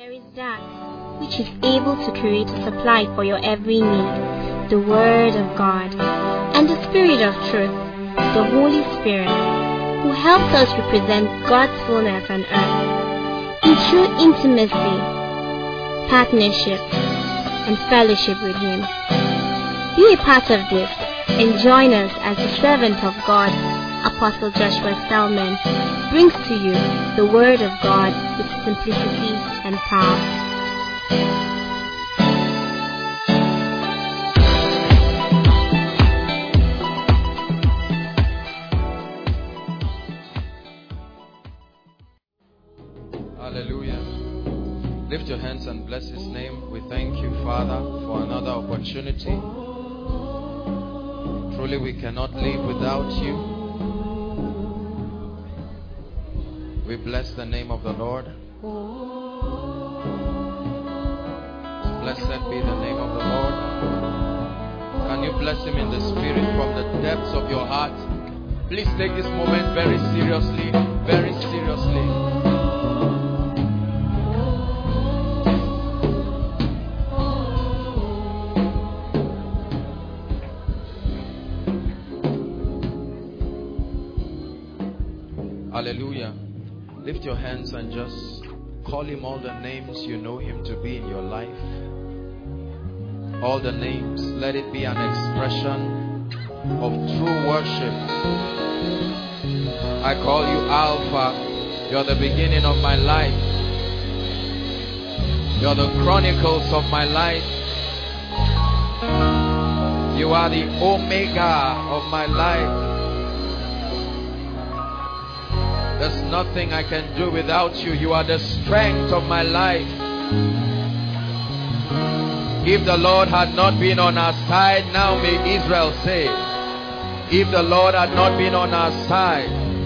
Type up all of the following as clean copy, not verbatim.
there is that which is able to create a supply for your every need, the Word of God, and the Spirit of truth, the Holy Spirit, who helps us represent God's fullness on earth in true intimacy, partnership, and fellowship with Him. Be a part of this and join us as the servant of God, Apostle Joshua Selman, brings to you the Word of God with simplicity and power. Hallelujah. Lift your hands and bless His name. We thank you, Father, for another opportunity. Truly, we cannot live without you. We bless the name of the Lord. Blessed be the name of the Lord. Can you bless Him in the Spirit from the depths of your heart? Please take this moment very seriously. Very seriously. Hallelujah. Lift your hands and just call Him all the names you know Him to be in your life. All the names. Let it be an expression of true worship. I call you Alpha. You're the beginning of my life. You're the chronicles of my life. You are the Omega of my life. There's nothing I can do without you. You are the strength of my life. If the Lord had not been on our side, now may Israel say, if the Lord had not been on our side,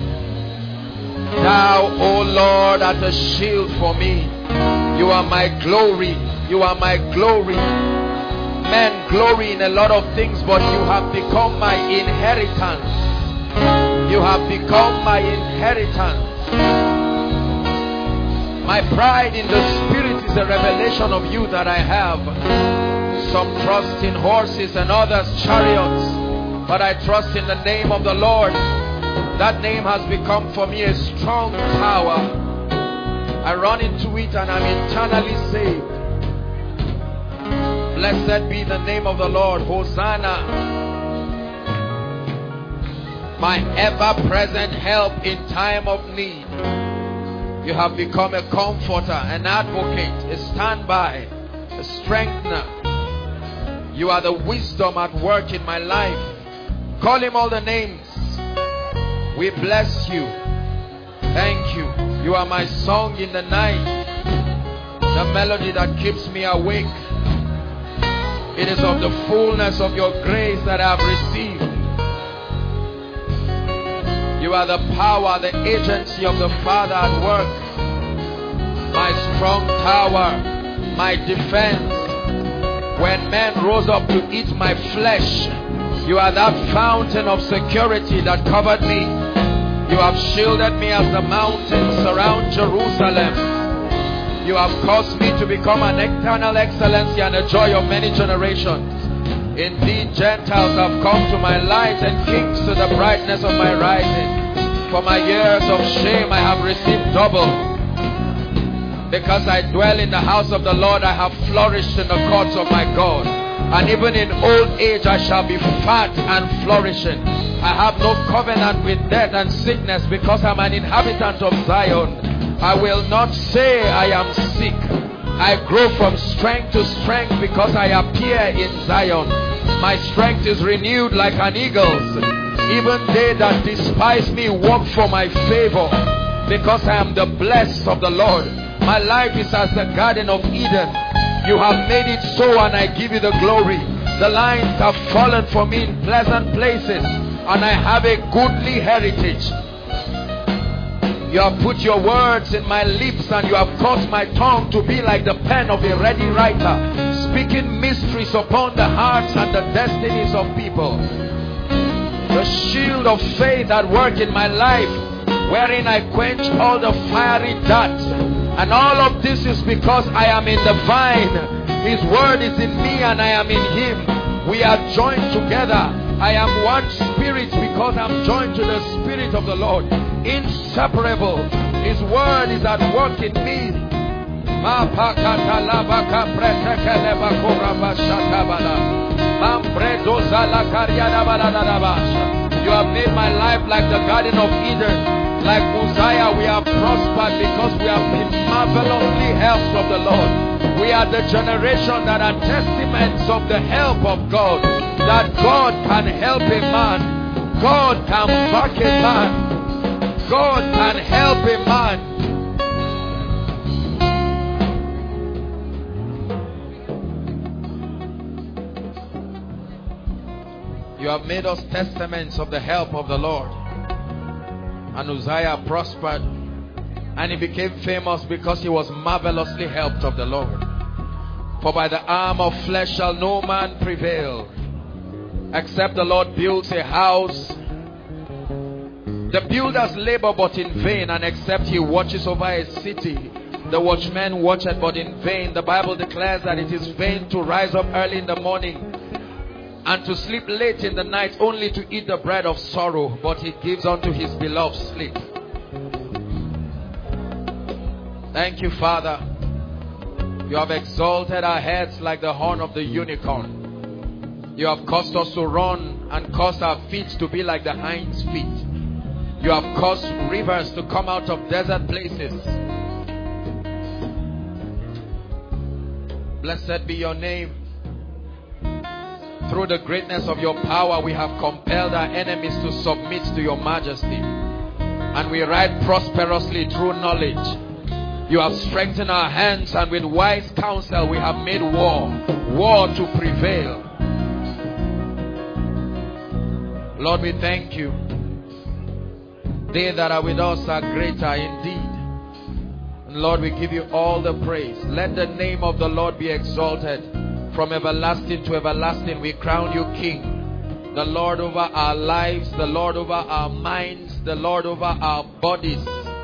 Thou, O Lord, art a shield for me. You are my glory. You are my glory. Men glory in a lot of things, but you have become my inheritance. You have become my inheritance. My pride in the Spirit is a revelation of you that I have. Some trust in horses and others chariots, but I trust in the name of the Lord. That name has become for me a strong tower. I run into it and I'm eternally saved. Blessed be the name of the Lord. Hosanna. My ever-present help in time of need. You have become a comforter, an advocate, a standby, a strengthener. You are the wisdom at work in my life. Call Him all the names. We bless you. Thank you. You are my song in the night, the melody that keeps me awake. It is of the fullness of your grace that I have received. You are the power, the agency of the Father at work. My strong tower, my defense. When men rose up to eat my flesh, you are that fountain of security that covered me. You have shielded me as the mountains surround Jerusalem. You have caused me to become an eternal excellency and a joy of many generations. Indeed, Gentiles have come to my light and kings to the brightness of my rising. For my years of shame I have received double. Because I dwell in the house of the Lord, I have flourished in the courts of my God. And even in old age I shall be fat and flourishing. I have no covenant with death and sickness because I'm an inhabitant of Zion. I will not say I am sick. I grow from strength to strength because I appear in Zion. My strength is renewed like an eagle's. Even they that despise me walk for my favor because I am the blessed of the Lord. My life is as the Garden of Eden. You have made it so and I give you the glory. The lines have fallen for me in pleasant places and I have a goodly heritage. You have put your words in my lips and you have caused my tongue to be like the pen of a ready writer, speaking mysteries upon the hearts and the destinies of people. The shield of faith at work in my life, wherein I quench all the fiery darts And all of this is because I am in the vine. His word is in me and I am in him. We are joined together. I am one spirit because I'm joined to the Spirit of the Lord. Inseparable. His word is at work in me. You have made my life like the Garden of Eden. Like Uzziah, we are prospered because we have been marvelously helped of the Lord. We are the generation that are testaments of the help of God. That God can help a man. God can back a man. God can help a man. You have made us testaments of the help of the Lord. And Uzziah prospered, and he became famous because he was marvelously helped of the Lord. For by the arm of flesh shall no man prevail, except the Lord builds a house. The builders labor but in vain, and except he watches over a city, the watchmen watcheth but in vain. The Bible declares that it is vain to rise up early in the morning and to sleep late in the night, only to eat the bread of sorrow, but he gives unto his beloved sleep. Thank you, Father. You have exalted our heads like the horn of the unicorn. You have caused us to run and caused our feet to be like the hind's feet. You have caused rivers to come out of desert places. Blessed be your name. Through the greatness of your power, we have compelled our enemies to submit to your majesty. And we ride prosperously through knowledge. You have strengthened our hands, and with wise counsel we have made war to prevail. Lord, we thank you. They that are with us are greater indeed. And Lord, we give you all the praise. Let the name of the Lord be exalted. From everlasting to everlasting, we crown you King. The Lord over our lives, the Lord over our minds, the Lord over our bodies.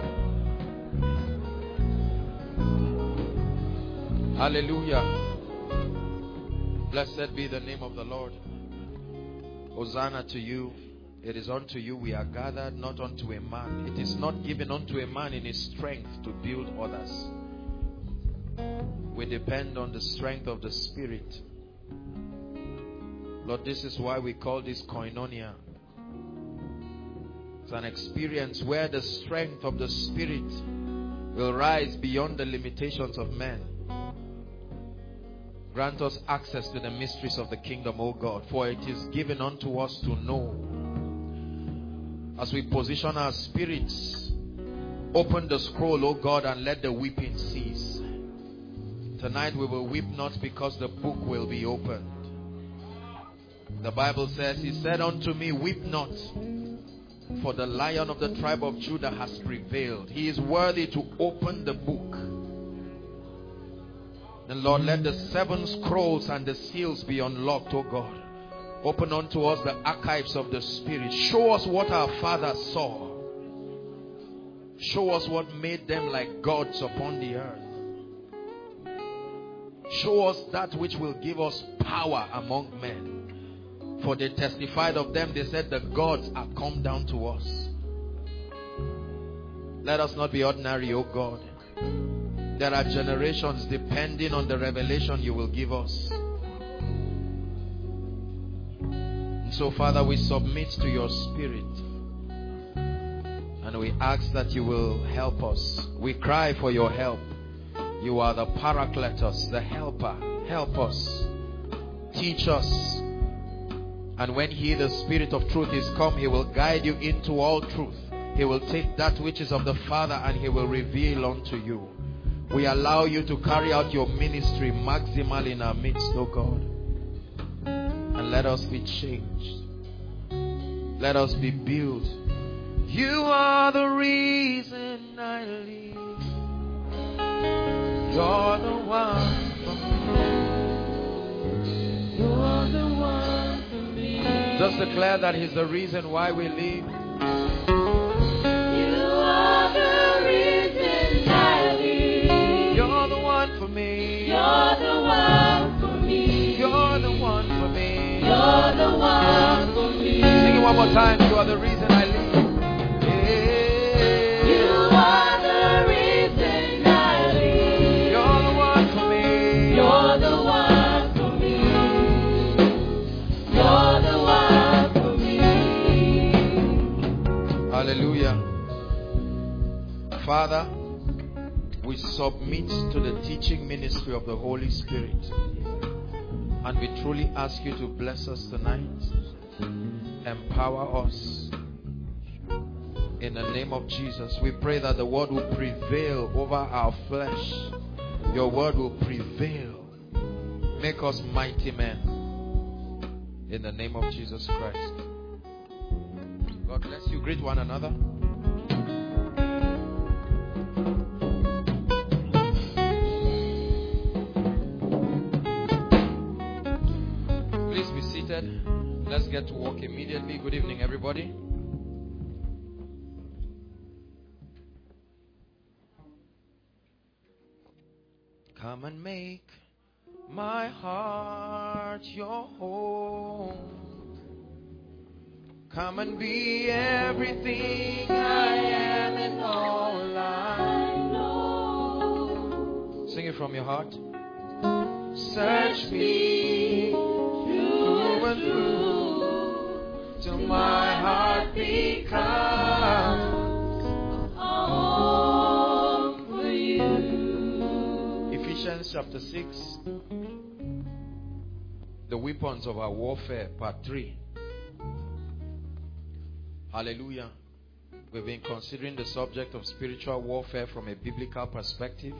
Hallelujah. Blessed be the name of the Lord. Hosanna to you. It is unto you we are gathered, not unto a man. It is not given unto a man in his strength to build others. We depend on the strength of the Spirit. Lord, this is why we call this koinonia. It's an experience where the strength of the Spirit will rise beyond the limitations of men. Grant us access to the mysteries of the kingdom, O God, for it is given unto us to know. As we position our spirits, open the scroll, O God, and let the weeping cease. Tonight we will weep not because the book will be opened. The Bible says, he said unto me, weep not, for the Lion of the tribe of Judah has prevailed. He is worthy to open the book. And Lord, let the 7 scrolls and the seals be unlocked, O God. Open unto us the archives of the Spirit. Show us what our fathers saw. Show us what made them like gods upon the earth. Show us that which will give us power among men. For they testified of them, they said, the gods are come down to us. Let us not be ordinary, O God. There are generations depending on the revelation you will give us. And so, Father, we submit to your Spirit. And we ask that you will help us. We cry for your help. You are the Paracletus, the helper. Help us. Teach us. And when he, the Spirit of truth, is come, he will guide you into all truth. He will take that which is of the Father and he will reveal unto you. We allow you to carry out your ministry maximally in our midst, O God. And let us be changed. Let us be built. You are the reason I live. You're the one for me. You're the one for me. Just declare that he's the reason why we live. You are the reason I live. one for me. Sing it one more time. You are the reason I live. You are the reason I live. You're the one for me. You're the one for me. You're the one for me. Hallelujah. Father, we submit to the teaching ministry of the Holy Spirit. And we truly ask you to bless us tonight. Empower us. In the name of Jesus, we pray that the word will prevail over our flesh. Your word will prevail. Make us mighty men. In the name of Jesus Christ. God bless you. Greet one another. Please be seated. Let's get to work immediately. Good evening, everybody. Come and make my heart your home. Come and be everything I am and all I know. Sing it from your heart. Search me through and through till my heart becomes a home for you. Ephesians chapter 6. The weapons of our warfare, part 3. Hallelujah. We've been considering the subject of spiritual warfare from a biblical perspective.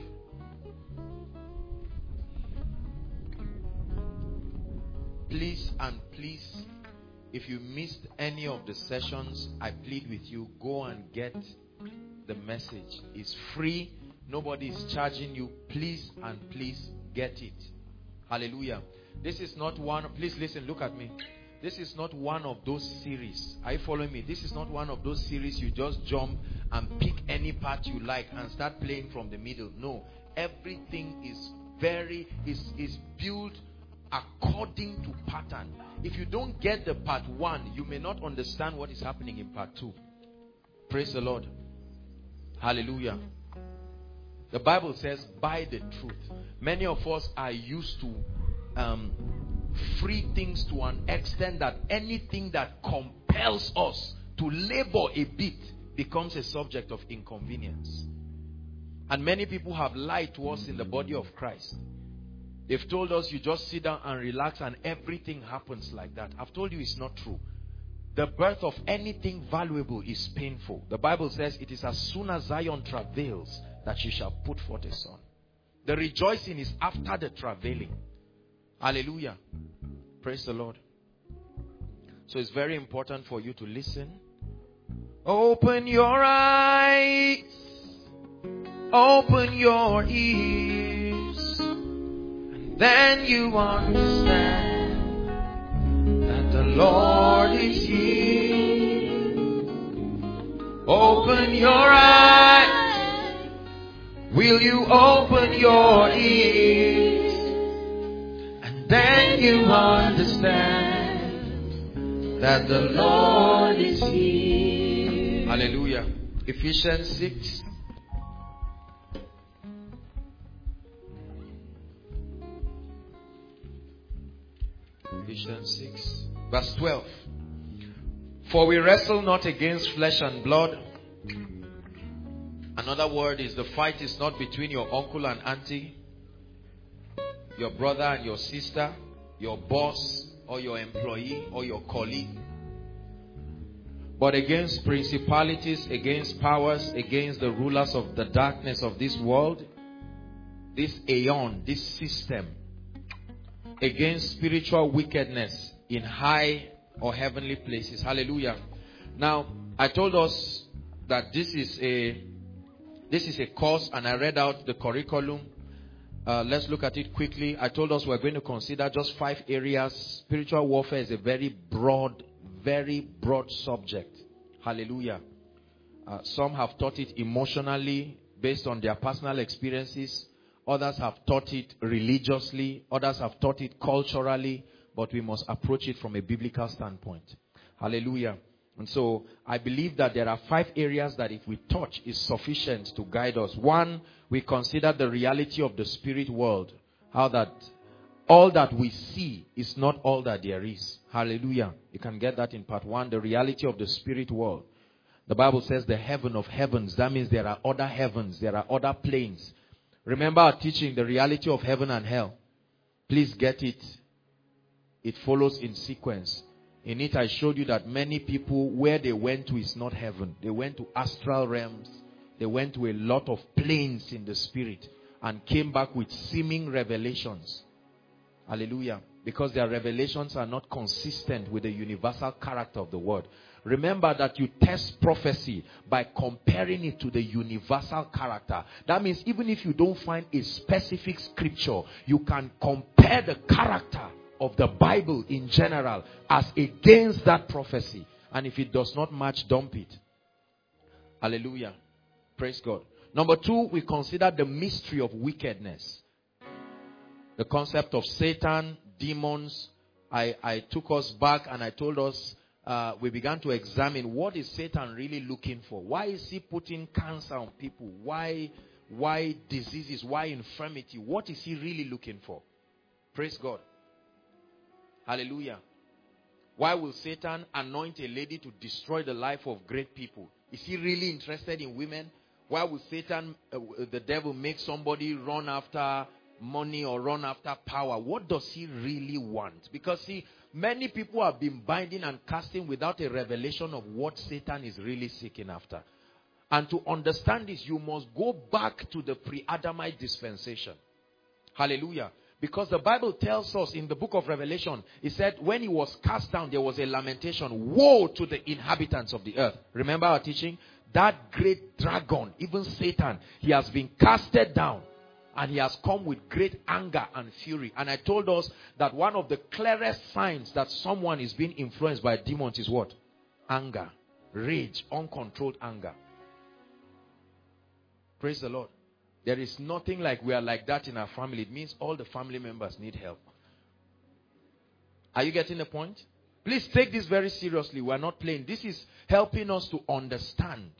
Please, if you missed any of the sessions, I plead with you, go and get the message. It's free. Nobody is charging you. Please get it. Hallelujah. This is not one. Please listen, look at me. This is not one of those series. Are you following me? This is not one of those series you just jump and pick any part you like and start playing from the middle. No. Everything is built according to pattern. If you don't get the part 1, you may not understand what is happening in part 2. Praise the Lord. Hallelujah. The Bible says, by the truth. Many of us are used to free things to an extent that anything that compels us to labor a bit becomes a subject of inconvenience. And many people have lied to us in the body of Christ. They've told us you just sit down and relax and everything happens like that. I've told you it's not true. The birth of anything valuable is painful. The Bible says it is as soon as Zion travails that she shall put forth a son. The rejoicing is after the travailing. Hallelujah. Praise the Lord. So it's very important for you to listen. Open your eyes. Open your ears. And then you understand that the Lord is here. Open your eyes. Will you open your ears? Then you understand that the Lord is here. Hallelujah. Ephesians 6. Ephesians 6. Verse 12. For we wrestle not against flesh and blood. Another word is the fight is not between your uncle and auntie, your brother and your sister, your boss or your employee or your colleague, but against principalities, against powers, against the rulers of the darkness of this world, this aeon, this system, against spiritual wickedness in high or heavenly places. Hallelujah. Now, I told us that this is a course, and I read out the curriculum. Let's look at it quickly. I told us we're going to consider just 5 areas. Spiritual warfare is a very broad subject. Hallelujah. Some have taught it emotionally based on their personal experiences. Others have taught it religiously. Others have taught it culturally. but we must approach it from a biblical standpoint. Hallelujah. And so I believe that there are 5 areas that if we touch is sufficient to guide us. 1, we consider the reality of the spirit world. How that all that we see is not all that there is. Hallelujah. You can get that in part 1, the reality of the spirit world. The Bible says the heaven of heavens. That means there are other heavens. There are other planes. Remember our teaching, the reality of heaven and hell. Please get it. It follows in sequence. In it, I showed you that many people, where they went to is not heaven. They went to astral realms. They went to a lot of planes in the spirit and came back with seeming revelations. Hallelujah. Because their revelations are not consistent with the universal character of the word. Remember that you test prophecy by comparing it to the universal character. That means even if you don't find a specific scripture, you can compare the character of the Bible in general as against that prophecy. And if it does not match, dump it. Hallelujah. Praise God. Number 2, we consider the mystery of wickedness. The concept of Satan, demons. I took us back and I told us, we began to examine what is Satan really looking for. Why is he putting cancer on people? Why diseases? Why infirmity? What is he really looking for? Praise God. Hallelujah. Why will Satan anoint a lady to destroy the life of great people? Is he really interested in women? Why will Satan, the devil, make somebody run after money or run after power? What does he really want? Because see, many people have been binding and casting without a revelation of what Satan is really seeking after. And to understand this, you must go back to the pre-Adamite dispensation. Hallelujah. Because the Bible tells us in the book of Revelation, it said when he was cast down, there was a lamentation. Woe to the inhabitants of the earth. Remember our teaching? That great dragon, even Satan, he has been casted down. And he has come with great anger and fury. And I told us that one of the clearest signs that someone is being influenced by demons is what? Anger. Rage. Uncontrolled anger. Praise the Lord. There is nothing like we are like that in our family. It means all the family members need help. Are you getting the point? Please take this very seriously. We are not playing. This is helping us to understand.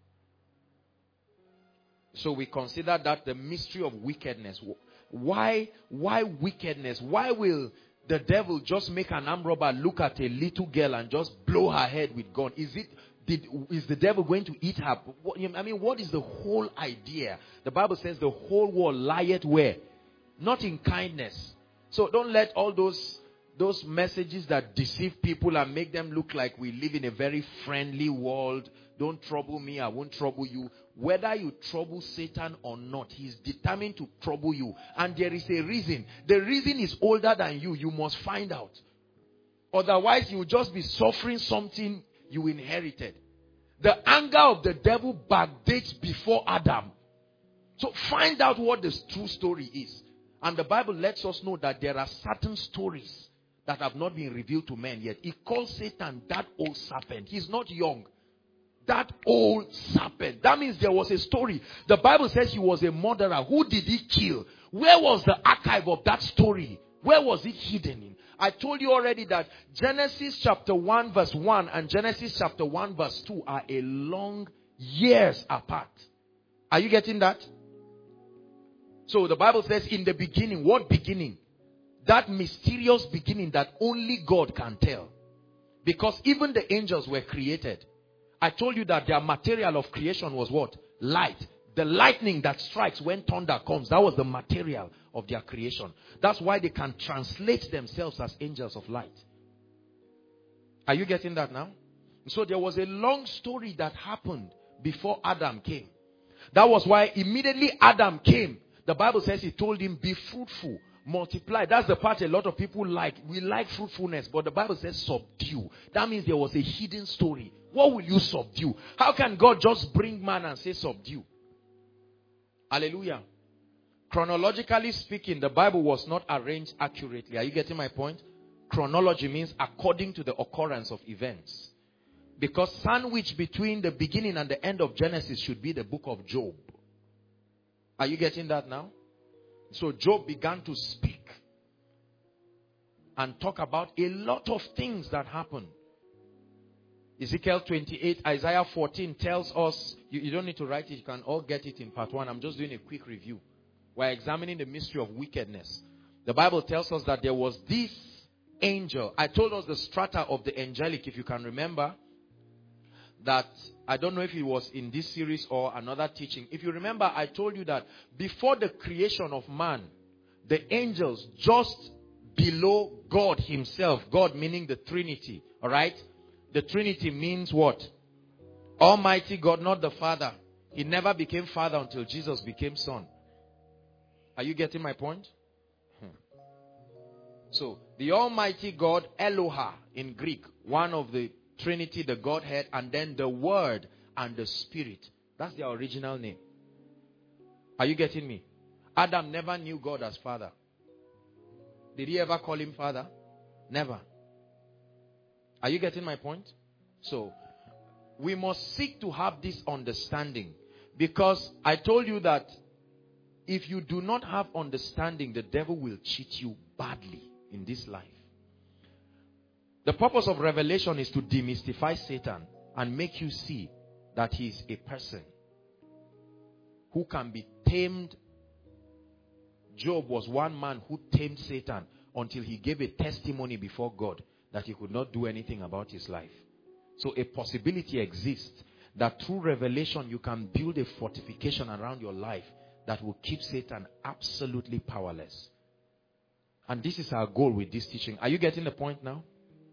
So we consider that the mystery of wickedness. Why wickedness? Why will the devil just make an armed robber look at a little girl and just blow her head with gun? Is the devil going to eat her? I mean, what is the whole idea? The Bible says the whole world lieth where? Not in kindness. So don't let all those messages that deceive people and make them look like we live in a very friendly world. Don't trouble me, I won't trouble you. Whether you trouble Satan or not, he's determined to trouble you. And there is a reason. The reason is older than you. You must find out. Otherwise, you will just be suffering something you inherited. The anger of the devil backdates before Adam. So find out what the true story is. And the Bible lets us know that there are certain stories that have not been revealed to men yet. He calls Satan that old serpent. He's not young. That old serpent. That means there was a story. The Bible says he was a murderer. Who did he kill? Where was the archive of that story? Where was it hidden in? I told you already that Genesis chapter 1 verse 1 and Genesis chapter 1 verse 2 are a long years apart. Are you getting that? So the Bible says in the beginning. What beginning? That mysterious beginning that only God can tell. Because even the angels were created. I told you that their material of creation was what? Light. The lightning that strikes when thunder comes, that was the material of their creation. That's why they can translate themselves as angels of light. Are you getting that now? So there was a long story that happened before Adam came. That was why immediately Adam came, the Bible says he told him, be fruitful, multiply. That's the part a lot of people like. We like fruitfulness, but the Bible says subdue. That means there was a hidden story. What will you subdue? How can God just bring man and say subdue? Hallelujah. Chronologically speaking, the Bible was not arranged accurately. Are you getting my point? Chronology means according to the occurrence of events. Because sandwiched between the beginning and the end of Genesis should be the book of Job. Are you getting that now? So Job began to speak. and talk about a lot of things that happen. Ezekiel 28, Isaiah 14 tells us, you don't need to write it, you can all get it in part 1. I'm just doing a quick review. We're examining the mystery of wickedness. The Bible tells us that there was this angel. I told us the strata of the angelic, if you can remember. That, I don't know if it was in this series or another teaching. If you remember, I told you that before the creation of man, the angels just below God himself, God meaning the Trinity, alright? The Trinity means what? Almighty God, not the Father. He never became Father until Jesus became Son. Are you getting my point? So, the Almighty God, Eloha in Greek, one of the Trinity, the Godhead, and then the Word and the Spirit. That's their original name. Are you getting me? Adam never knew God as Father. Did he ever call him Father? Never. Are you getting my point? So, we must seek to have this understanding. Because I told you that if you do not have understanding, the devil will cheat you badly in this life. The purpose of revelation is to demystify Satan and make you see that he is a person who can be tamed. Job was one man who tamed Satan until he gave a testimony before God that he could not do anything about his life. So a possibility exists that through revelation you can build a fortification around your life that will keep Satan absolutely powerless. And this is our goal with this teaching. Are you getting the point now?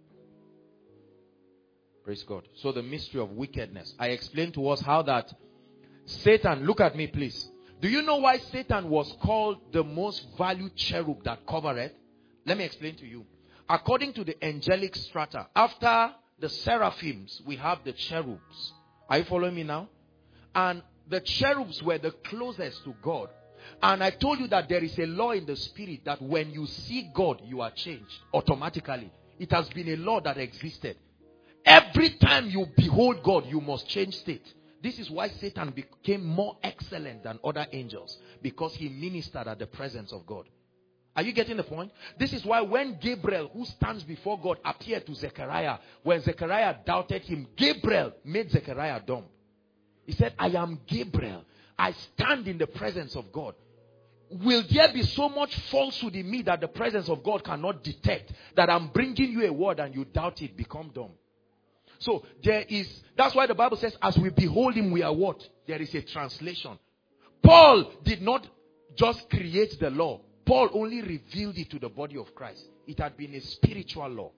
Praise God. So the mystery of wickedness. I explained to us how that Satan, look at me please. Do you know why Satan was called the most valued cherub that covereth? Let me explain to you. According to the angelic strata, after the seraphims, we have the cherubs. Are you following me now? And the cherubs were the closest to God. And I told you that there is a law in the spirit that when you see God, you are changed automatically. It has been a law that existed. Every time you behold God, you must change state. This is why Satan became more excellent than other angels, because he ministered at the presence of God. Are you getting the point? This is why when Gabriel, who stands before God, appeared to Zechariah, when Zechariah doubted him, Gabriel made Zechariah dumb. He said, I am Gabriel. I stand in the presence of God. Will there be so much falsehood in me that the presence of God cannot detect, that I'm bringing you a word and you doubt it, become dumb? So that's why the Bible says, as we behold him, we are what? There is a translation. Paul did not just create the law. Paul only revealed it to the body of Christ. It had been a spiritual law.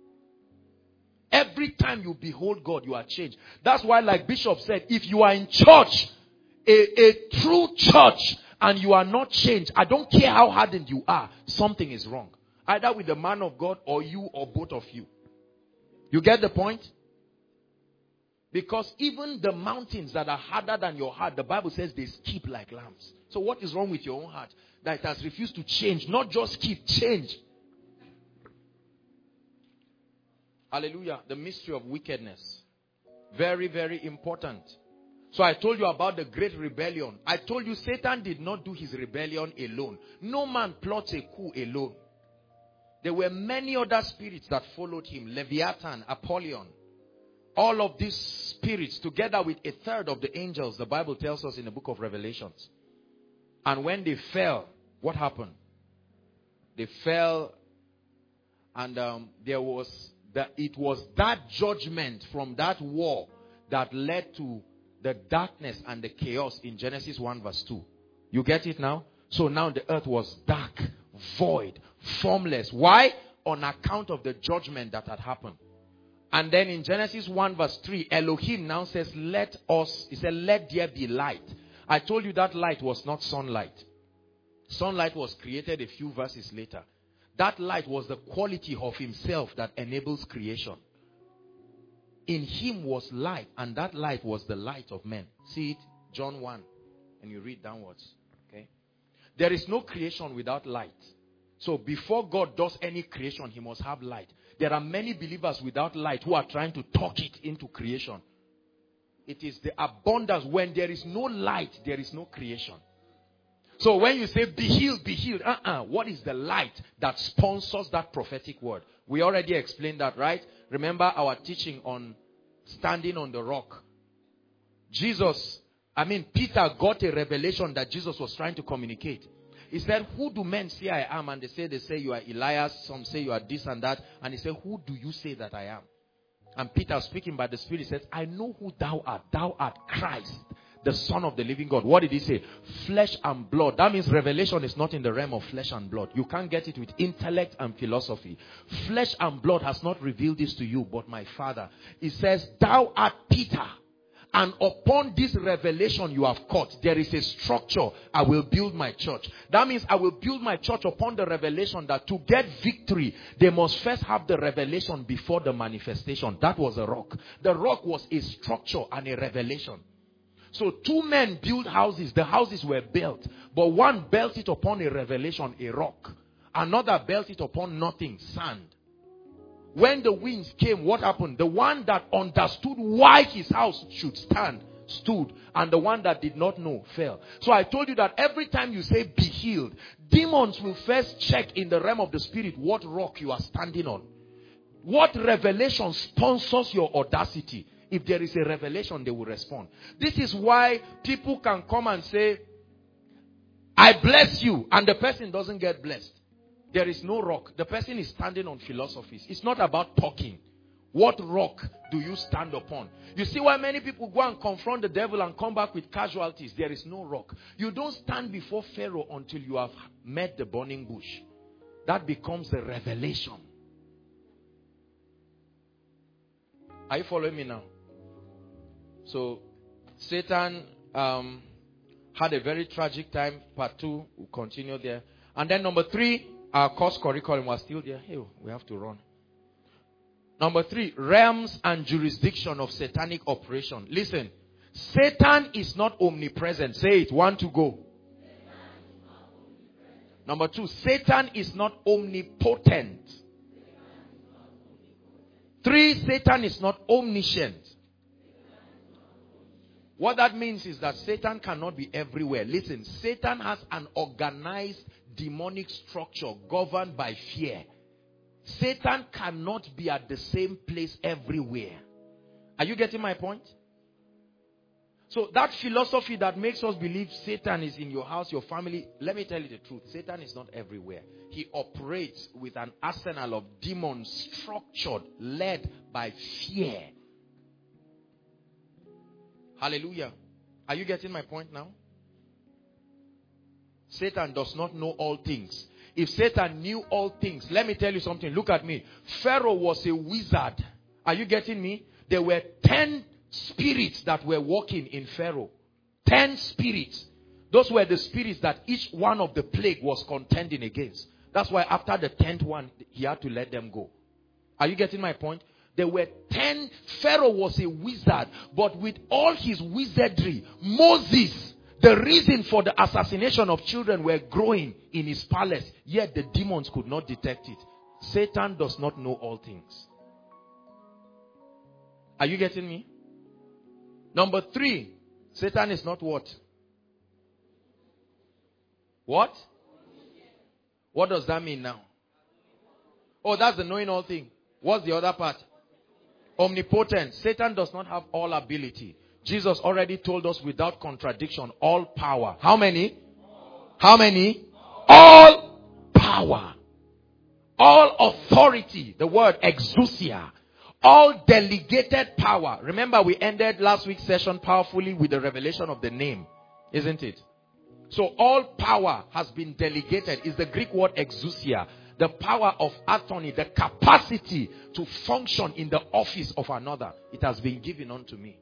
Every time you behold God, you are changed. That's why, like Bishop said, if you are in church, a true church, and you are not changed, I don't care how hardened you are, something is wrong. Either with the man of God or you or both of you. You get the point? Because even the mountains that are harder than your heart, the Bible says they skip like lambs. So what is wrong with your own heart? That it has refused to change. Not just skip, change. Hallelujah. The mystery of wickedness. Very, very important. So I told you about the great rebellion. I told you Satan did not do his rebellion alone. No man plots a coup alone. There were many other spirits that followed him. Leviathan, Apollyon. All of these spirits, together with a third of the angels, the Bible tells us in the book of Revelations. And when they fell, what happened? They fell, and it was that judgment from that war that led to the darkness and the chaos in Genesis 1 verse 2. You get it now? So now the earth was dark, void, formless. Why? On account of the judgment that had happened. And then in Genesis 1 verse 3, Elohim now says, he said, let there be light. I told you that light was not sunlight. Sunlight was created a few verses later. That light was the quality of himself that enables creation. In him was light, and that light was the light of men. See it? John 1. And you read downwards. Okay? There is no creation without light. So before God does any creation, he must have light. There are many believers without light who are trying to talk it into creation. It is the abundance. When there is no light, there is no creation. So when you say be healed, what is the light that sponsors that prophetic word? We already explained that, right? Remember our teaching on standing on the rock. Peter got a revelation that Jesus was trying to communicate. He said, who do men say I am? And they say you are Elias. Some say you are this and that. And he said, who do you say that I am? And Peter, speaking by the Spirit, says, I know who thou art. Thou art Christ, the Son of the living God. What did he say? Flesh and blood. That means revelation is not in the realm of flesh and blood. You can't get it with intellect and philosophy. Flesh and blood has not revealed this to you, but my Father. He says, thou art Peter. And upon this revelation you have caught, there is a structure. I will build my church. That means I will build my church upon the revelation that to get victory, they must first have the revelation before the manifestation. That was a rock. The rock was a structure and a revelation. So two men built houses. The houses were built. But one built it upon a revelation, a rock. Another built it upon nothing, sand. When the winds came, what happened? The one that understood why his house should stand, stood. And the one that did not know, fell. So I told you that every time you say be healed, demons will first check in the realm of the spirit what rock you are standing on. What revelation sponsors your audacity? If there is a revelation, they will respond. This is why people can come and say, I bless you, and the person doesn't get blessed. There is no rock. The person is standing on philosophies. It's not about talking. What rock do you stand upon? You see why many people go and confront the devil and come back with casualties. There is no rock. You don't stand before Pharaoh until you have met the burning bush. That becomes the revelation. Are you following me now? So, Satan had a very tragic time. Part 2, we'll continue there. And then number 3, our course curriculum was still there. Hey, we have to run. Number 3, realms and jurisdiction of satanic operation. Listen, Satan is not omnipresent. Say it. 1 to go. Number 2, Satan is not omnipotent. 3, Satan is not omniscient. What that means is that Satan cannot be everywhere. Listen, Satan has an organized demonic structure governed by fear. Satan cannot be at the same place everywhere. Are you getting my point? So that philosophy that makes us believe Satan is in your house, your family, let me tell you the truth. Satan is not everywhere. He operates with an arsenal of demons structured, led by fear. Hallelujah. Are you getting my point now? Satan does not know all things. If Satan knew all things, let me tell you something. Look at me. Pharaoh was a wizard. Are you getting me? There were 10 spirits that were working in Pharaoh. 10 spirits. Those were the spirits that each one of the plague was contending against. That's why after the 10th one, he had to let them go. Are you getting my point? There were 10. Pharaoh was a wizard. But with all his wizardry, Moses, the reason for the assassination of children were growing in his palace. Yet the demons could not detect it. Satan does not know all things. Are you getting me? Number 3, Satan is not what? What? What does that mean now? Oh, that's the knowing all thing. What's the other part? Omnipotent. Satan does not have all ability. Jesus already told us without contradiction, all power. How many? How many? All power. All authority. The word exousia. All delegated power. Remember, we ended last week's session powerfully with the revelation of the name. Isn't it? So all power has been delegated. Is the Greek word exousia. The power of attorney, the capacity to function in the office of another. It has been given unto me.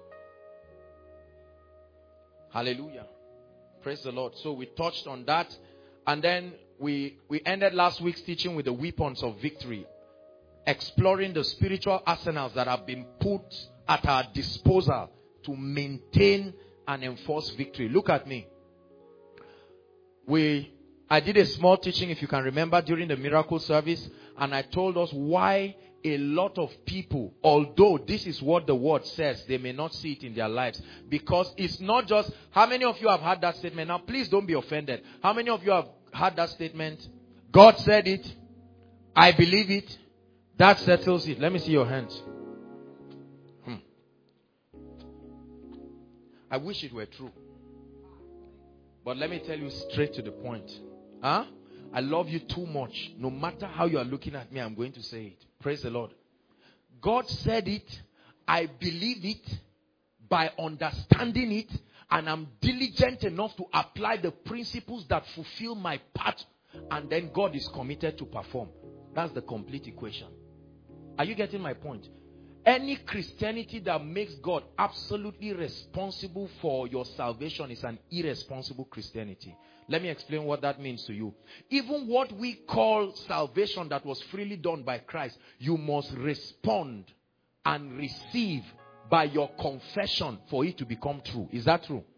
Hallelujah. Praise the Lord. So we touched on that. And then we ended last week's teaching with the weapons of victory. Exploring the spiritual arsenals that have been put at our disposal to maintain and enforce victory. Look at me. I did a small teaching, if you can remember, during the miracle service. And I told us why a lot of people, although this is what the word says, they may not see it in their lives. Because it's not just, how many of you have had that statement? Now please don't be offended. How many of you have had that statement? God said it. I believe it. That settles it. Let me see your hands. I wish it were true. But let me tell you straight to the point. I love you too much. No matter how you are looking at me, I'm going to say it. Praise the Lord. God said it. I believe it by understanding it. And I'm diligent enough to apply the principles that fulfill my part. And then God is committed to perform. That's the complete equation. Are you getting my point? Any Christianity that makes God absolutely responsible for your salvation is an irresponsible Christianity. Let me explain what that means to you. Even what we call salvation that was freely done by Christ, you must respond and receive by your confession for it to become true. Is that true?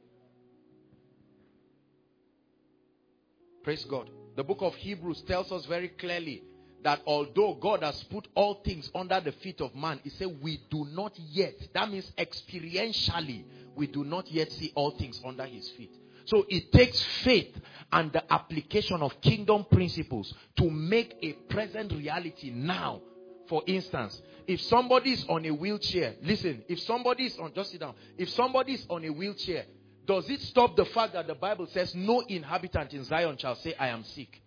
Praise God. The book of Hebrews tells us very clearly that although God has put all things under the feet of man, he said we do not yet, that means experientially, we do not yet see all things under his feet. So it takes faith and the application of kingdom principles to make a present reality now. For instance, if somebody is on a wheelchair, listen, if somebody is on, just sit down. If somebody is on a wheelchair, does it stop the fact that the Bible says no inhabitant in Zion shall say I am sick?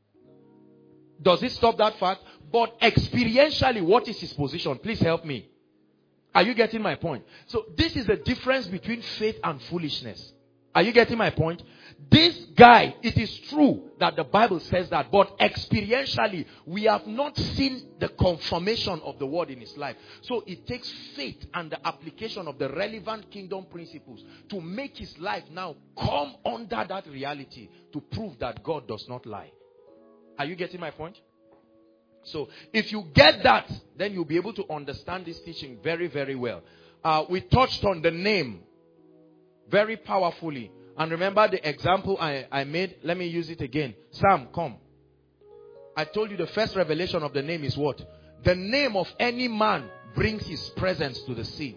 Does it stop that fact? But experientially, what is his position? Please help me. Are you getting my point? So this is the difference between faith and foolishness. Are you getting my point? This guy, it is true that the Bible says that, but experientially, we have not seen the confirmation of the word in his life. So it takes faith and the application of the relevant kingdom principles to make his life now come under that reality to prove that God does not lie. Are you getting my point? So if you get that, then you'll be able to understand this teaching very, very well. We touched on the name very powerfully. And remember the example I made? Let me use it again. Sam, come. I told you the first revelation of the name is what? The name of any man brings his presence to the scene.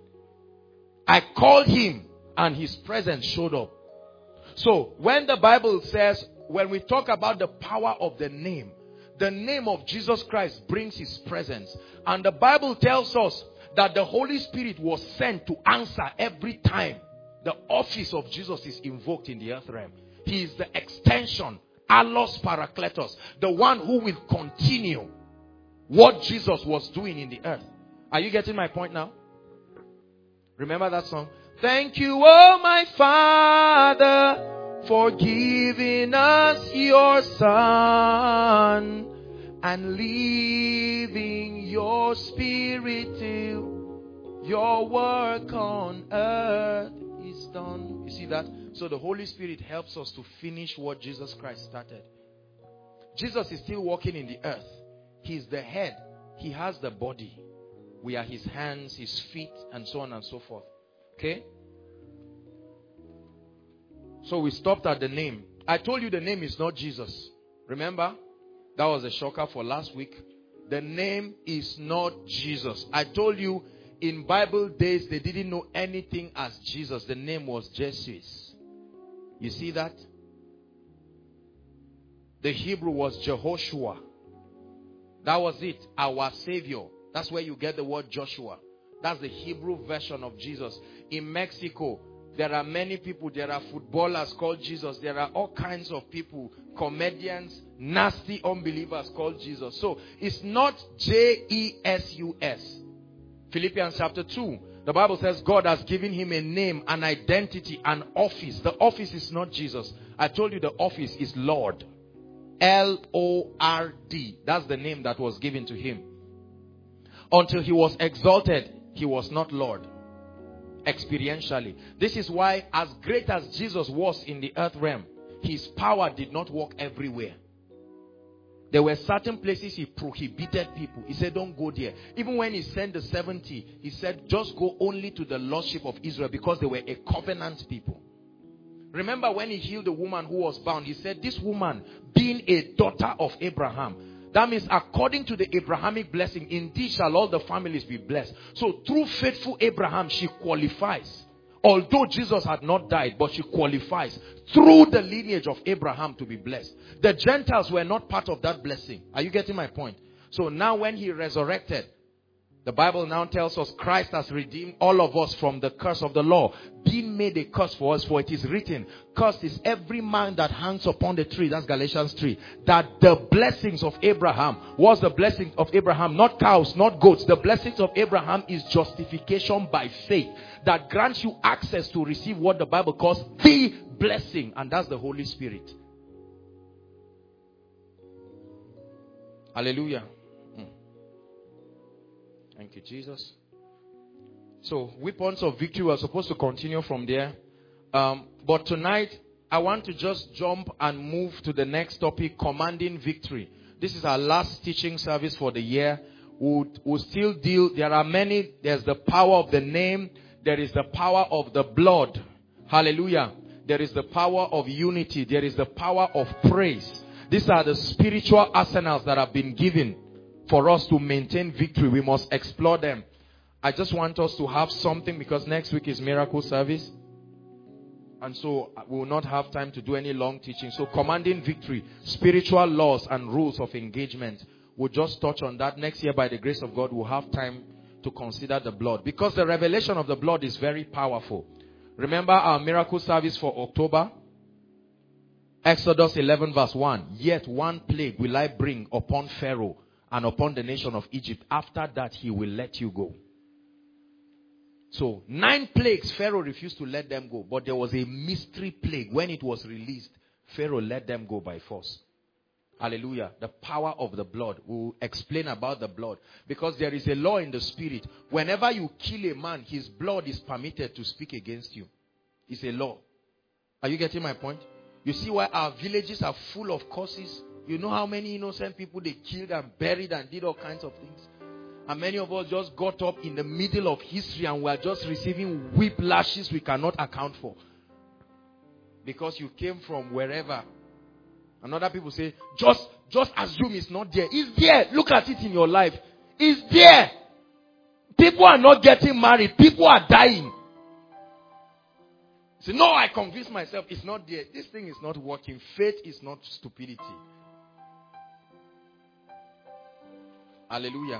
I called him and his presence showed up. So when the Bible says, when we talk about the power of the name of Jesus Christ brings his presence. And the Bible tells us that the Holy Spirit was sent to answer every time the office of Jesus is invoked in the earth realm. He is the extension, Allos Parakletos, the one who will continue what Jesus was doing in the earth. Are you getting my point now? Remember that song? Thank you, oh my Father, for giving us your Son and leaving your Spirit till your work on earth is done. You see that? So the Holy Spirit helps us to finish what Jesus Christ started. Jesus is still walking in the earth. He's the head. He has the body. We are his hands, his feet, and so on and so forth. Okay? So we stopped at the name. I told you the name is not Jesus. Remember? That was a shocker for last week. The name is not Jesus. I told you in Bible days they didn't know anything as Jesus. The name was Jesus. You see that? The Hebrew was Jehoshua. That was it. Our Savior. That's where you get the word Joshua. That's the Hebrew version of Jesus. In Mexico, there are many people. There are footballers called Jesus. There are all kinds of people, comedians, nasty unbelievers called Jesus. So it's not Jesus. Philippians chapter 2. The Bible says God has given him a name, an identity, an office. The office is not Jesus. I told you the office is Lord. L-O-R-D. That's the name that was given to him. Until he was exalted, he was not Lord. Experientially. This is why, as great as Jesus was in the earth realm, his power did not work everywhere. There were certain places he prohibited people. He said, don't go there. Even when he sent the 70, he said, just go only to the lordship of Israel, because they were a covenant people. Remember when he healed the woman who was bound, he said, this woman, being a daughter of Abraham, That means according to the Abrahamic blessing, indeed shall all the families be blessed. So through faithful Abraham, she qualifies. Although Jesus had not died, but she qualifies through the lineage of Abraham to be blessed. The Gentiles were not part of that blessing. Are you getting my point? So now when he resurrected, the Bible now tells us Christ has redeemed all of us from the curse of the law, being made a curse for us, for it is written, cursed is every man that hangs upon the tree. That's Galatians 3. That the blessings of Abraham was the blessings of Abraham, not cows, not goats. The blessings of Abraham is justification by faith that grants you access to receive what the Bible calls the blessing, and that's the Holy Spirit. Hallelujah. Thank you, Jesus. So, weapons of victory, we're supposed to continue from there. But tonight, I want to just jump and move to the next topic, commanding victory. This is our last teaching service for the year. We'll still deal, there are many, there's the power of the name, there is the power of the blood. Hallelujah. There is the power of unity, there is the power of praise. These are the spiritual arsenals that have been given for us to maintain victory. We must explore them. I just want us to have something, because next week is miracle service. And so we will not have time to do any long teaching. So commanding victory, spiritual laws and rules of engagement. We'll just touch on that. Next year, by the grace of God, we'll have time to consider the blood. Because the revelation of the blood is very powerful. Remember our miracle service for October? Exodus 11 verse 1. Yet one plague will I bring upon Pharaoh and upon the nation of Egypt. After that, he will let you go. So 9 plagues, Pharaoh refused to let them go. But there was a mystery plague. When it was released, Pharaoh let them go by force. Hallelujah. The power of the blood. We'll explain about the blood. Because there is a law in the spirit. Whenever you kill a man, his blood is permitted to speak against you. It's a law. Are you getting my point? You see why our villages are full of curses? You know how many innocent people they killed and buried and did all kinds of things? And many of us just got up in the middle of history and we are just receiving whiplashes we cannot account for. Because you came from wherever. And other people say, just assume it's not there. It's there. Look at it in your life. It's there. People are not getting married. People are dying. Say, no, I convinced myself it's not there. This thing is not working. Faith is not stupidity. Hallelujah.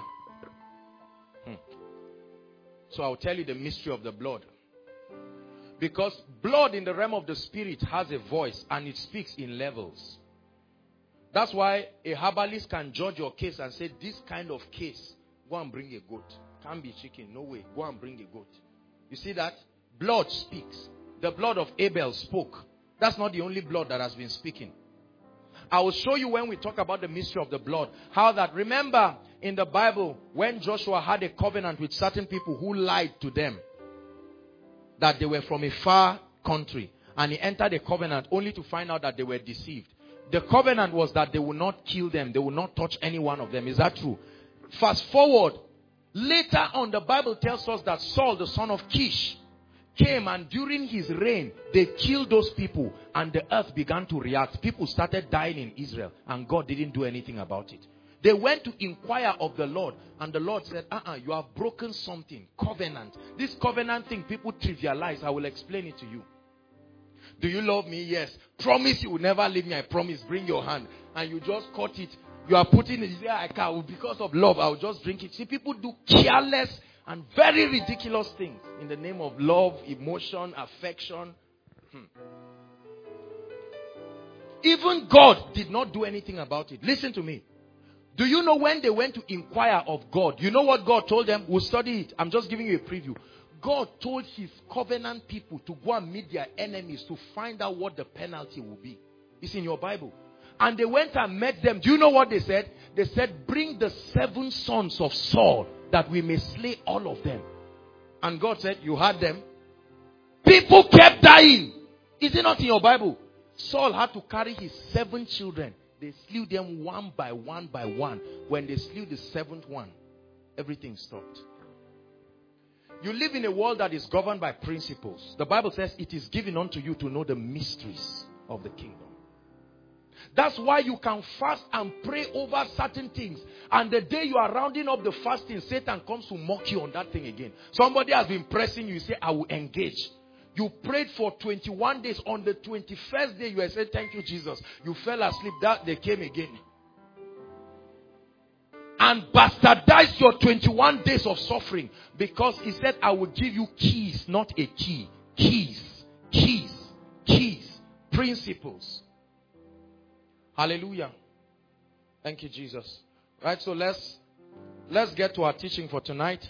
So I'll tell you the mystery of the blood. Because blood in the realm of the spirit has a voice and it speaks in levels. That's why a herbalist can judge your case and say, this kind of case, go and bring a goat. Can't be chicken, no way. Go and bring a goat. You see that? Blood speaks. The blood of Abel spoke. That's not the only blood that has been speaking. I will show you when we talk about the mystery of the blood. How that, remember in the Bible, when Joshua had a covenant with certain people who lied to them. That they were from a far country. And he entered a covenant only to find out that they were deceived. The covenant was that they would not kill them. They would not touch any one of them. Is that true? Fast forward. Later on, the Bible tells us that Saul, the son of Kish, came, and during his reign, they killed those people and the earth began to react. People started dying in Israel and God didn't do anything about it. They went to inquire of the Lord and the Lord said, you have broken something. Covenant. This covenant thing people trivialize. I will explain it to you. Do you love me? Yes. Promise you will never leave me. I promise. Bring your hand. And you just cut it. You are putting it there. I can't. Because of love, I will just drink it. See, people do careless and very ridiculous things in the name of love, emotion, affection. Even God did not do anything about it. Listen to me. Do you know when they went to inquire of God? You know what God told them? We'll study it. I'm just giving you a preview. God told his covenant people to go and meet their enemies to find out what the penalty will be. It's in your Bible. And they went and met them. Do you know what they said? They said, bring the 7 sons of Saul that we may slay all of them. And God said, you had them. People kept dying. Is it not in your Bible? Saul had to carry his 7 children. They slew them one by one by one. When they slew the 7th one, everything stopped. You live in a world that is governed by principles. The Bible says it is given unto you to know the mysteries of the kingdom. That's why you can fast and pray over certain things. And the day you are rounding up the fasting, Satan comes to mock you on that thing again. Somebody has been pressing you, you say, I will engage. You prayed for 21 days. On the 21st day, you said, thank you, Jesus. You fell asleep. That they came again. And bastardized your 21 days of suffering. Because he said, I will give you keys, not a key. Keys. Keys. Keys. Principles. Hallelujah. Thank you, Jesus. Right, so let's get to our teaching for tonight.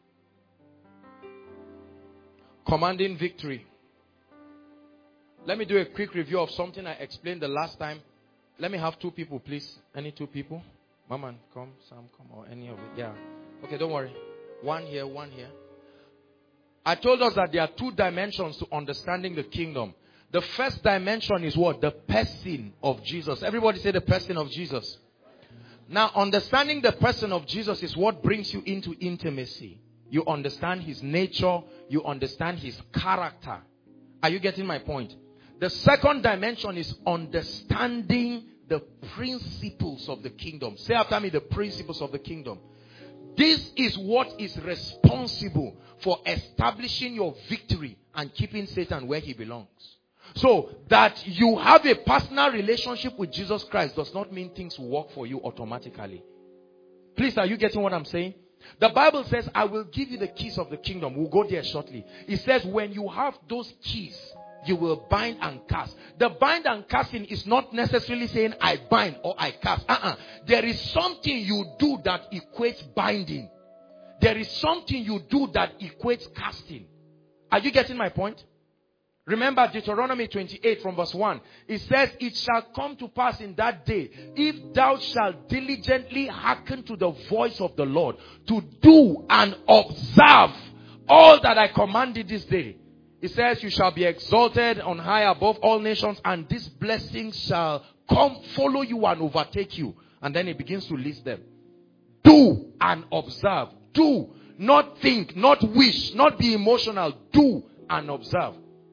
Commanding victory. Let me do a quick review of something I explained the last time. Let me have 2 people, please. Any 2 people? Mama, come. Sam, come. Or any of it. Yeah. Okay, don't worry. 1 here, 1 here. I told us that there are 2 dimensions to understanding the kingdom. The first dimension is what? The person of Jesus. Everybody say the person of Jesus. Now, understanding the person of Jesus is what brings you into intimacy. You understand his nature. You understand his character. Are you getting my point? The second dimension is understanding the principles of the kingdom. Say after me, the principles of the kingdom. This is what is responsible for establishing your victory and keeping Satan where he belongs. So, that you have a personal relationship with Jesus Christ does not mean things will work for you automatically. Please, are you getting what I'm saying? The Bible says, I will give you the keys of the kingdom. We'll go there shortly. It says, when you have those keys, you will bind and cast. The bind and casting is not necessarily saying, I bind or I cast. There is something you do that equates binding. There is something you do that equates casting. Are you getting my point? Remember Deuteronomy 28 from verse 1. It says, it shall come to pass in that day, if thou shalt diligently hearken to the voice of the Lord, to do and observe all that I commanded this day. It says, you shall be exalted on high above all nations, and these blessings shall come, follow you and overtake you. And then it begins to list them. Do and observe. Do. Not think, not wish, not be emotional. Do and observe.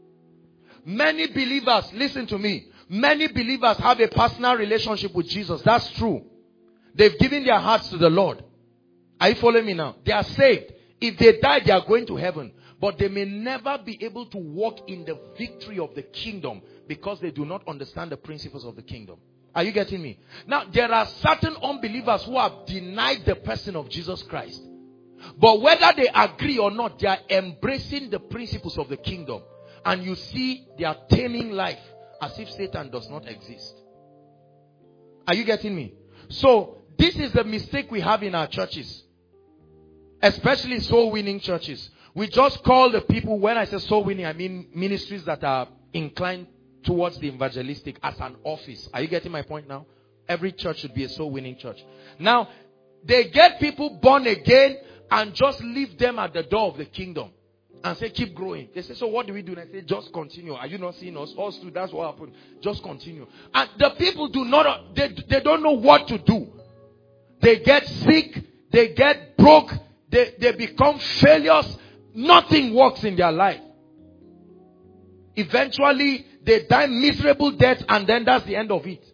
Many believers, listen to me, many believers have a personal relationship with Jesus. That's true. They've given their hearts to the Lord. Are you following me now? They are saved. If they die, they are going to heaven. But they may never be able to walk in the victory of the kingdom because they do not understand the principles of the kingdom. Are you getting me? Now, there are certain unbelievers who have denied the person of Jesus Christ. But whether they agree or not, they are embracing the principles of the kingdom. And you see, they are taming life as if Satan does not exist. Are you getting me? So, this is the mistake we have in our churches. Especially soul-winning churches. We just call the people, when I say soul-winning, I mean ministries that are inclined towards the evangelistic as an office. Are you getting my point now? Every church should be a soul-winning church. Now, they get people born again and just leave them at the door of the kingdom. And say, keep growing. They say, so what do we do? And I say, just continue. Are you not seeing us? Us too, that's what happened. Just continue. And the people do not, they don't know what to do. They get sick. They get broke. They become failures. Nothing works in their life. Eventually, they die miserable death, and then that's the end of it.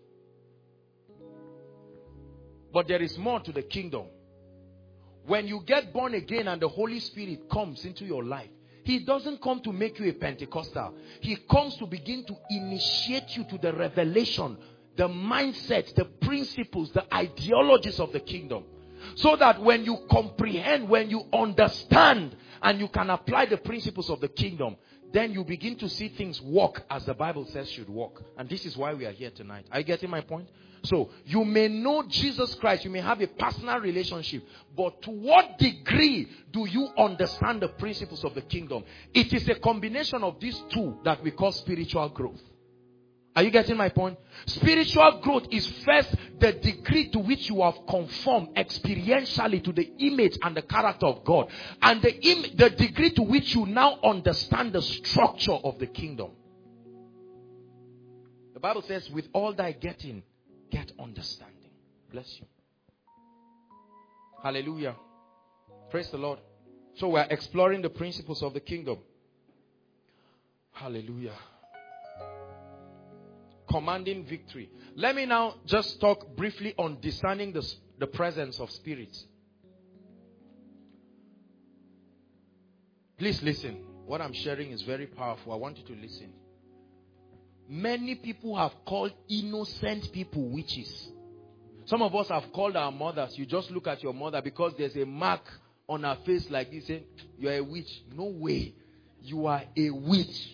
But there is more to the kingdom. When you get born again and the Holy Spirit comes into your life, He doesn't come to make you a Pentecostal. He comes to begin to initiate you to the revelation, the mindset, the principles, the ideologies of the kingdom. So that when you comprehend, when you understand, and you can apply the principles of the kingdom, then you begin to see things work as the Bible says should work. And this is why we are here tonight. Are you getting my point? So, you may know Jesus Christ, you may have a personal relationship, but to what degree do you understand the principles of the kingdom? It is a combination of these two that we call spiritual growth. Are you getting my point? Spiritual growth is first the degree to which you have conformed experientially to the image and the character of God, and the degree to which you now understand the structure of the kingdom. The Bible says, with all thy getting, get understanding. Bless you. Hallelujah. Praise the Lord. So we are exploring the principles of the kingdom. Hallelujah. commanding victory. Let me now just talk briefly on discerning the presence of spirits. Please listen. What I'm sharing is very powerful. I want you to listen. Many people have called innocent people witches. Some of us have called our mothers. You just look at your mother because there's a mark on her face like this, saying, "You are a witch." No way. You are a witch.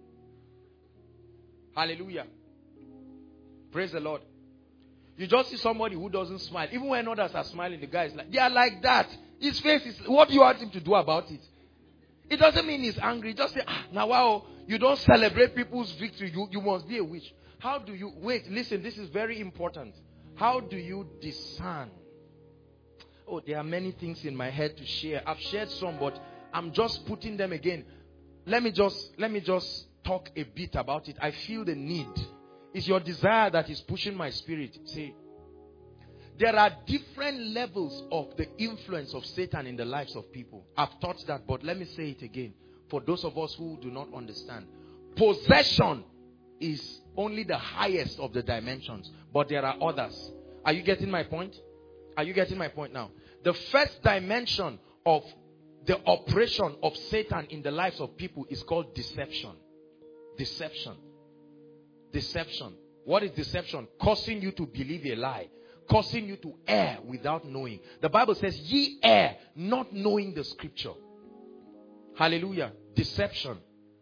Hallelujah. Praise the Lord. You just see somebody who doesn't smile. Even when others are smiling, the guy is like, they are like that. His face is, what do you want him to do about it? It doesn't mean he's angry. Just say, now wow, you don't celebrate people's victory. You must be a witch. How do you, wait, listen, this is very important. How do you discern? Oh, there are many things in my head to share. I've shared some, but I'm just putting them again. Let me just talk a bit about it. I feel the need. It's your desire that is pushing my spirit. See, there are different levels of the influence of Satan in the lives of people. I've taught that, but let me say it again. For those of us who do not understand. Possession is only the highest of the dimensions, but there are others. Are you getting my point? Are you getting my point now? The first dimension of the operation of Satan in the lives of people is called deception. Deception. Deception. What is deception? Causing you to believe a lie. Causing you to err without knowing. The Bible says, ye err, not knowing the scripture. Hallelujah. Deception.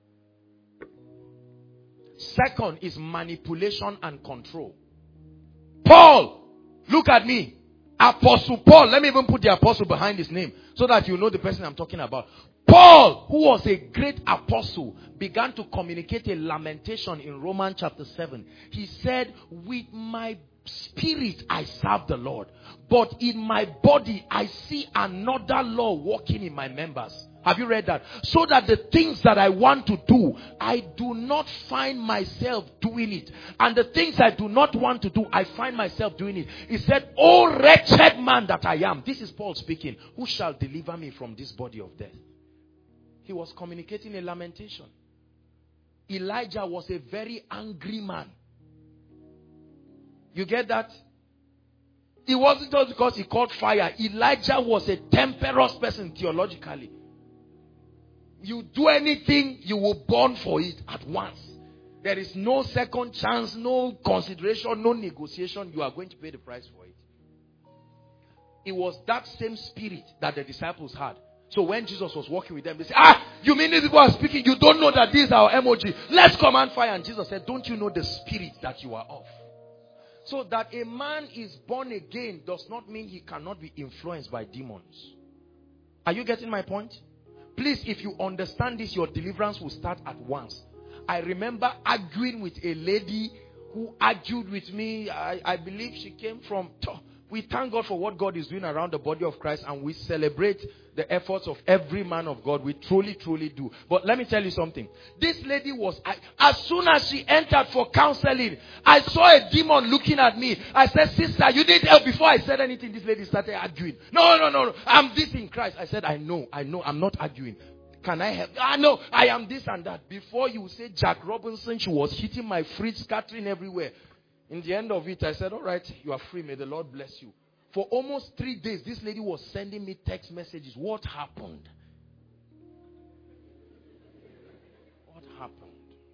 Second is manipulation and control. Paul, look at me. Apostle Paul. Let me even put the apostle behind his name so that you know the person I'm talking about. Paul, who was a great apostle, began to communicate a lamentation in Romans chapter 7. He said, with my spirit I serve the Lord, but in my body I see another law working in my members. Have you read that? So that the things that I want to do, I do not find myself doing it. And the things I do not want to do, I find myself doing it. He said, "O wretched man that I am." This is Paul speaking. "Who shall deliver me from this body of death?" He was communicating a lamentation. Elijah was a very angry man. You get that? It wasn't just because he caught fire. Elijah was a temperous person theologically. You do anything, you will burn for it at once. There is no second chance, no consideration, no negotiation. You are going to pay the price for it. It was that same spirit that the disciples had. So when Jesus was walking with them, they said, you mean these people are speaking? You don't know that this is our emoji. Let's command fire. And Jesus said, don't you know the spirit that you are of? So that a man is born again does not mean he cannot be influenced by demons. Are you getting my point? Please, if you understand this, your deliverance will start at once. I remember arguing with a lady who argued with me. I believe she came from... We thank God for what God is doing around the body of Christ, and we celebrate the efforts of every man of God. We truly, truly do. But let me tell you something. This lady was, as soon as she entered for counseling, I saw a demon looking at me. I said, "Sister, you need help." Before I said anything, this lady started arguing. No. I'm this in Christ. I said, I know. I'm not arguing. Can I help? No, I am this and that. Before you say Jack Robinson, she was hitting my fridge, scattering everywhere. In the end of it, I said, all right, you are free. May the Lord bless you. For almost 3 days, this lady was sending me text messages. What happened? What happened?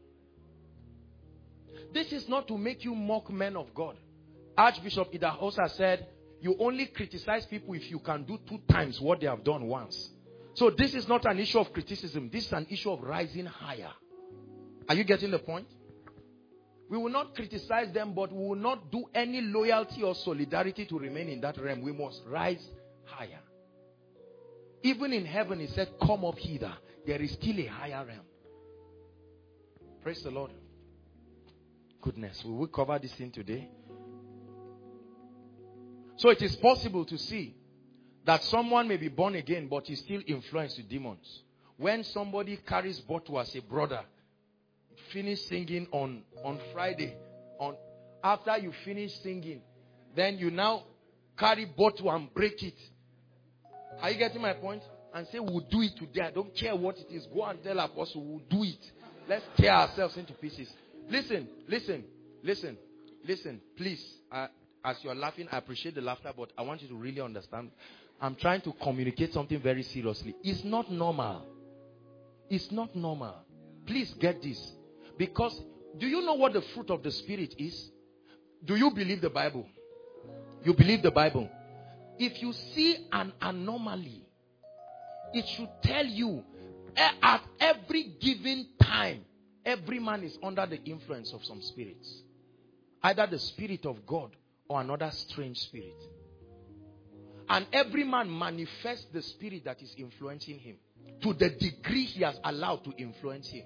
This is not to make you mock men of God. Archbishop Idahosa said, you only criticize people if you can do 2 times what they have done once. So this is not an issue of criticism. This is an issue of rising higher. Are you getting the point? We will not criticize them, but we will not do any loyalty or solidarity to remain in that realm. We must rise higher. Even in heaven, he said, "Come up hither." There is still a higher realm. Praise the Lord. Goodness, we will cover this thing today. So it is possible to see that someone may be born again, but is still influenced with demons. When somebody carries bottle as a brother, finish singing on Friday. After you finish singing, then you now carry bottle and break it. Are you getting my point? And say, we'll do it today. I don't care what it is. Go and tell Apostle, we'll do it. Let's tear ourselves into pieces. Listen. Listen, please. As you're laughing, I appreciate the laughter, but I want you to really understand. I'm trying to communicate something very seriously. It's not normal. It's not normal. Please get this. Because, do you know what the fruit of the Spirit is? Do you believe the Bible? You believe the Bible? If you see an anomaly, it should tell you at every given time, every man is under the influence of some spirits. Either the Spirit of God or another strange spirit. And every man manifests the spirit that is influencing him to the degree he has allowed to influence him.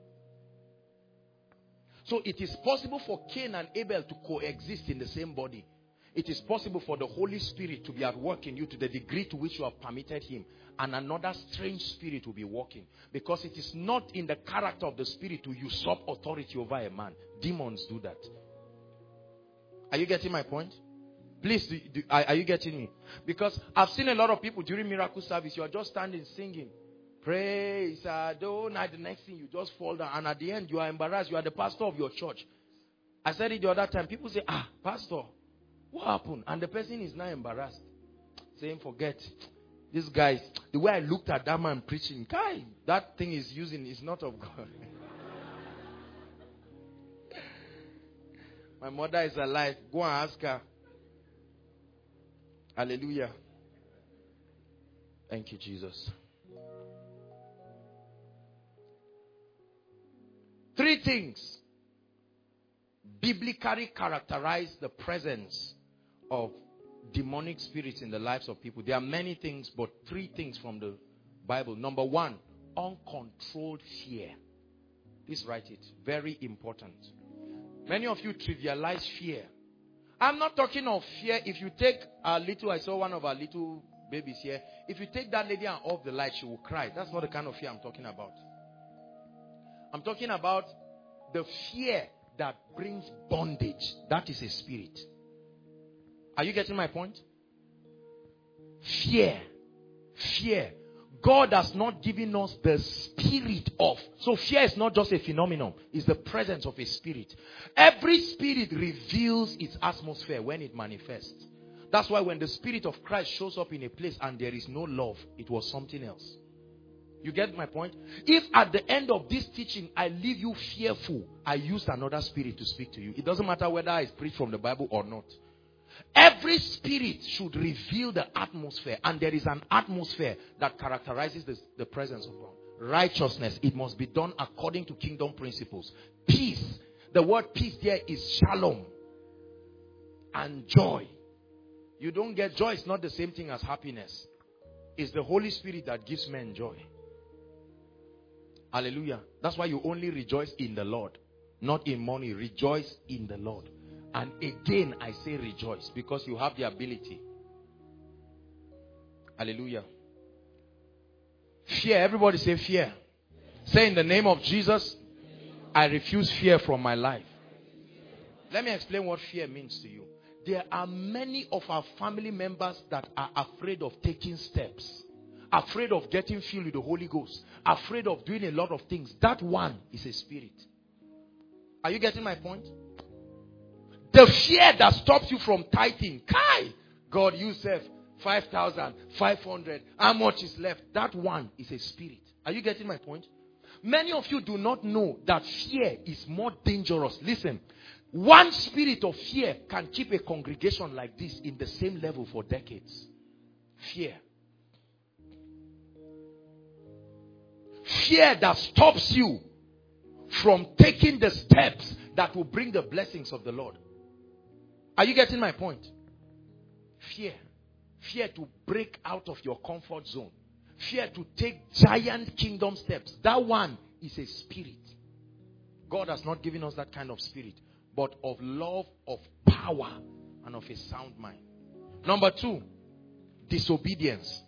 So it is possible for Cain and Abel to coexist in the same body. It is possible for the Holy Spirit to be at work in you to the degree to which you have permitted him. And another strange spirit will be working. Because it is not in the character of the spirit to usurp authority over a man. Demons do that. Are you getting my point? Please, are you getting me? Because I've seen a lot of people during miracle service, you are just standing singing. Praise Adonai. The next thing you just fall down. And at the end, you are embarrassed. You are the pastor of your church. I said it the other time. People say, pastor, what happened? And the person is now embarrassed. Saying, forget. This guy, the way I looked at that man preaching, that thing he's using is not of God. My mother is alive. Go and ask her. Hallelujah. Thank you, Jesus. 3 things biblically characterize the presence of demonic spirits in the lives of people. There are many things, but 3 things from the Bible. Number 1, uncontrolled fear. Please write it. Very important. Many of you trivialize fear. I'm not talking of fear. If you take I saw one of our little babies here. If you take that lady and off the light, she will cry. That's not the kind of fear I'm talking about. I'm talking about the fear that brings bondage. That is a spirit. Are you getting my point? Fear. Fear. God has not given us the spirit of. So fear is not just a phenomenon. It's the presence of a spirit. Every spirit reveals its atmosphere when it manifests. That's why when the Spirit of Christ shows up in a place and there is no love, it was something else. You get my point? If at the end of this teaching I leave you fearful, I used another spirit to speak to you. It doesn't matter whether I preach from the Bible or not. Every spirit should reveal the atmosphere, and there is an atmosphere that characterizes the presence of God. Righteousness, it must be done according to kingdom principles. Peace, the word peace there is shalom. And joy. You don't get joy, it's not the same thing as happiness. It's the Holy Spirit that gives men joy. Hallelujah. That's why you only rejoice in the Lord, not in money. Rejoice in the Lord. And again, I say rejoice because you have the ability. Hallelujah. Fear. Everybody say fear. Say in the name of Jesus, I refuse fear from my life. Let me explain what fear means to you. There are many of our family members that are afraid of taking steps. Afraid of getting filled with the Holy Ghost. Afraid of doing a lot of things. That one is a spirit. Are you getting my point? The fear that stops you from tithing. God, you save 5,500. How much is left? That one is a spirit. Are you getting my point? Many of you do not know that fear is more dangerous. Listen, one spirit of fear can keep a congregation like this in the same level for decades. Fear. Fear that stops you from taking the steps that will bring the blessings of the Lord. Are you getting my point? Fear. Fear to break out of your comfort zone. Fear to take giant kingdom steps. That one is a spirit. God has not given us that kind of spirit, but of love, of power, and of a sound mind. Number 2, disobedience.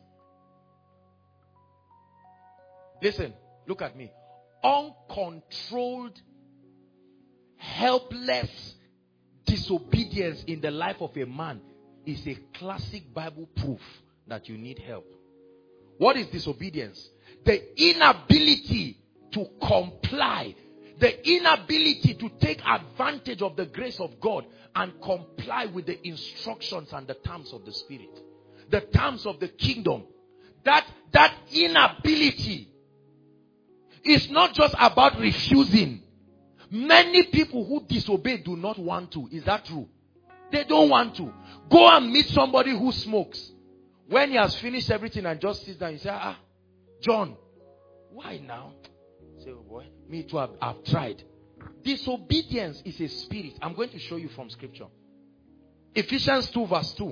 Listen, look at me. Uncontrolled, helpless disobedience in the life of a man is a classic Bible proof that you need help. What is disobedience? The inability to comply. The inability to take advantage of the grace of God and comply with the instructions and the terms of the Spirit. The terms of the kingdom. That inability is not just about refusing. Many people who disobey do not want to. Is that true? They don't want to. Go and meet somebody who smokes. When he has finished everything and just sits down, you say, John, why now? Say, oh boy, me too, I've tried. Disobedience is a spirit. I'm going to show you from scripture. Ephesians 2 verse 2.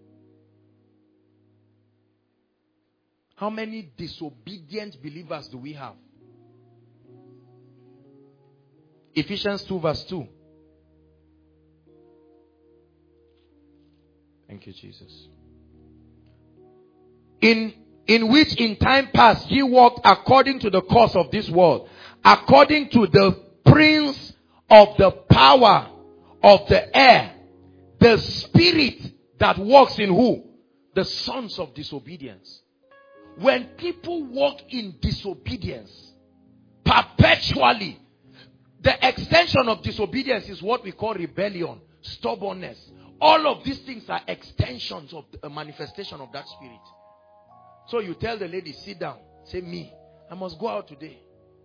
How many disobedient believers do we have? Ephesians 2 verse 2. Thank you, Jesus. In which in time past ye walked according to the course of this world, according to the prince of the power of the air, the spirit that works in who? The sons of disobedience. When people walk in disobedience perpetually, the extension of disobedience is what we call rebellion, stubbornness. All of these things are extensions of a manifestation of that spirit. So you tell the lady, sit down. Say, me, I must go out today.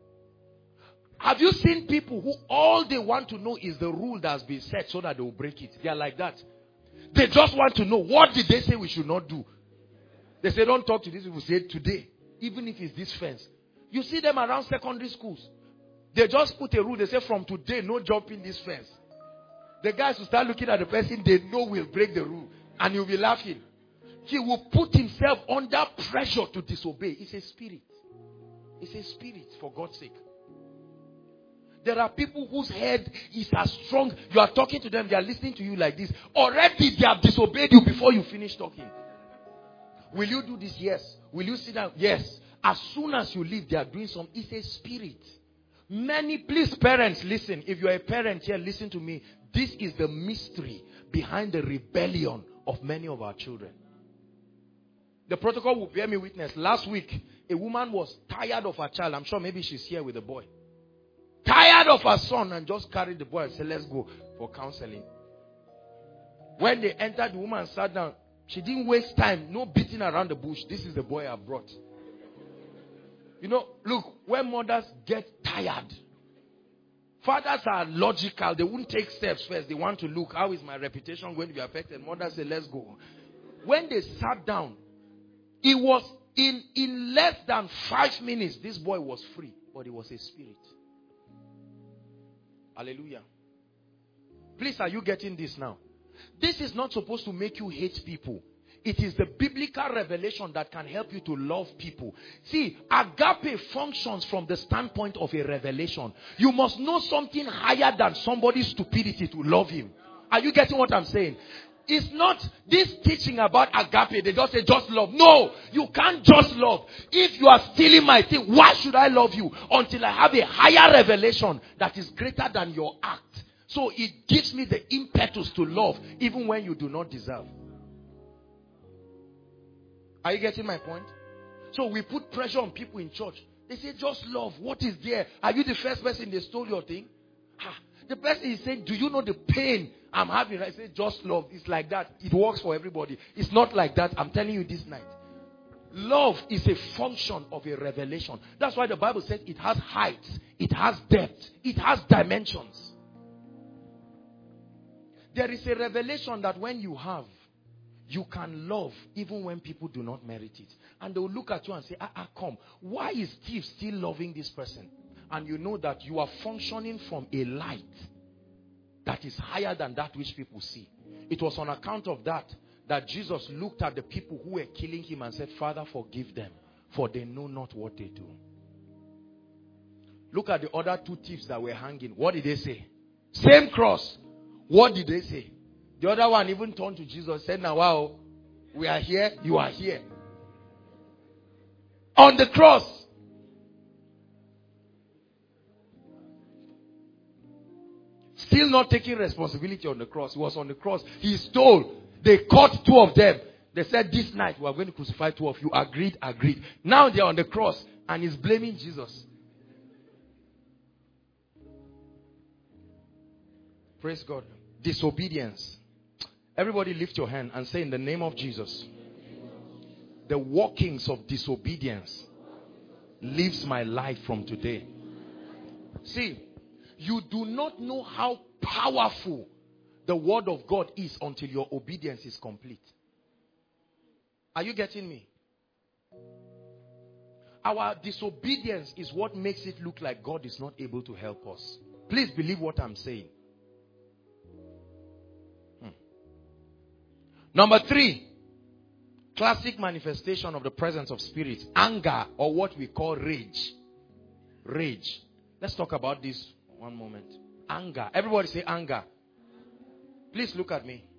Have you seen people who all they want to know is the rule that has been set so that they will break it? They are like that. They just want to know, what did they say we should not do? They say, don't talk to these people. Say, today, even if it's this fence. You see them around secondary schools. They just put a rule. They say, from today, no jumping this fence. The guys who start looking at the person they know will break the rule. And you'll be laughing. He will put himself under pressure to disobey. It's a spirit. It's a spirit, for God's sake. There are people whose head is as strong. You are talking to them, they are listening to you like this. Already they have disobeyed you before you finish talking. Will you do this? Yes. Will you sit down? Yes. As soon as you leave, they are doing something. It's a spirit. Please parents, listen. If you are a parent here, listen to me. This is the mystery behind the rebellion of many of our children. The protocol will bear me witness. Last week, a woman was tired of her child. I'm sure maybe she's here with a boy. Tired of her son and just carried the boy and said, let's go for counseling. When they entered, the woman sat down. She didn't waste time. No beating around the bush. This is the boy I brought. You know, look, when mothers get tired, fathers are logical. They won't take steps first. They want to look, how is my reputation going to be affected? Mothers say, let's go. When they sat down, it was in less than 5 minutes, this boy was free. But it was a spirit. Hallelujah. Please, are you getting this now? This is not supposed to make you hate people. It is the biblical revelation that can help you to love people. See, agape functions from the standpoint of a revelation. You must know something higher than somebody's stupidity to love him. Are you getting what I'm saying? It's not this teaching about agape. They just say, just love. No, you can't just love. If you are stealing my thing, why should I love you? Until I have a higher revelation that is greater than your act. So it gives me the impetus to love even when you do not deserve. Are you getting my point? So we put pressure on people in church. They say, just love. What is there? Are you the first person they stole your thing? The person is saying, do you know the pain I'm having? I say, just love. It's like that. It works for everybody. It's not like that. I'm telling you this night. Love is a function of a revelation. That's why the Bible says it has height. It has depth. It has dimensions. There is a revelation that when you have, you can love even when people do not merit it. And they will look at you and say, come. Why is Steve still loving this person? And you know that you are functioning from a light that is higher than that which people see. It was on account of that Jesus looked at the people who were killing him and said, Father, forgive them, for they know not what they do. Look at the other 2 thieves that were hanging. What did they say? Same cross. What did they say? The other one even turned to Jesus and said, now, wow, we are here, you are here. On the cross. Still not taking responsibility on the cross. He was on the cross. He stole. They caught 2 of them. They said, this night we are going to crucify 2 of you. Agreed. Now they are on the cross and he's blaming Jesus. Praise God. Disobedience. Everybody lift your hand and say, in the name of Jesus, the workings of disobedience leaves my life from today. See, you do not know how powerful the word of God is until your obedience is complete. Are you getting me? Our disobedience is what makes it look like God is not able to help us. Please believe what I'm saying. Number 3, classic manifestation of the presence of spirits, anger, or what we call rage. Rage. Let's talk about this one moment. Anger. Everybody say anger. Please look at me.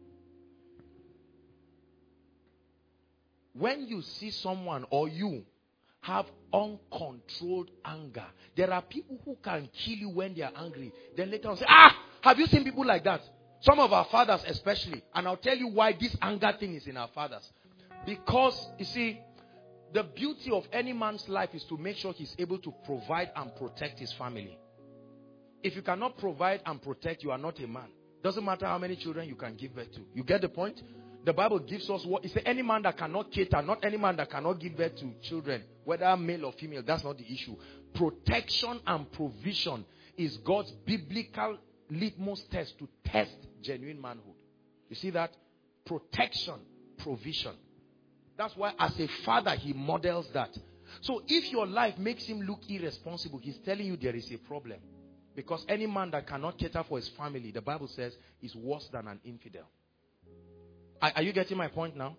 When you see someone or you have uncontrolled anger, there are people who can kill you when they are angry. Then later on say, have you seen people like that? Some of our fathers especially. And I'll tell you why this anger thing is in our fathers. Because, you see, the beauty of any man's life is to make sure he's able to provide and protect his family. If you cannot provide and protect, you are not a man. Doesn't matter how many children you can give birth to. You get the point? The Bible gives us what? It says any man that cannot cater, not any man that cannot give birth to children, whether male or female, that's not the issue. Protection and provision is God's biblical litmus test to test genuine manhood. You see that? Protection, provision. That's why as a father he models that. So if your life makes him look irresponsible, he's telling you there is a problem. Because any man that cannot cater for his family, the Bible says, is worse than an infidel. Are you getting my point now?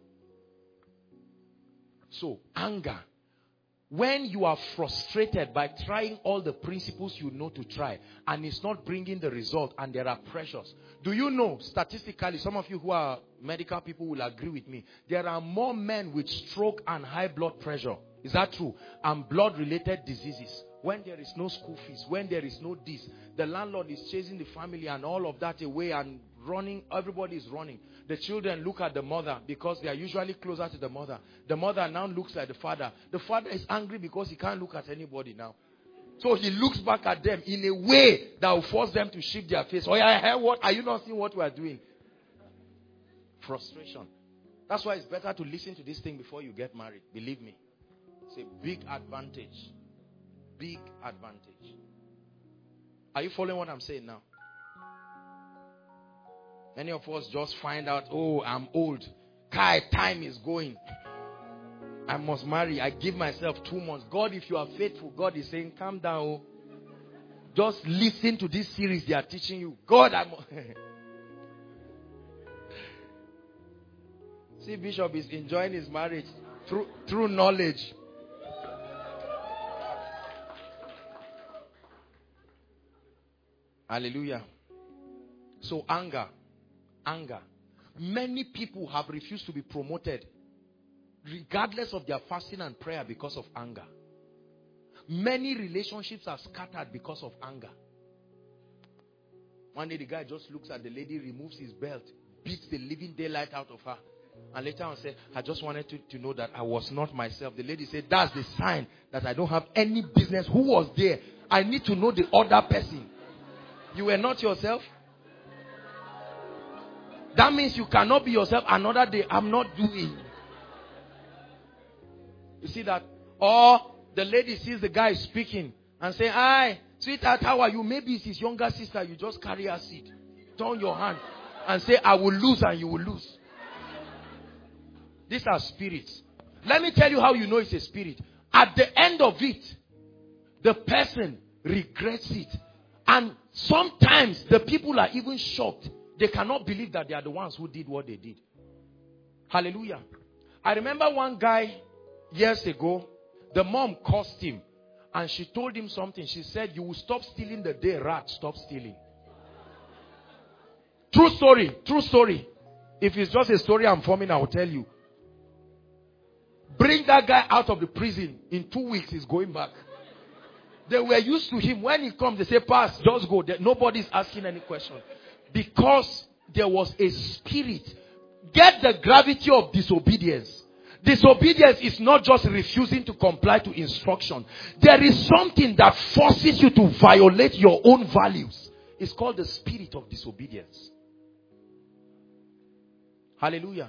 So, anger. When you are frustrated by trying all the principles you know to try, and it's not bringing the result, and there are pressures. Do you know, statistically, some of you who are medical people will agree with me, there are more men with stroke and high blood pressure. Is that true? And blood-related diseases. When there is no school fees, when there is no this, the landlord is chasing the family and all of that away and running, everybody is running. The children look at the mother because they are usually closer to the mother. The mother now looks at the father. The father is angry because he can't look at anybody now. So he looks back at them in a way that will force them to shift their face. Oh yeah, what? Are you not seeing what we are doing? Frustration. That's why it's better to listen to this thing before you get married. Believe me. It's a big advantage. Big advantage. Are you following what I'm saying now? Many of us just find out, oh, I'm old. Time is going. I must marry. I give myself 2 months. God, if you are faithful, God is saying, calm down. Just listen to this series they are teaching you. God, See, Bishop is enjoying his marriage through knowledge. Hallelujah. So anger. Many people have refused to be promoted regardless of their fasting and prayer because of anger. Many relationships are scattered because of anger. One day the guy just looks at the lady, removes his belt, beats the living daylight out of her. And later on said, I just wanted to know that I was not myself. The lady said, that's the sign that I don't have any business. Who was there? I need to know the other person. You were not yourself. That means you cannot be yourself another day. I'm not doing. You see that? Or the lady sees the guy speaking and say, hi, sweetheart, how are you? Maybe it's his younger sister. You just carry her seat. Turn your hand and say, I will lose, and you will lose. These are spirits. Let me tell you how you know it's a spirit. At the end of it, the person regrets it. And sometimes the people are even shocked. They cannot believe that they are the ones who did what they did. Hallelujah. I remember one guy years ago, the mom cursed him. And she told him something. She said, you will stop stealing the day rats stop stealing. True story. True story. If it's just a story I'm forming, I will tell you. Bring that guy out of the prison. In 2 weeks, he's going back. They were used to him. When he comes, they say, pass, just go. Nobody's asking any question. Because there was a spirit. Get the gravity of disobedience. Disobedience is not just refusing to comply to instruction. There is something that forces you to violate your own values. It's called the spirit of disobedience. Hallelujah.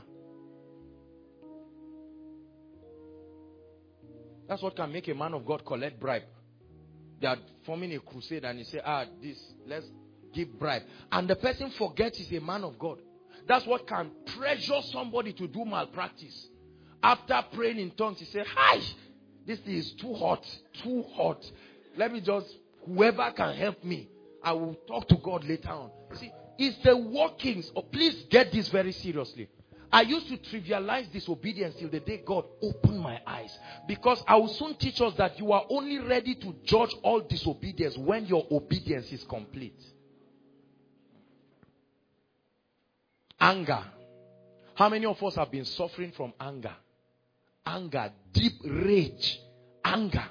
That's what can make a man of God collect bribe. They are forming a crusade and he say, let's give bribe. And the person forgets he's a man of God. That's what can pressure somebody to do malpractice. After praying in tongues, he say, hi, this is too hot, too hot. Let me just, whoever can help me, I will talk to God later on. See, it's the workings. Oh, please get this very seriously. I used to trivialize disobedience till the day God opened my eyes. Because I will soon teach us that you are only ready to judge all disobedience when your obedience is complete. Anger. How many of us have been suffering from anger? Anger, deep rage, anger.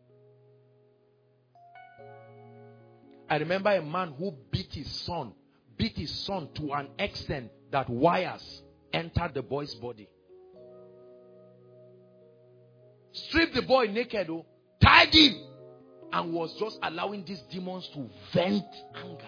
I remember a man who beat his son to an extent that wires entered the boy's body. Stripped the boy naked, tied him, and was just allowing these demons to vent anger.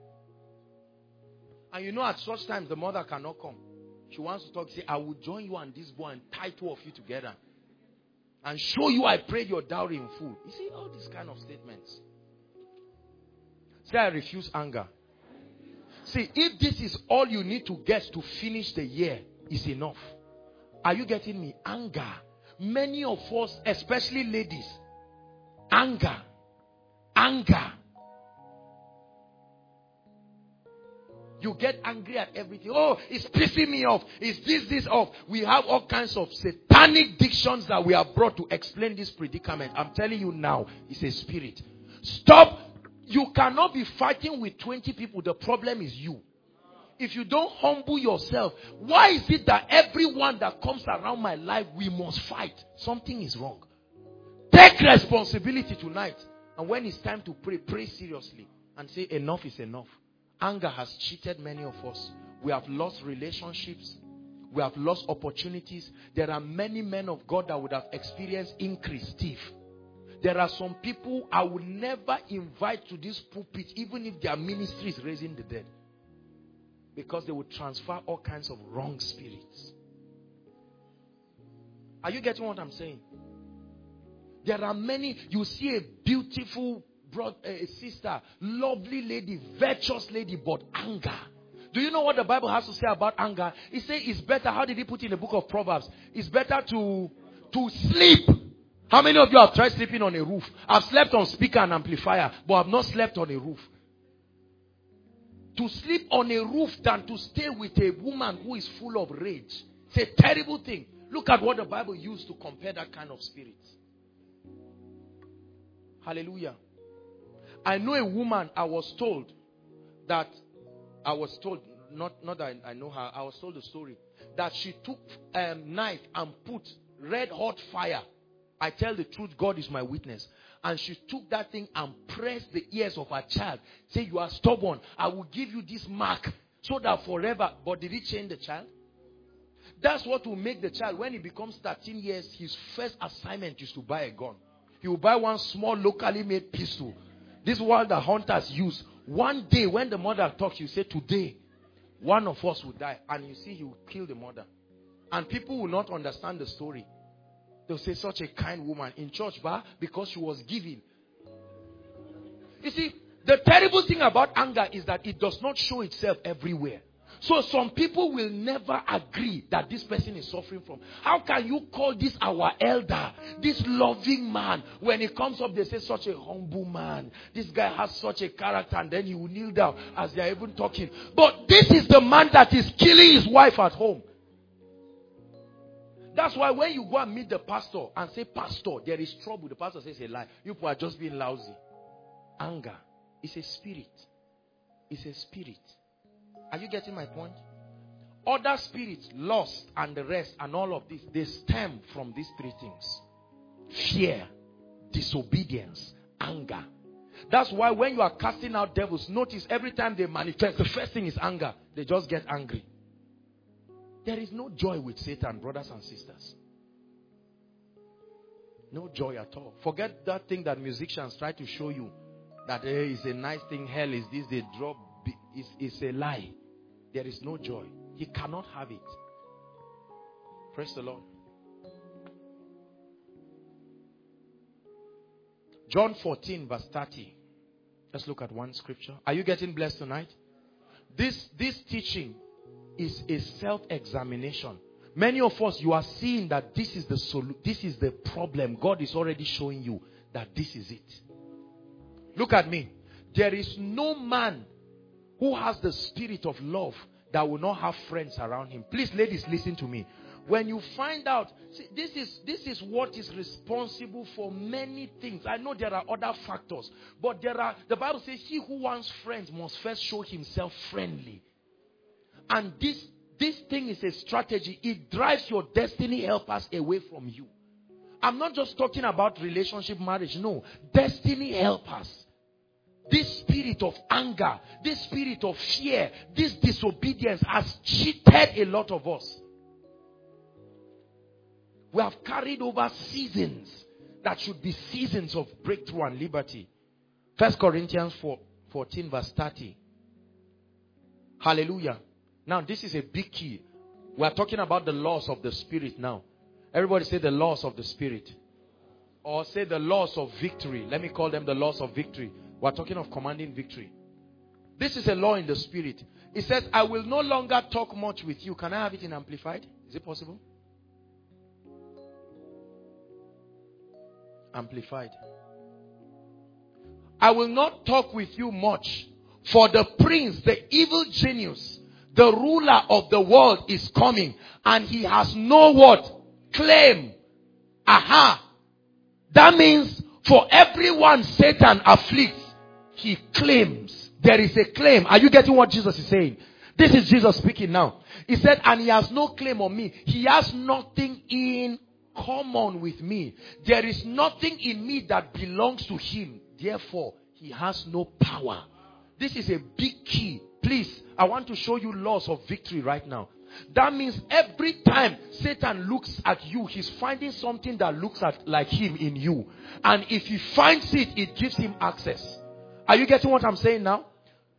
And you know, at such times the mother cannot come. She wants to talk, say, I will join you and this boy and tie two of you together and show you I paid your dowry in full. You see all these kind of statements. Say, I refuse anger. See, if this is all you need to get to finish the year, is enough. Are you getting me? Anger. Many of us, especially ladies, anger. You get angry at everything. Oh, it's pissing me off. It's this off. We have all kinds of satanic dictions that we have brought to explain this predicament. I'm telling you now, it's a spirit. Stop. You cannot be fighting with 20 people. The problem is you. If you don't humble yourself, why is it that everyone that comes around my life, we must fight? Something is wrong. Take responsibility tonight. And when it's time to pray, pray seriously. And say enough is enough. Anger has cheated many of us. We have lost relationships. We have lost opportunities. There are many men of God that would have experienced increase, thief. There are some people I would never invite to this pulpit, even if their ministry is raising the dead. Because they would transfer all kinds of wrong spirits. Are you getting what I'm saying? There are many, you see a beautiful sister, lovely lady, virtuous lady, but anger. Do you know what the Bible has to say about anger? It says it's better, how did he put it in the book of Proverbs? It's better to sleep. How many of you have tried sleeping on a roof? I've slept on speaker and amplifier, but I've not slept on a roof. To sleep on a roof than to stay with a woman who is full of rage. It's a terrible thing. Look at what the Bible used to compare that kind of spirit. Hallelujah. I know a woman, not that I know her, I was told the story, that she took a knife and put red hot fire. I tell the truth, God is my witness. And she took that thing and pressed the ears of her child. Say, you are stubborn. I will give you this mark so that forever. But did it change the child? That's what will make the child, when he becomes 13 years, his first assignment is to buy a gun. He will buy one small locally made pistol. This one that hunters use. One day when the mother talks, you say, today, one of us will die. And you see, he will kill the mother. And people will not understand the story. They'll say, such a kind woman in church, because she was giving. You see, the terrible thing about anger is that it does not show itself everywhere. So some people will never agree that this person is suffering from. How can you call this our elder, this loving man? When he comes up, they say, such a humble man. This guy has such a character, and then he will kneel down as they are even talking. But this is the man that is killing his wife at home. That's why when you go and meet the pastor and say, pastor, there is trouble, the pastor says a lie. You people are just being lousy. Anger is a spirit. It's a spirit. Are you getting my point? Other spirits, lust and the rest and all of this, they stem from these three things. Fear, disobedience, anger. That's why when you are casting out devils, notice every time they manifest, the first thing is anger. They just get angry. There is no joy with Satan, brothers and sisters. No joy at all. Forget that thing that musicians try to show you. that is a nice thing, hell is this, they drop, it's a lie. There is no joy. He cannot have it. Praise the Lord. John 14 verse 30. Let's look at one scripture. Are you getting blessed tonight? This teaching is a self-examination. Many of us, you are seeing that this is the problem. God is already showing you that this is it. Look at me. There is no man who has the spirit of love that will not have friends around him. Please, ladies, listen to me. When you find out, see, this is what is responsible for many things. I know there are other factors, but the Bible says he who wants friends must first show himself friendly. And this thing is a strategy. It drives your destiny helpers away from you. I'm not just talking about relationship, marriage. No, destiny helpers. This spirit of anger, this spirit of fear, this disobedience has cheated a lot of us. We have carried over seasons that should be seasons of breakthrough and liberty. 1 Corinthians 14 verse 30. Hallelujah. Now this is a big key. We are talking about the laws of the Spirit now. Everybody say the laws of the Spirit. Or say the laws of victory. Let me call them the laws of victory. We are talking of commanding victory. This is a law in the Spirit. It says, I will no longer talk much with you. Can I have it in Amplified? Is it possible? Amplified. I will not talk with you much, for the prince, the evil genius, the ruler of the world is coming, and he has no what? Claim. Aha. That means for everyone Satan afflicts, he claims. There is a claim. Are you getting what Jesus is saying? This is Jesus speaking now. He said, and he has no claim on me. He has nothing in common with me. There is nothing in me that belongs to him. Therefore, he has no power. This is a big key. Please, I want to show you laws of victory right now. That means every time Satan looks at you, he's finding something that looks like him in you. And if he finds it, it gives him access. Are you getting what I'm saying now?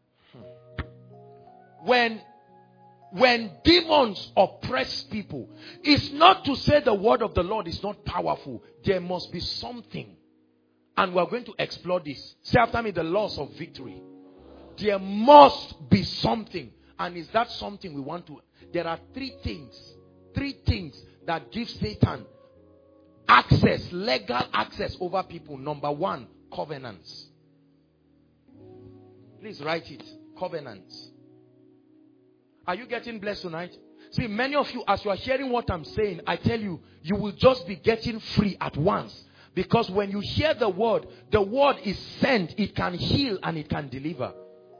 When demons oppress people, it's not to say the word of the Lord is not powerful. There must be something. And we're going to explore this. Say after me, the laws of victory. There must be something. And is that something we want to? There are three things that give Satan access, legal access over people. Number one, covenants. Please write it. Covenants. Are you getting blessed tonight? See, many of you, as you are hearing what I'm saying, I tell you, you will just be getting free at once. Because when you hear the word is sent, it can heal and it can deliver.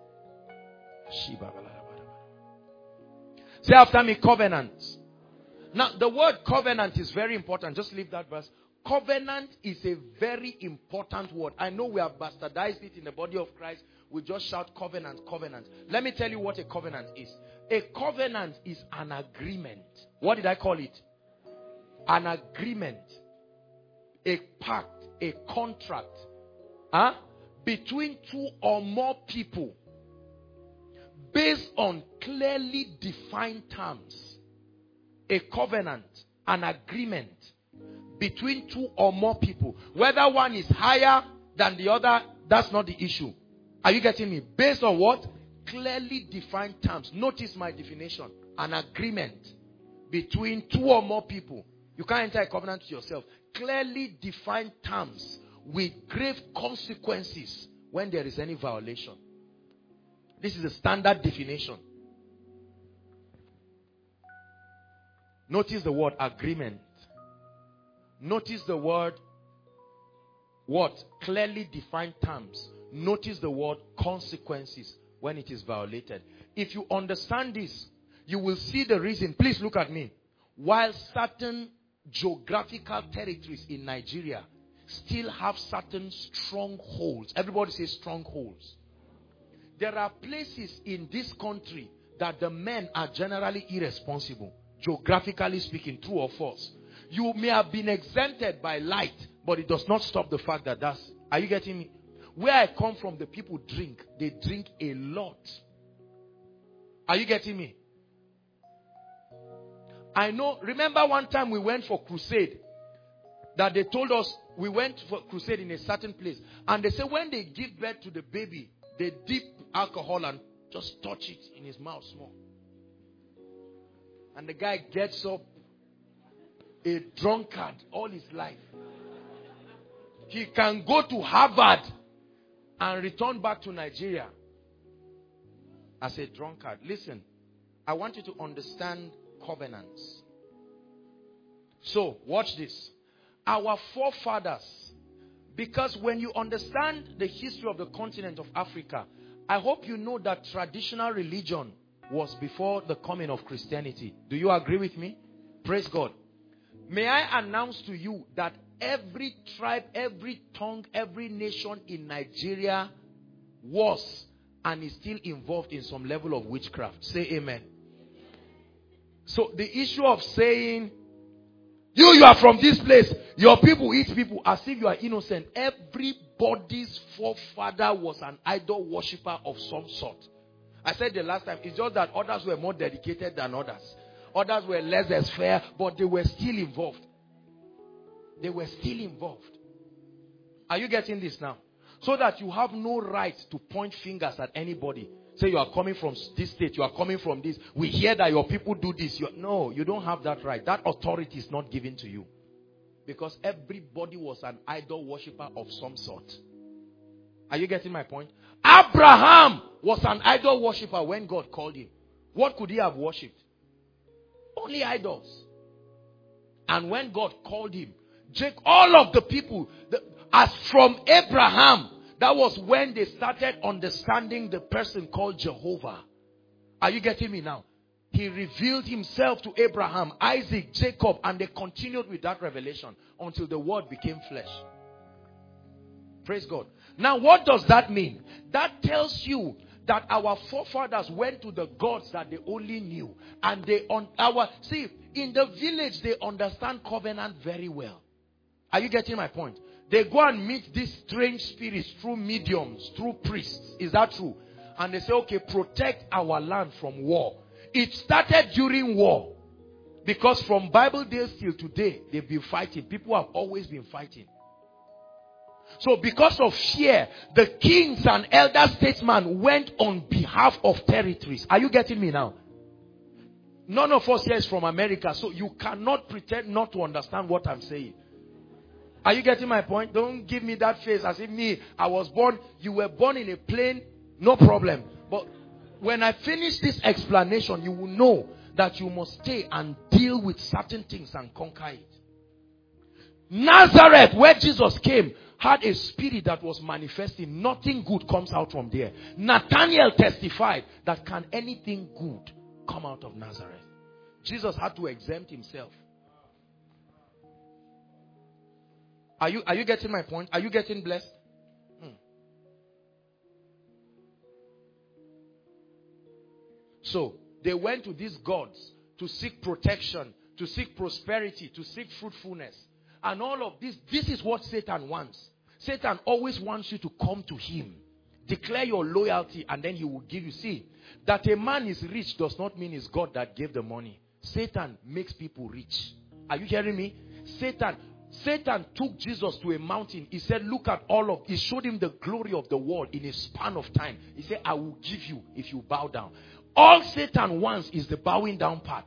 Say after me, covenants. Now, the word covenant is very important. Just leave that verse. Covenant is a very important word. I know we have bastardized it in the body of Christ. We just shout covenant, covenant. Let me tell you what a covenant is. A covenant is an agreement. What did I call it? An agreement. A pact, a contract. Between two or more people. Based on clearly defined terms. A covenant, an agreement between two or more people. Whether one is higher than the other, that's not the issue. Are you getting me? Based on what? Clearly defined terms. Notice my definition. An agreement between two or more people. You can't enter a covenant with yourself. Clearly defined terms with grave consequences when there is any violation. This is a standard definition. Notice the word agreement. Notice the word what? Clearly defined terms. Notice the word consequences when it is violated. If you understand this, you will see the reason. Please look at me. While certain geographical territories in Nigeria still have certain strongholds. Everybody says strongholds. There are places in this country that the men are generally irresponsible. Geographically speaking, true or false. You may have been exempted by light, but it does not stop the fact that that's... Are you getting me? Where I come from, the people drink. They drink a lot. Are you getting me? I know, remember one time we went for crusade, that they told us we went for crusade in a certain place. And they say when they give birth to the baby, they dip alcohol and just touch it in his mouth small. And the guy gets up a drunkard all his life. He can go to Harvard and return back to Nigeria as a drunkard. Listen, I want you to understand covenants. So, watch this. Our forefathers, because when you understand the history of the continent of Africa, I hope you know that traditional religion was before the coming of Christianity. Do you agree with me? Praise God. May I announce to you that every tribe, every tongue, every nation in Nigeria was and is still involved in some level of witchcraft. Say amen. So the issue of saying, you are from this place, your people eat people, as if you are innocent. Everybody's forefather was an idol worshipper of some sort. I said the last time, it's just that others were more dedicated than others. Others were less fair, but they were still involved. They were still involved. Are you getting this now? So that you have no right to point fingers at anybody. Say you are coming from this state, you are coming from this. We hear that your people do this. No, you don't have that right. That authority is not given to you. Because everybody was an idol worshiper of some sort. Are you getting my point? Abraham was an idol worshiper when God called him. What could he have worshipped? Only idols. And when God called him, all of the people, as from Abraham, that was when they started understanding the person called Jehovah. Are you getting me now? He revealed himself to Abraham, Isaac, Jacob, and they continued with that revelation until the word became flesh. Praise God. Now what does that mean? That tells you that our forefathers went to the gods that they only knew. And see, in the village they understand covenant very well. Are you getting my point? They go and meet these strange spirits through mediums, through priests. Is that true? And they say, okay, protect our land from war. It started during war. Because from Bible days till today, they've been fighting. People have always been fighting. So because of fear, the kings and elder statesmen went on behalf of territories. Are you getting me now? None of us here is from America, so you cannot pretend not to understand what I'm saying. Are you getting my point? Don't give me that face as if I was born, you were born in a plane, no problem. But when I finish this explanation, you will know that you must stay and deal with certain things and conquer it. Nazareth, where Jesus came, had a spirit that was manifesting. Nothing good comes out from there. Nathanael testified that can anything good come out of Nazareth? Jesus had to exempt himself. Are you getting my point? Are you getting blessed? So, they went to these gods to seek protection, to seek prosperity, to seek fruitfulness. And all of this is what Satan wants. Satan always wants you to come to him. Declare your loyalty and then he will give you. See, that a man is rich does not mean it's God that gave the money. Satan makes people rich. Are you hearing me? Satan took Jesus to a mountain. He said, look at he showed him the glory of the world in a span of time. He said, I will give you if you bow down. All Satan wants is the bowing down part.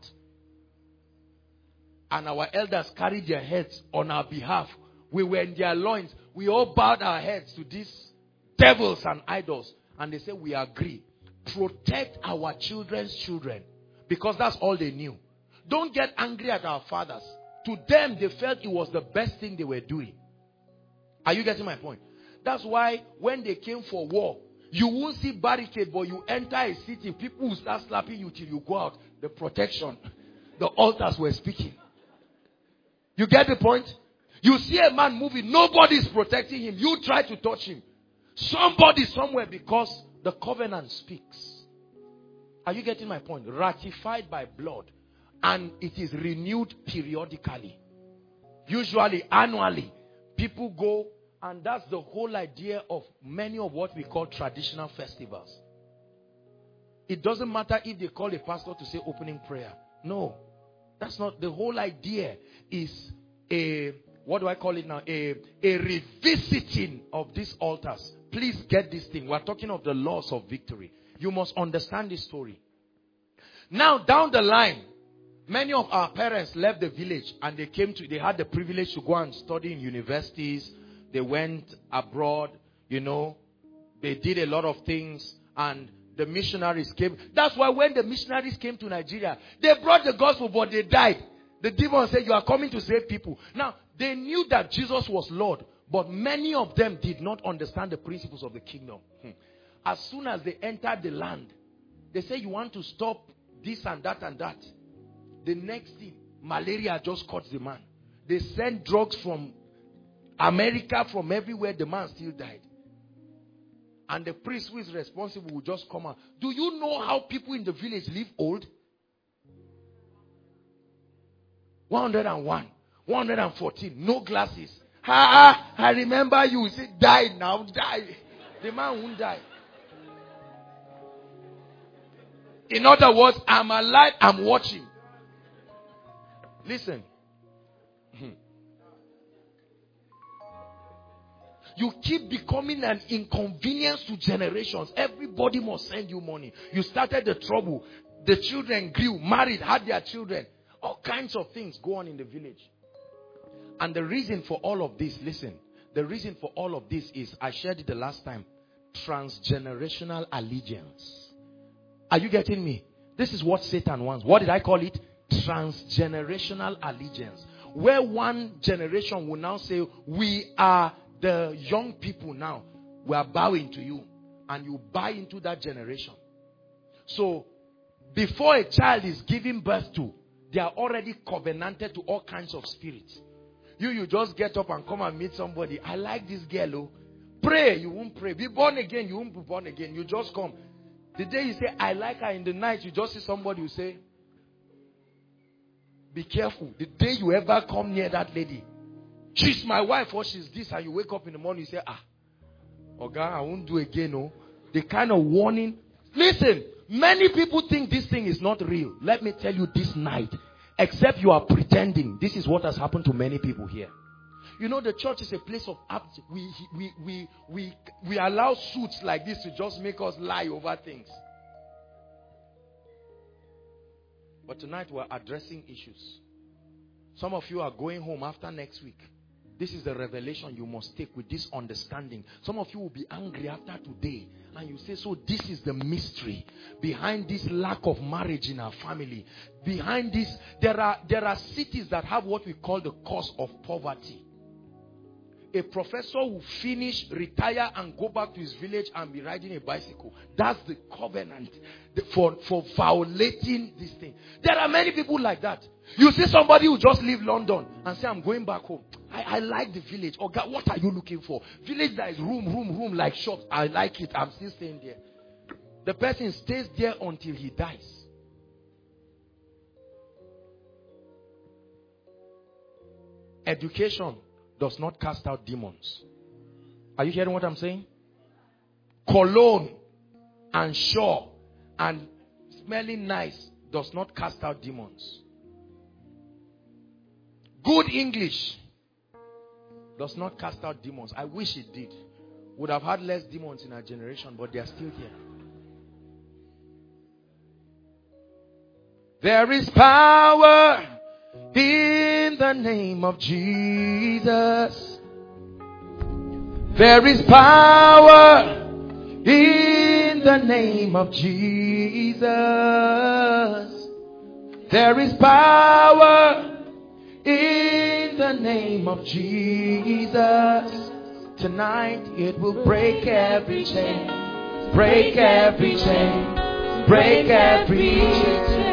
And our elders carried their heads on our behalf. We were in their loins. We all bowed our heads to these devils and idols. And they said, we agree. Protect our children's children. Because that's all they knew. Don't get angry at our fathers. To them, they felt it was the best thing they were doing. Are you getting my point? That's why when they came for war, you won't see barricade, but you enter a city, people will start slapping you till you go out. The protection. The altars were speaking. You get the point? You see a man moving, nobody is protecting him. You try to touch him. Somebody somewhere, because the covenant speaks. Are you getting my point? Ratified by blood. And it is renewed periodically. Usually annually. People go And that's the whole idea of many of what we call traditional festivals. It doesn't matter if they call a pastor to say opening prayer. No. That's not. The whole idea is what do I call it now? A revisiting of these altars. Please get this thing. We're talking of the laws of victory. You must understand this story. Now, down the line, many of our parents left the village and they had the privilege to go and study in universities. They went abroad, They did a lot of things, and the missionaries came. That's why when the missionaries came to Nigeria, they brought the gospel, but they died. The demon said, you are coming to save people. Now, they knew that Jesus was Lord, but many of them did not understand the principles of the kingdom. As soon as they entered the land, they say, you want to stop this and that and that. The next thing, malaria just caught the man. They sent drugs from America, from everywhere. The man still died. And the priest who is responsible will just come out. Do you know how people in the village live old? 101, 114, no glasses. I remember you. Say, die now, die. The man won't die. In other words, I'm alive, I'm watching. Listen. You keep becoming an inconvenience to generations. Everybody must send you money. You started the trouble. The children grew, married, had their children. All kinds of things go on in the village. And the reason for all of this, listen. The reason for all of this is, I shared it the last time, transgenerational allegiance. Are you getting me? This is what Satan wants. What did I call it? Transgenerational allegiance. Where one generation will now say, we are the young people now. We are bowing to you. And you buy into that generation. So, before a child is given birth to, they are already covenanted to all kinds of spirits. You just get up and come and meet somebody. I like this girl. Oh. Pray, you won't pray. Be born again, you won't be born again. You just come. The day you say, I like her, in the night, you just see somebody who say, be careful. The day you ever come near that lady, she's my wife or she's this, and you wake up in the morning, you say, Oga, I won't do again. Oh. The kind of warning. Listen, many people think this thing is not real. Let me tell you this night, except you are pretending, this is what has happened to many people here. You know, the church is a place of we allow suits like this to just make us lie over things. But tonight we're addressing issues. Some of you are going home after next week. This is the revelation you must take with this understanding. Some of you will be angry after today. And you say, so this is the mystery behind this lack of marriage in our family. Behind this, there are cities that have what we call the cause of poverty. A professor will finish, retire, and go back to his village and be riding a bicycle. That's the covenant for violating this thing. There are many people like that. You see somebody who just leave London and say, I'm going back home. I like the village. Oh God, what are you looking for? Village that is room like shops. I like it. I'm still staying there. The person stays there until he dies. Education does not cast out demons. Are you hearing what I'm saying? Cologne and sure and smelling nice does not cast out demons. Good English does not cast out demons. I wish it did. Would have had less demons in our generation, but they are still here. There is power in the name of Jesus. There is power in the name of Jesus. There is power in the name of Jesus. Tonight it will break every chain. Break every chain. Break every chain.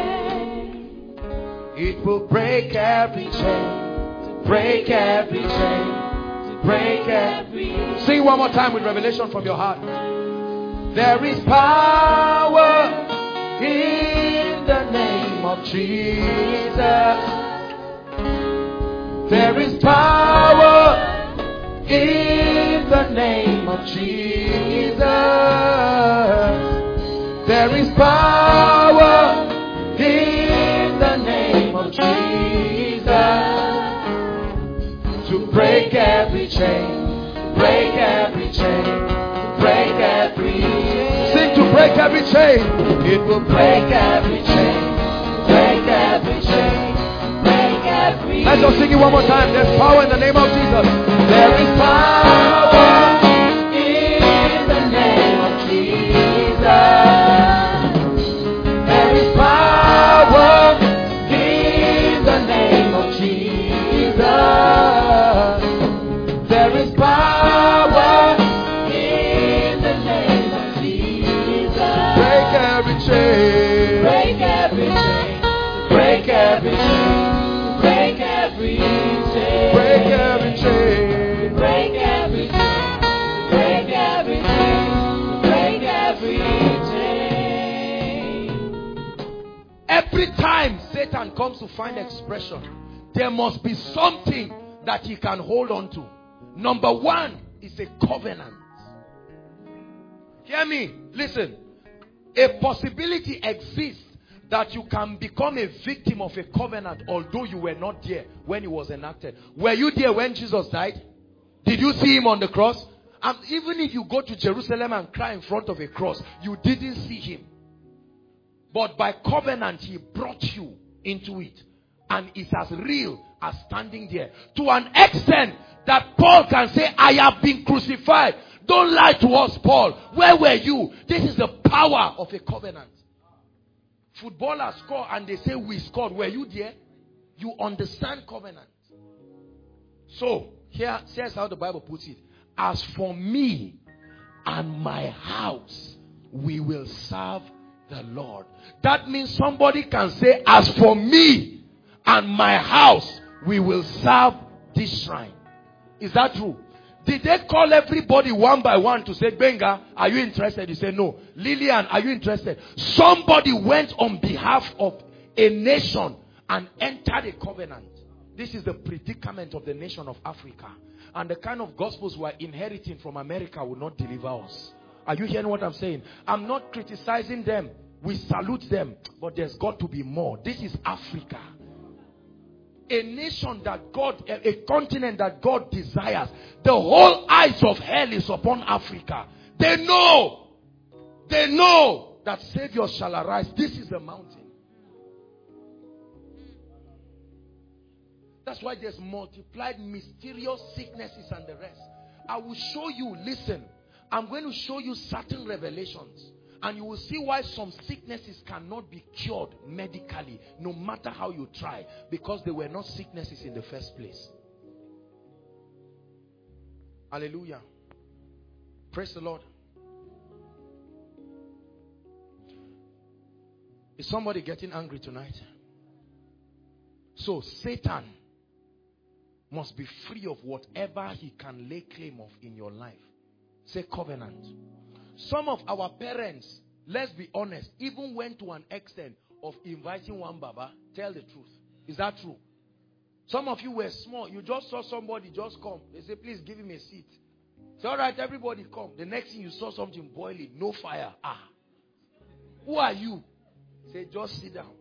It will break every chain. Break every chain. Break every chain. Sing one more time with revelation from your heart. There is power in the name of Jesus. There is power in name of Jesus, there is power in the name of Jesus to break every chain, break every chain, break every chain. Sing to break every chain. It will break every chain, break every chain, break every chain. Let's just sing it one more time. There's power in the name of Jesus. There is power in the name of Jesus. There is power in the name of Jesus. There is power in the name of Jesus. Break every chain. Break every chain. Break every chain. Break every chain. Break every chain. Break every chain. Break every chain. Break every chain. Every time Satan comes to find expression, there must be something that he can hold on to. Number one is a covenant. Hear me. Listen. A possibility exists that you can become a victim of a covenant although you were not there when it was enacted. Were you there when Jesus died? Did you see him on the cross? And even if you go to Jerusalem and cry in front of a cross, you didn't see him. But by covenant, he brought you into it. And it's as real as standing there. To an extent that Paul can say, I have been crucified. Don't lie to us, Paul. Where were you? This is the power of a covenant. Footballers score and they say we scored. Were you there? You understand covenant. So, here's how the Bible puts it. As for me and my house, we will serve the Lord. That means somebody can say, as for me and my house, we will serve this shrine. Is that true? Did they call everybody one by one to say, Benga, are you interested? You say no. Lillian, are you interested? Somebody went on behalf of a nation and entered a covenant. This is the predicament of the nation of Africa. And the kind of gospels we are inheriting from America will not deliver us. Are you hearing what I'm saying? I'm not criticizing them. We salute them. But there's got to be more. This is Africa. A nation that God, a continent that God desires. The whole eyes of hell is upon Africa. They know that Savior shall arise. This is the mountain. That's why there's multiplied mysterious sicknesses and the rest. I will show you, listen, I'm going to show you certain revelations. And you will see why some sicknesses cannot be cured medically, no matter how you try, because they were not sicknesses in the first place. Hallelujah. Praise the Lord. Is somebody getting angry tonight? So Satan must be free of whatever he can lay claim of in your life. Say covenant. Some of our parents, let's be honest, even went to an extent of inviting one Baba. Tell the truth. Is that true? Some of you were small. You just saw somebody just come. They say, please give him a seat. Say, all right, everybody come. The next thing you saw something boiling, no fire. Who are you? Say, just sit down.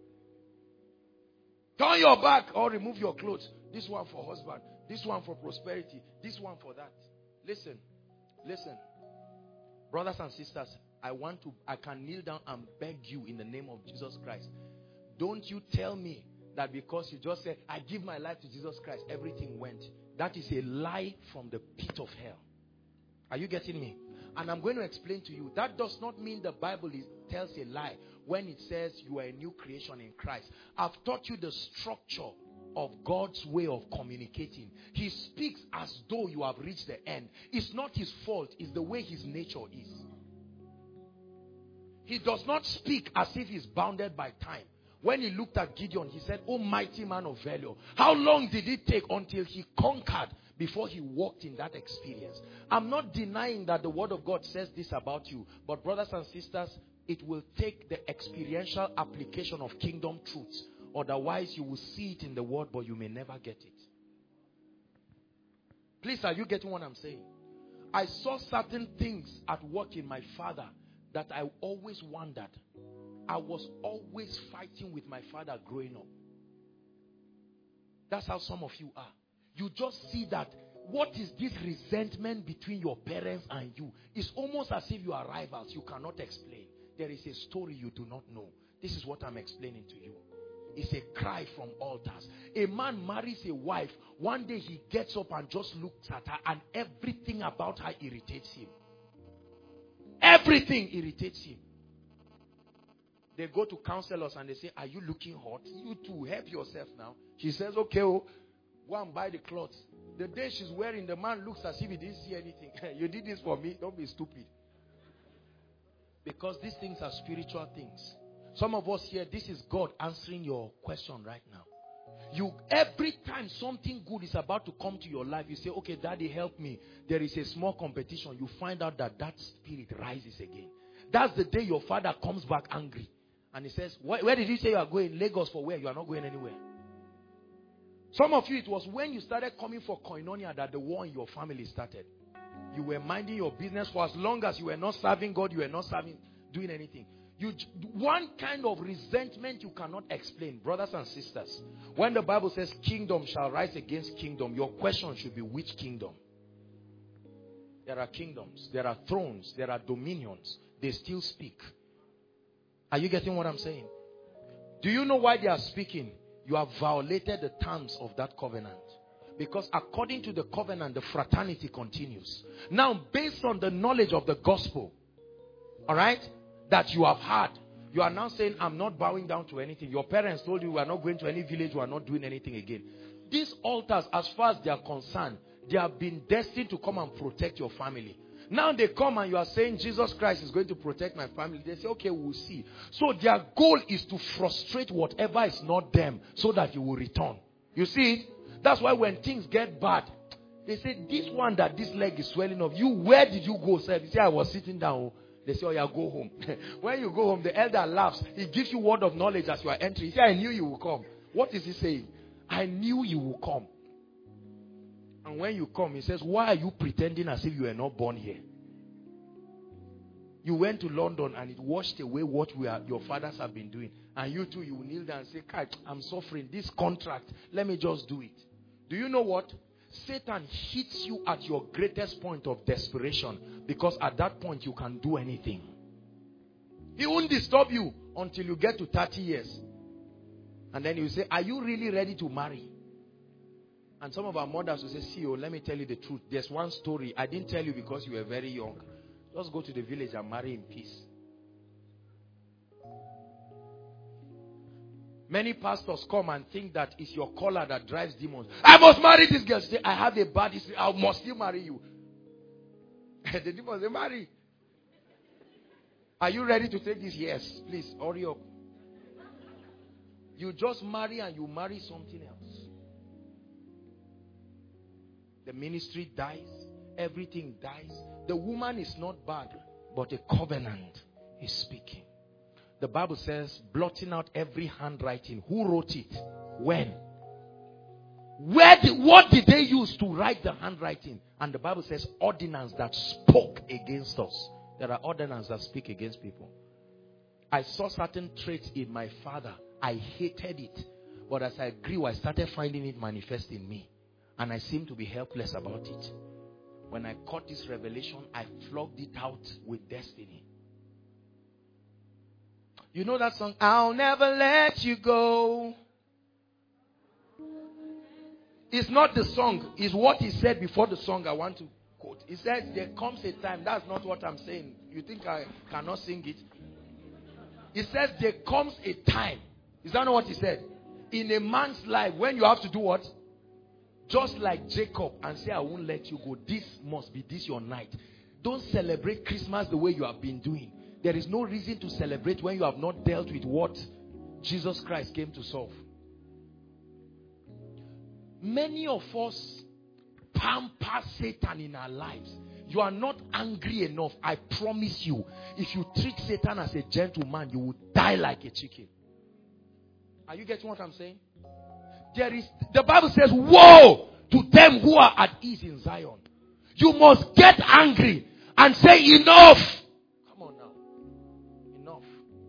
Turn your back or remove your clothes. This one for husband. This one for prosperity. This one for that. Listen. Brothers and sisters, I can kneel down and beg you in the name of Jesus Christ. Don't you tell me that because you just said, I give my life to Jesus Christ, everything went. That is a lie from the pit of hell. Are you getting me? And I'm going to explain to you, that does not mean the Bible tells a lie when it says you are a new creation in Christ. I've taught you the structure of God's way of communicating. He speaks as though you have reached the end. It's not his fault, it's the way his nature is. He does not speak as if he's bounded by time. When he looked at Gideon, he said, "Oh mighty man of valor." How long did it take until he conquered before he walked in that experience? I'm not denying that the word of God says this about you, but brothers and sisters, it will take the experiential application of kingdom truths. Otherwise, you will see it in the word, but you may never get it. Please, are you getting what I'm saying? I saw certain things at work in my father that I always wondered. I was always fighting with my father growing up. That's how some of you are. You just see that what is this resentment between your parents and you? It's almost as if you are rivals. You cannot explain. There is a story you do not know. This is what I'm explaining to you. It's a cry from altars. A man marries a wife. One day he gets up and just looks at her, and everything about her irritates him. Everything irritates him. They go to counselors and they say, are you looking hot? You too, help yourself now. She says, okay, go and buy the clothes. The day she's wearing, the man looks as if he didn't see anything. You did this for me, don't be stupid. Because these things are spiritual things. Some of us here, this is God answering your question right now. Every time something good is about to come to your life, you say, okay, Daddy, help me. There is a small competition. You find out that spirit rises again. That's the day your father comes back angry. And he says, where did you say you are going? Lagos for where? You are not going anywhere. Some of you, it was when you started coming for koinonia that the war in your family started. You were minding your business for as long as you were not serving God, you were not doing anything. One kind of resentment you cannot explain. Brothers and sisters, when the Bible says kingdom shall rise against kingdom, your question should be which kingdom? There are kingdoms, there are thrones, there are dominions. They still speak. Are you getting what I'm saying? Do you know why they are speaking? You have violated the terms of that covenant. Because according to the covenant, the fraternity continues. Now, based on the knowledge of the gospel, all right, that you have had, you are now saying, I'm not bowing down to anything. Your parents told you, we are not going to any village, we are not doing anything again. These altars, as far as they are concerned, they have been destined to come and protect your family. Now they come and you are saying Jesus Christ is going to protect my family. They say, okay, we'll see. So their goal is to frustrate whatever is not them so that you will return. You see it? That's why when things get bad, they say, this one that this leg is swelling up, where did you go, sir? You say, I was sitting down. They say, oh yeah, go home. When you go home, the elder laughs. He gives you word of knowledge as you are entering. He says, I knew you will come. What is he saying? I knew you will come. And when you come, he says, why are you pretending as if you were not born here? You went to London and it washed away what your fathers have been doing. And you too, you will kneel down and say, Kai, I'm suffering. This contract, let me just do it. Do you know what? Satan hits you at your greatest point of desperation. Because at that point, you can do anything. He won't disturb you until you get to 30 years. And then you say, are you really ready to marry? And some of our mothers will say, see, let me tell you the truth. There's one story. I didn't tell you because you were very young. Just go to the village and marry in peace. Many pastors come and think that it's your collar that drives demons. I must marry this girl. Say, I have a bad history. I must still marry you. The demons say, marry. Are you ready to take this? Yes. Please, hurry up. You just marry and you marry something else. The ministry dies. Everything dies. The woman is not bad, but a covenant is speaking. The Bible says, blotting out every handwriting. Who wrote it? When? What did they use to write the handwriting? And the Bible says, ordinance that spoke against us. There are ordinances that speak against people. I saw certain traits in my father. I hated it. But as I grew, I started finding it manifest in me. And I seemed to be helpless about it. When I caught this revelation, I flogged it out with destiny. You know that song, I'll never let you go. It's not the song. It's what he said before the song I want to quote. He said, there comes a time. That's not what I'm saying. You think I cannot sing it? He says, there comes a time. Is that not what he said? In a man's life, when you have to do what? Just like Jacob and say, I won't let you go. This must be this your night. Don't celebrate Christmas the way you have been doing. There is no reason to celebrate when you have not dealt with what Jesus Christ came to solve. Many of us pamper Satan in our lives. You are not angry enough. I promise you, if you treat Satan as a gentleman, you will die like a chicken. Are you getting what I'm saying? The Bible says, woe to them who are at ease in Zion. You must get angry and say, enough. Come on now. Enough.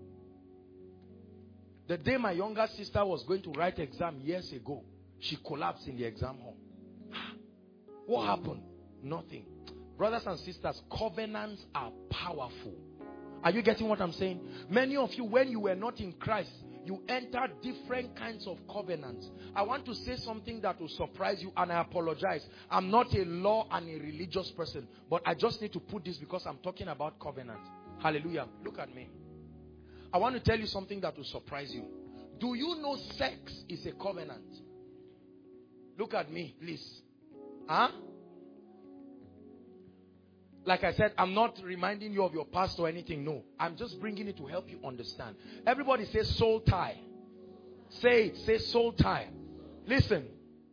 The day my younger sister was going to write exam years ago, she collapsed in the exam hall. What happened? Nothing. Brothers and sisters, covenants are powerful. Are you getting what I'm saying? Many of you, when you were not in Christ, you entered different kinds of covenants. I want to say something that will surprise you, and I apologize. I'm not a law and a religious person, but I just need to put this because I'm talking about covenants. Hallelujah. Look at me. I want to tell you something that will surprise you. Do you know sex is a covenant? Look at me, please. Huh? Like I said, I'm not reminding you of your past or anything. No. I'm just bringing it to help you understand. Everybody say soul tie. Say it. Say soul tie. Listen.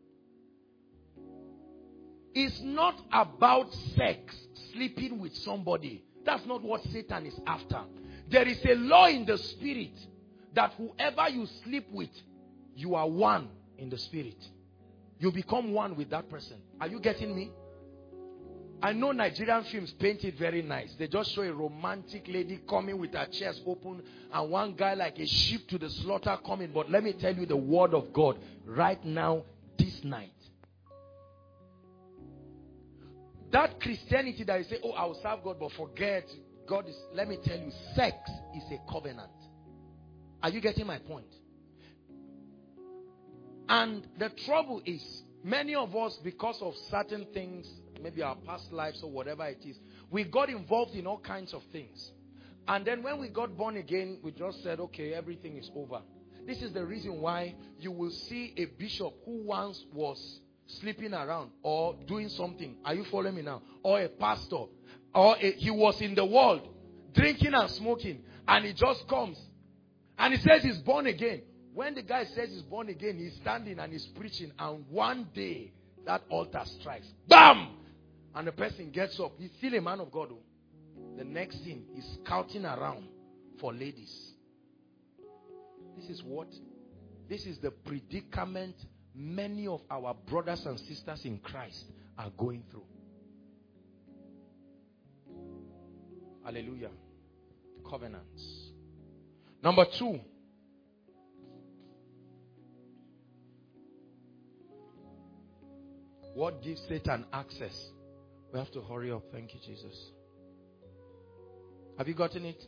It's not about sex, sleeping with somebody. That's not what Satan is after. There is a law in the spirit that whoever you sleep with, you are one in the spirit. You become one with that person. Are you getting me? I know Nigerian films paint it very nice. They just show a romantic lady coming with her chest open and one guy like a sheep to the slaughter coming. But let me tell you the word of God right now, this night. That Christianity that you say, oh, I will serve God, but forget God is, let me tell you, sex is a covenant. Are you getting my point? And the trouble is, many of us, because of certain things, maybe our past lives or whatever it is, we got involved in all kinds of things. And then when we got born again, we just said, okay, everything is over. This is the reason why you will see a bishop who once was sleeping around or doing something. Are you following me now? Or a pastor. Or he was in the world drinking and smoking. And he just comes. And he says he's born again. When the guy says he's born again, he's standing and he's preaching. And one day, that altar strikes. BAM! And the person gets up. He's still a man of God. The next thing, he's scouting around for ladies. This is the predicament many of our brothers and sisters in Christ are going through. Hallelujah. Covenants. Number 2. What gives Satan access? We have to hurry up. Thank you, Jesus. Have you gotten it?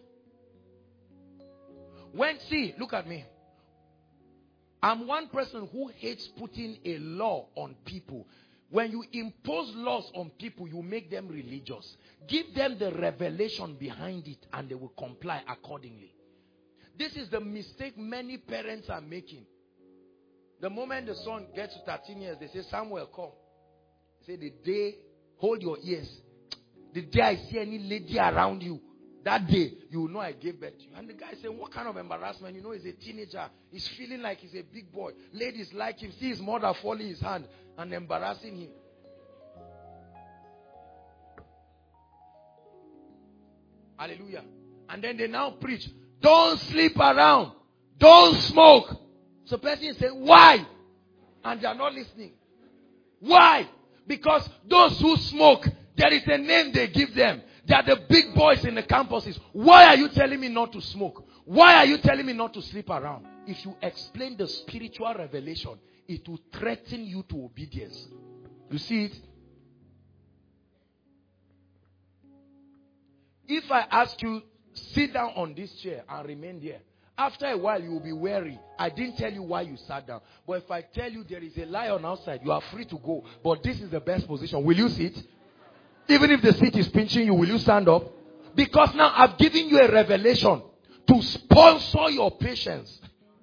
Look at me. I'm one person who hates putting a law on people. When you impose laws on people, you make them religious. Give them the revelation behind it and they will comply accordingly. This is the mistake many parents are making. The moment the son gets to 13 years, they say, Samuel, come. They say, the day, hold your ears. The day I see any lady around you, that day, you will know I gave birth to you. And the guy said, what kind of embarrassment? You know, he's a teenager. He's feeling like he's a big boy. Ladies like him. See his mother falling his hand and embarrassing him. Hallelujah. And then they now preach, don't sleep around. Don't smoke. So person say, why? And they are not listening. Why? Because those who smoke, there is a name they give them. They are the big boys in the campuses. Why are you telling me not to smoke? Why are you telling me not to sleep around? If you explain the spiritual revelation, it will threaten you to obedience. You see it? If I ask you, sit down on this chair and remain there, after a while you will be weary. I didn't tell you why you sat down. But if I tell you there is a lion outside, you are free to go. But this is the best position. Will you sit? Even if the seat is pinching you, will you stand up? Because now I've given you a revelation to sponsor your patience.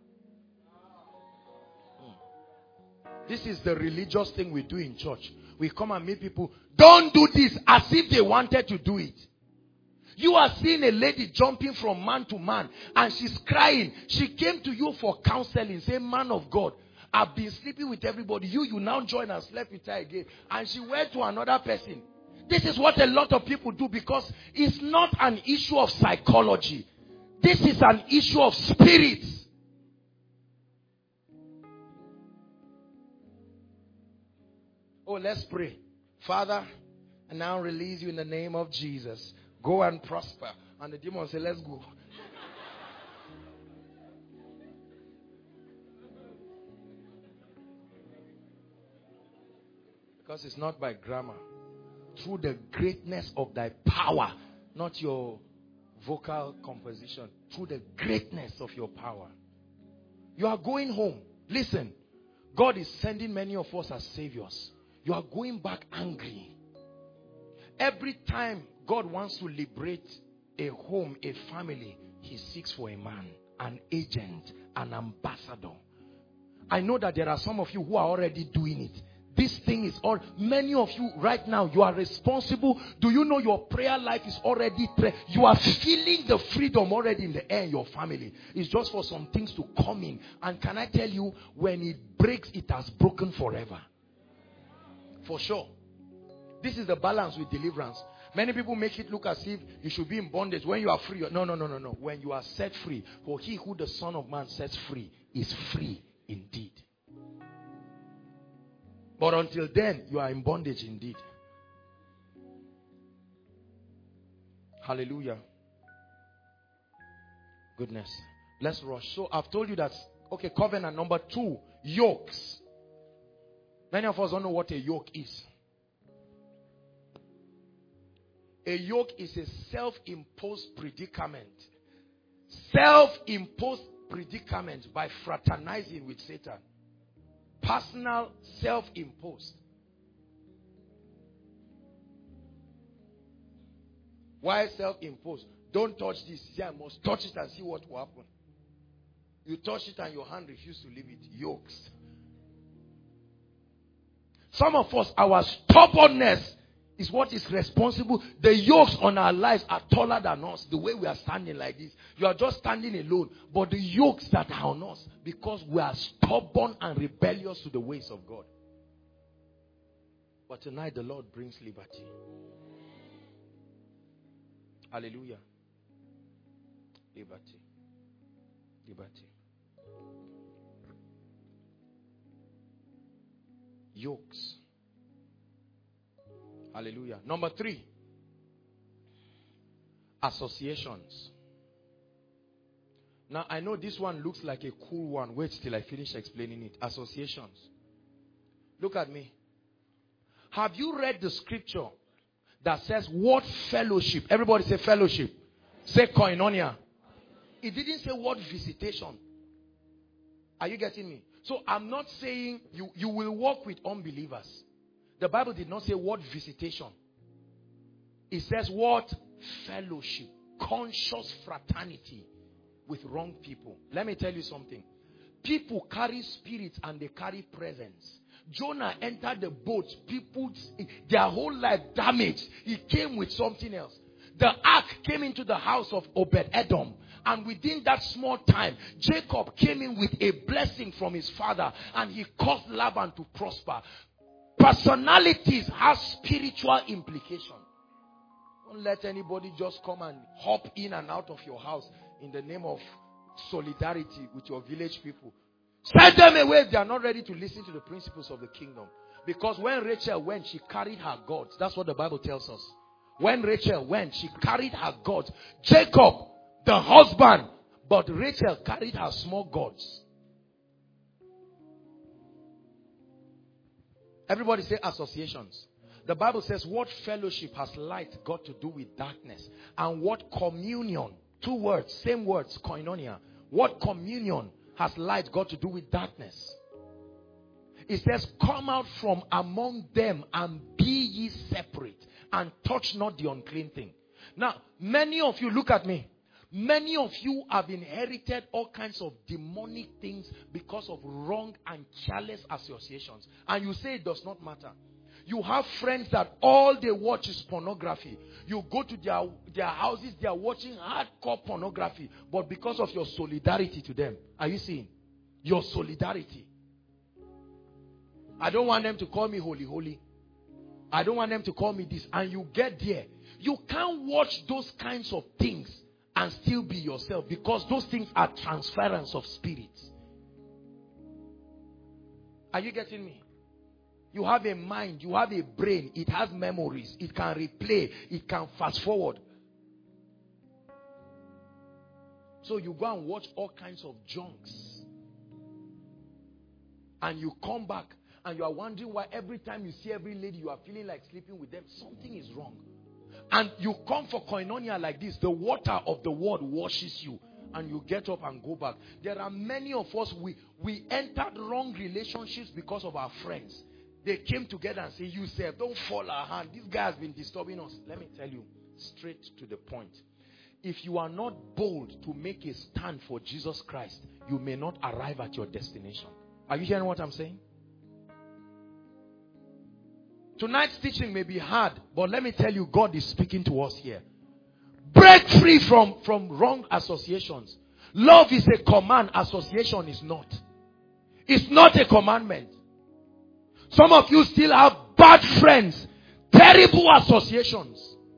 This is the religious thing we do in church. We come and meet people. Don't do this as if they wanted to do it. You are seeing a lady jumping from man to man and she's crying. She came to you for counseling. Say, man of God, I've been sleeping with everybody. You now join and slept with her again. And she went to another person. This is what a lot of people do because it's not an issue of psychology. This is an issue of spirits. Oh, let's pray. Father, and now release you in the name of Jesus. Go and prosper. And the demon say, let's go. Because it's not by grammar. Through the greatness of thy power, not your vocal composition. Through the greatness of your power. You are going home. Listen, God is sending many of us as saviors. You are going back angry. Every time God wants to liberate a home, a family, he seeks for a man, an agent, an ambassador. I know that there are some of you who are already doing it. This thing is all, many of you right now, you are responsible. Do you know your prayer life is already, you are feeling the freedom already in the air in your family. It's just for some things to come in. And can I tell you, when it breaks, it has broken forever. For sure. This is the balance with deliverance. Many people make it look as if you should be in bondage when you are free. No. When you are set free, for he who the Son of Man sets free is free indeed. But until then, you are in bondage indeed. Hallelujah. Goodness. Let's rush. So I've told you that, okay, covenant. Number 2, yokes. Many of us don't know what a yoke is. A yoke is a self-imposed predicament. Self-imposed predicament by fraternizing with Satan. Personal, self-imposed. Why self-imposed? Don't touch this. Yeah, I must touch it and see what will happen. You touch it and your hand refuses to leave it. Yokes. Some of us, our stubbornness is what is responsible. The yokes on our lives are taller than us. The way we are standing like this. You are just standing alone. But the yokes that are on us, because we are stubborn and rebellious to the ways of God. But tonight the Lord brings liberty. Hallelujah. Liberty. Liberty. Yokes. Hallelujah. Number 3. Associations. Now, I know this one looks like a cool one. Wait till I finish explaining it. Associations. Look at me. Have you read the scripture that says what fellowship? Everybody say fellowship. Say koinonia. It didn't say what visitation. Are you getting me? So I'm not saying you will walk with unbelievers. The Bible did not say what visitation. It says what fellowship. Conscious fraternity with wrong people. Let me tell you something. People carry spirits and they carry presence. Jonah entered the boat. People, their whole life damaged. He came with something else. The ark came into the house of Obed-Edom. And within that small time, Jacob came in with a blessing from his father. And he caused Laban to prosper. Personalities have spiritual implication. Don't let anybody just come and hop in and out of your house in the name of solidarity with your village people. Send them away if they are not ready to listen to the principles of the kingdom. Because when Rachel went, she carried her gods. That's what the Bible tells us. When Rachel went, she carried her gods. Jacob, the husband, but Rachel carried her small gods. Everybody say associations. The Bible says what fellowship has light got to do with darkness? And what communion, 2 words, same words, koinonia. What communion has light got to do with darkness? It says, come out from among them and be ye separate and touch not the unclean thing. Now, many of you, look at me. Many of you have inherited all kinds of demonic things because of wrong and careless associations. And you say it does not matter. You have friends that all they watch is pornography. You go to their houses, they are watching hardcore pornography. But because of your solidarity to them, are you seeing? Your solidarity. I don't want them to call me holy, holy. I don't want them to call me this. And you get there. You can't watch those kinds of things and still be yourself, because those things are transference of spirits. Are you getting me? You have a mind, you have a brain, it has memories, it can replay, it can fast forward. So you go and watch all kinds of junks. And you come back and you are wondering why every time you see every lady you are feeling like sleeping with them. Something is wrong. And you come for koinonia like this. The water of the word washes you. And you get up and go back. There are many of us, we entered wrong relationships because of our friends. They came together and say, you say, don't fall our hand. This guy has been disturbing us. Let me tell you, straight to the point. If you are not bold to make a stand for Jesus Christ, you may not arrive at your destination. Are you hearing what I'm saying? Tonight's teaching may be hard, but let me tell you, God is speaking to us here. Break free from wrong associations. Love is a command. Association is not. It's not a commandment. Some of you still have bad friends. Terrible associations.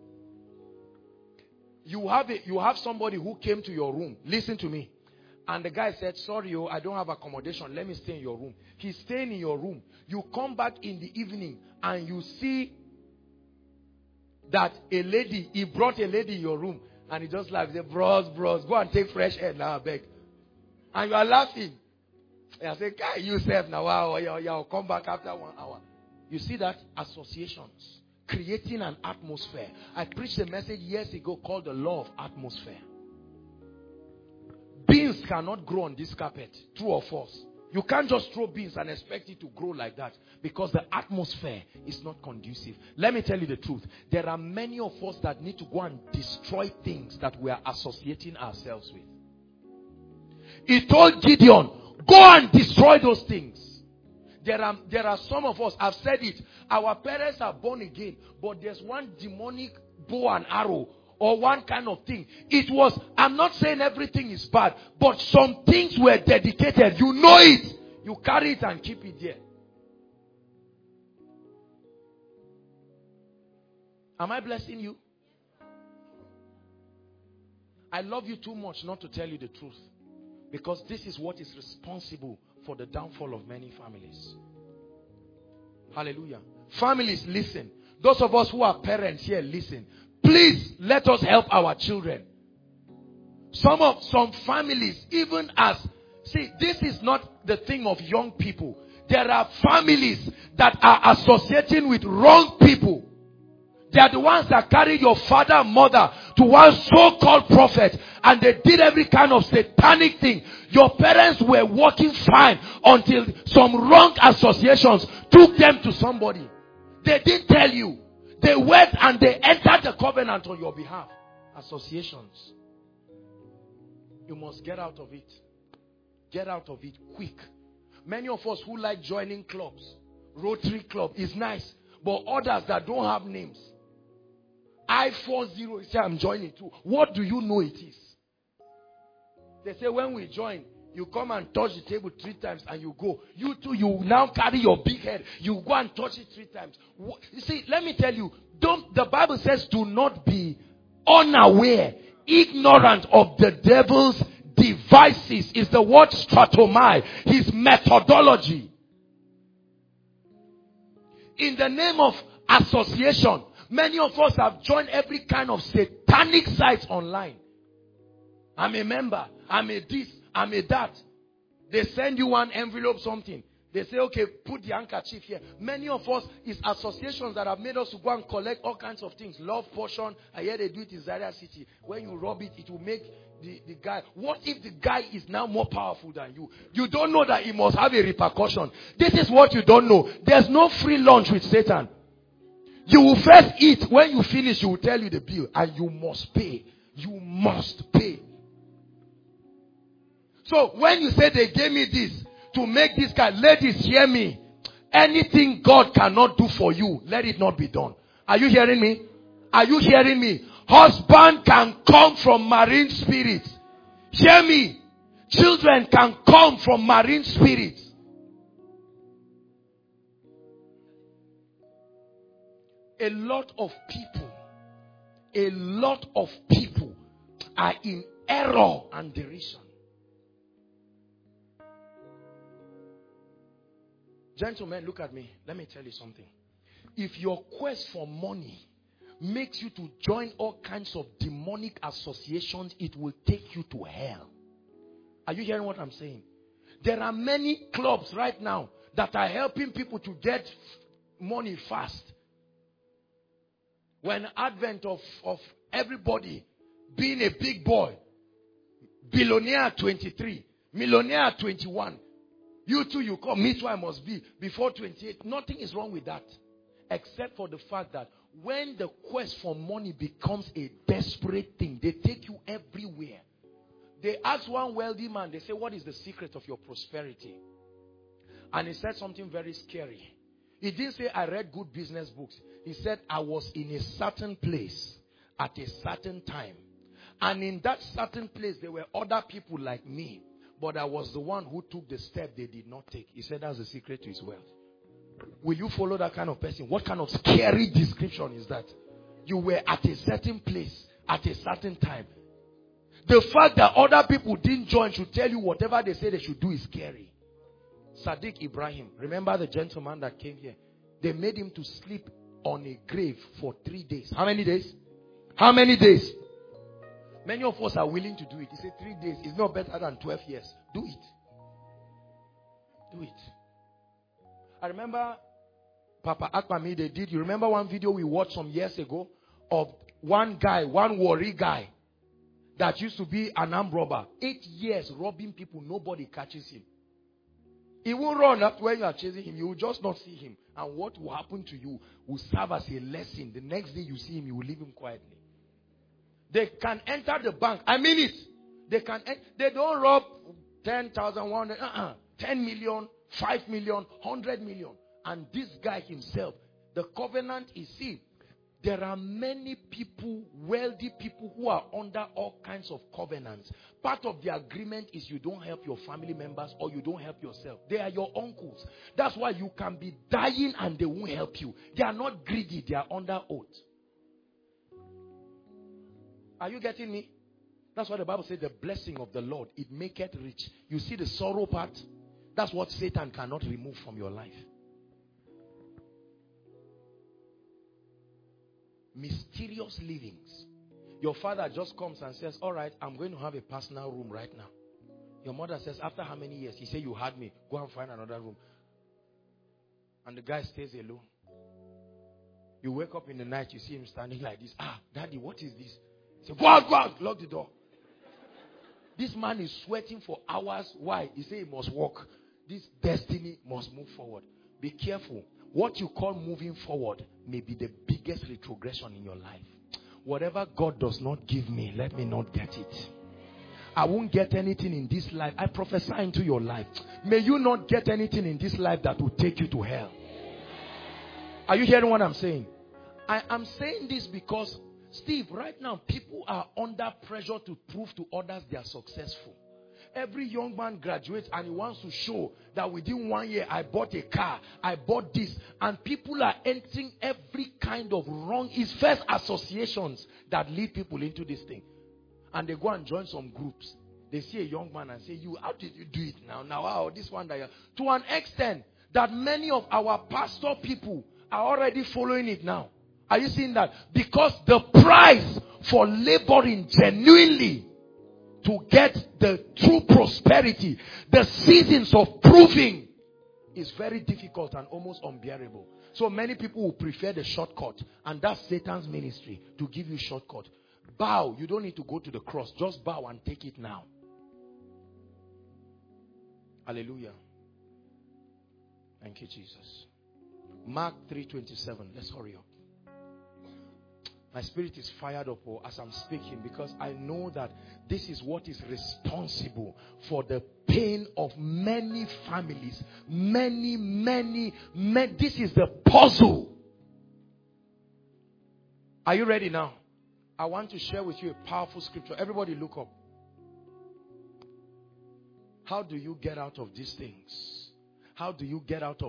You have somebody who came to your room. Listen to me. And the guy said, sorry, I don't have accommodation. Let me stay in your room. He's staying in your room. You come back in the evening and you see that he brought a lady in your room. And he just laughs. He said, bros, go and take fresh air now, I beg. And you are laughing. And I say, guy, you said now, I'll come back after 1 hour. You see that? Associations. Creating an atmosphere. I preached a message years ago called the law of atmosphere. Beans cannot grow on this carpet. True or false? You can't just throw beans and expect it to grow like that because the atmosphere is not conducive. Let me tell you the truth. There are many of us that need to go and destroy things that we are associating ourselves with. He told Gideon, go and destroy those things. There are some of us, I've said it, our parents are born again, but there's one demonic bow and arrow or one kind of thing. I'm not saying everything is bad, but some things were dedicated. You know it. You carry it and keep it there. Am I blessing you? I love you too much not to tell you the truth. Because this is what is responsible for the downfall of many families. Hallelujah. Families, listen. Those of us who are parents here, listen. Please, let us help our children. Some families, even this is not the thing of young people. There are families that are associating with wrong people. They are the ones that carried your father and mother to one so-called prophet, and they did every kind of satanic thing. Your parents were working fine until some wrong associations took them to somebody. They didn't tell you. They went and they entered the covenant on your behalf. Associations. You must get out of it. Get out of it quick. Many of us who like joining clubs, Rotary Club is nice, but others that don't have names. I40 say I'm joining too. What do you know it is? They say when we join, you come and touch the table 3 times and you go. You too, you now carry your big head. You go and touch it 3 times. You see, let me tell you, the Bible says do not be unaware, ignorant of the devil's devices. Is the word stratomai, his methodology. In the name of association, many of us have joined every kind of satanic sites online. I'm a member. I'm a this. I'm a that. They send you one envelope, something. They say, okay, put the handkerchief here. Many of us, it's associations that have made us to go and collect all kinds of things. Love potion. I hear they do it in Zaria City. When you rub it, it will make the guy. What if the guy is now more powerful than you? You don't know that he must have a repercussion. This is what you don't know. There's no free lunch with Satan. You will first eat. When you finish, he will tell you the bill. And you must pay. You must pay. So when you say they gave me this to make this guy, ladies, hear me. Anything God cannot do for you, let it not be done. Are you hearing me? Are you hearing me? Husband can come from marine spirits. Hear me. Children can come from marine spirits. A lot of people are in error and derision. Gentlemen, look at me. Let me tell you something. If your quest for money makes you to join all kinds of demonic associations, it will take you to hell. Are you hearing what I'm saying? There are many clubs right now that are helping people to get money fast. When advent of everybody being a big boy, billionaire at 23, millionaire at 21, you too, you come, me too, I must be before 28. Nothing is wrong with that. Except for the fact that when the quest for money becomes a desperate thing, they take you everywhere. They asked one wealthy man, they say, what is the secret of your prosperity? And he said something very scary. He didn't say, I read good business books. He said, I was in a certain place at a certain time. And in that certain place, there were other people like me. But I was the one who took the step they did not take. He said, that's the secret to his wealth. Will you follow that kind of person? What kind of scary description is that? You were at a certain place at a certain time. The fact that other people didn't join should tell you whatever they say they should do is scary. Sadiq Ibrahim, remember the gentleman that came here? They made him to sleep on a grave for 3 days. How many days? How many days? Many of us are willing to do it. He said 3 days is not better than 12 years. Do it. Do it. I remember Papa Akpami, they did. You remember one video we watched some years ago of one guy, one worry guy that used to be an armed robber. 8 years robbing people, nobody catches him. He will run after when you are chasing him. You will just not see him. And what will happen to you will serve as a lesson. The next day you see him, you will leave him quietly. They can enter the bank. I mean it. They don't rob 10,000, 100, 10 million, 5 million, 100 million. And this guy himself, the covenant is, see, there are many people, wealthy people who are under all kinds of covenants. Part of the agreement is you don't help your family members or you don't help yourself. They are your uncles. That's why you can be dying and they won't help you. They are not greedy. They are under oath. Are you getting me? That's what the Bible says, the blessing of the Lord, it maketh rich. You see the sorrow part? That's what Satan cannot remove from your life. Mysterious livings. Your father just comes and says, all right, I'm going to have a personal room right now. Your mother says, after how many years? He said, you had me. Go and find another room. And the guy stays alone. You wake up in the night, you see him standing like this. Daddy, what is this? He said, go out, lock the door. This man is sweating for hours. Why? He said he must walk. This destiny must move forward. Be careful. What you call moving forward may be the biggest retrogression in your life. Whatever God does not give me, let me not get it. I won't get anything in this life. I prophesy into your life. May you not get anything in this life that will take you to hell. Are you hearing what I'm saying? I am saying this because, Steve, right now people are under pressure to prove to others they are successful. Every young man graduates and he wants to show that within 1 year I bought a car, I bought this. And people are entering every kind of wrong. It's first associations that lead people into this thing. And they go and join some groups. They see a young man and say, you, how did you do it now? Wow, this one that to an extent that many of our pastor people are already following it now. Are you seeing that? Because the price for laboring genuinely to get the true prosperity, the seasons of proving, is very difficult and almost unbearable. So many people will prefer the shortcut, and that's Satan's ministry, to give you shortcut. Bow. You don't need to go to the cross. Just bow and take it now. Hallelujah. Thank you, Jesus. Mark 3:27. Let's hurry up. My spirit is fired up as I'm speaking, because I know that this is what is responsible for the pain of many families. Many. This is the puzzle. Are you ready now? I want to share with you a powerful scripture. Everybody look up. How do you get out of these things? How do you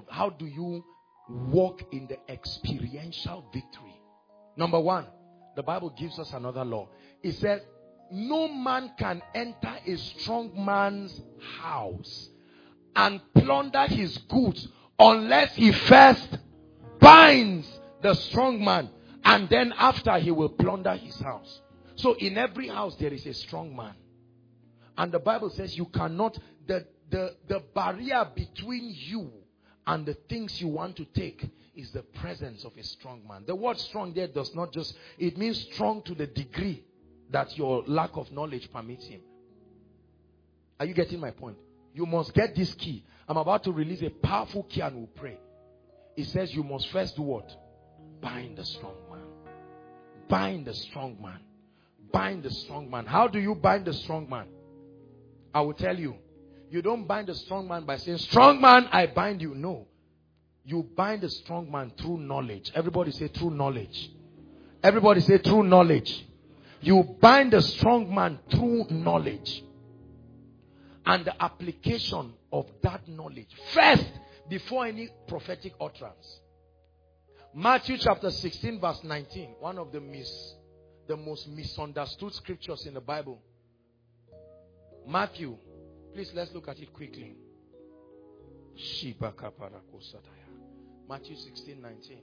walk in the experiential victory? Number one, the Bible gives us another law. It says, no man can enter a strong man's house and plunder his goods unless he first binds the strong man, and then after he will plunder his house. So in every house there is a strong man. And the Bible says you cannot, the barrier between you and the things you want to take is the presence of a strong man. The word strong there does not just, it means strong to the degree that your lack of knowledge permits him. Are you getting my point? You must get this key. I'm about to release a powerful key and we'll pray. It says you must first do what? Bind the strong man. Bind the strong man. Bind the strong man. How do you bind the strong man? I will tell you. You don't bind the strong man by saying, strong man, I bind you. No. You bind the strong man through knowledge. Everybody say through knowledge. Everybody say through knowledge. You bind the strong man through knowledge. And the application of that knowledge first before any prophetic utterance. Matthew chapter 16 verse 19. One of the most misunderstood scriptures in the Bible. Matthew. Please let's look at it quickly. Matthew 16, 19.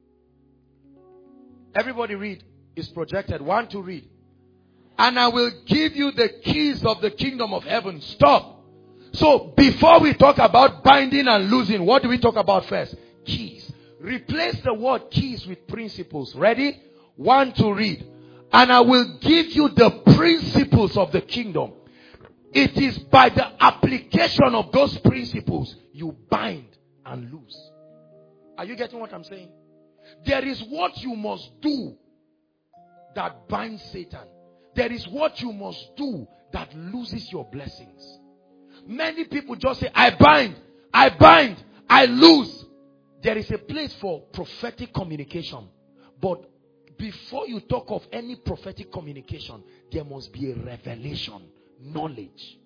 Everybody read. It's projected. One to read. And I will give you the keys of the kingdom of heaven. Stop. So before we talk about binding and losing, what do we talk about first? Keys. Replace the word keys with principles. Ready? One to read. And I will give you the principles of the kingdom. It is by the application of those principles you bind and loose. Are you getting what I'm saying? There is what you must do that binds Satan. There is what you must do that loses your blessings. Many people just say, I bind, I lose. There is a place for prophetic communication. But before you talk of any prophetic communication, there must be a revelation. Knowledge.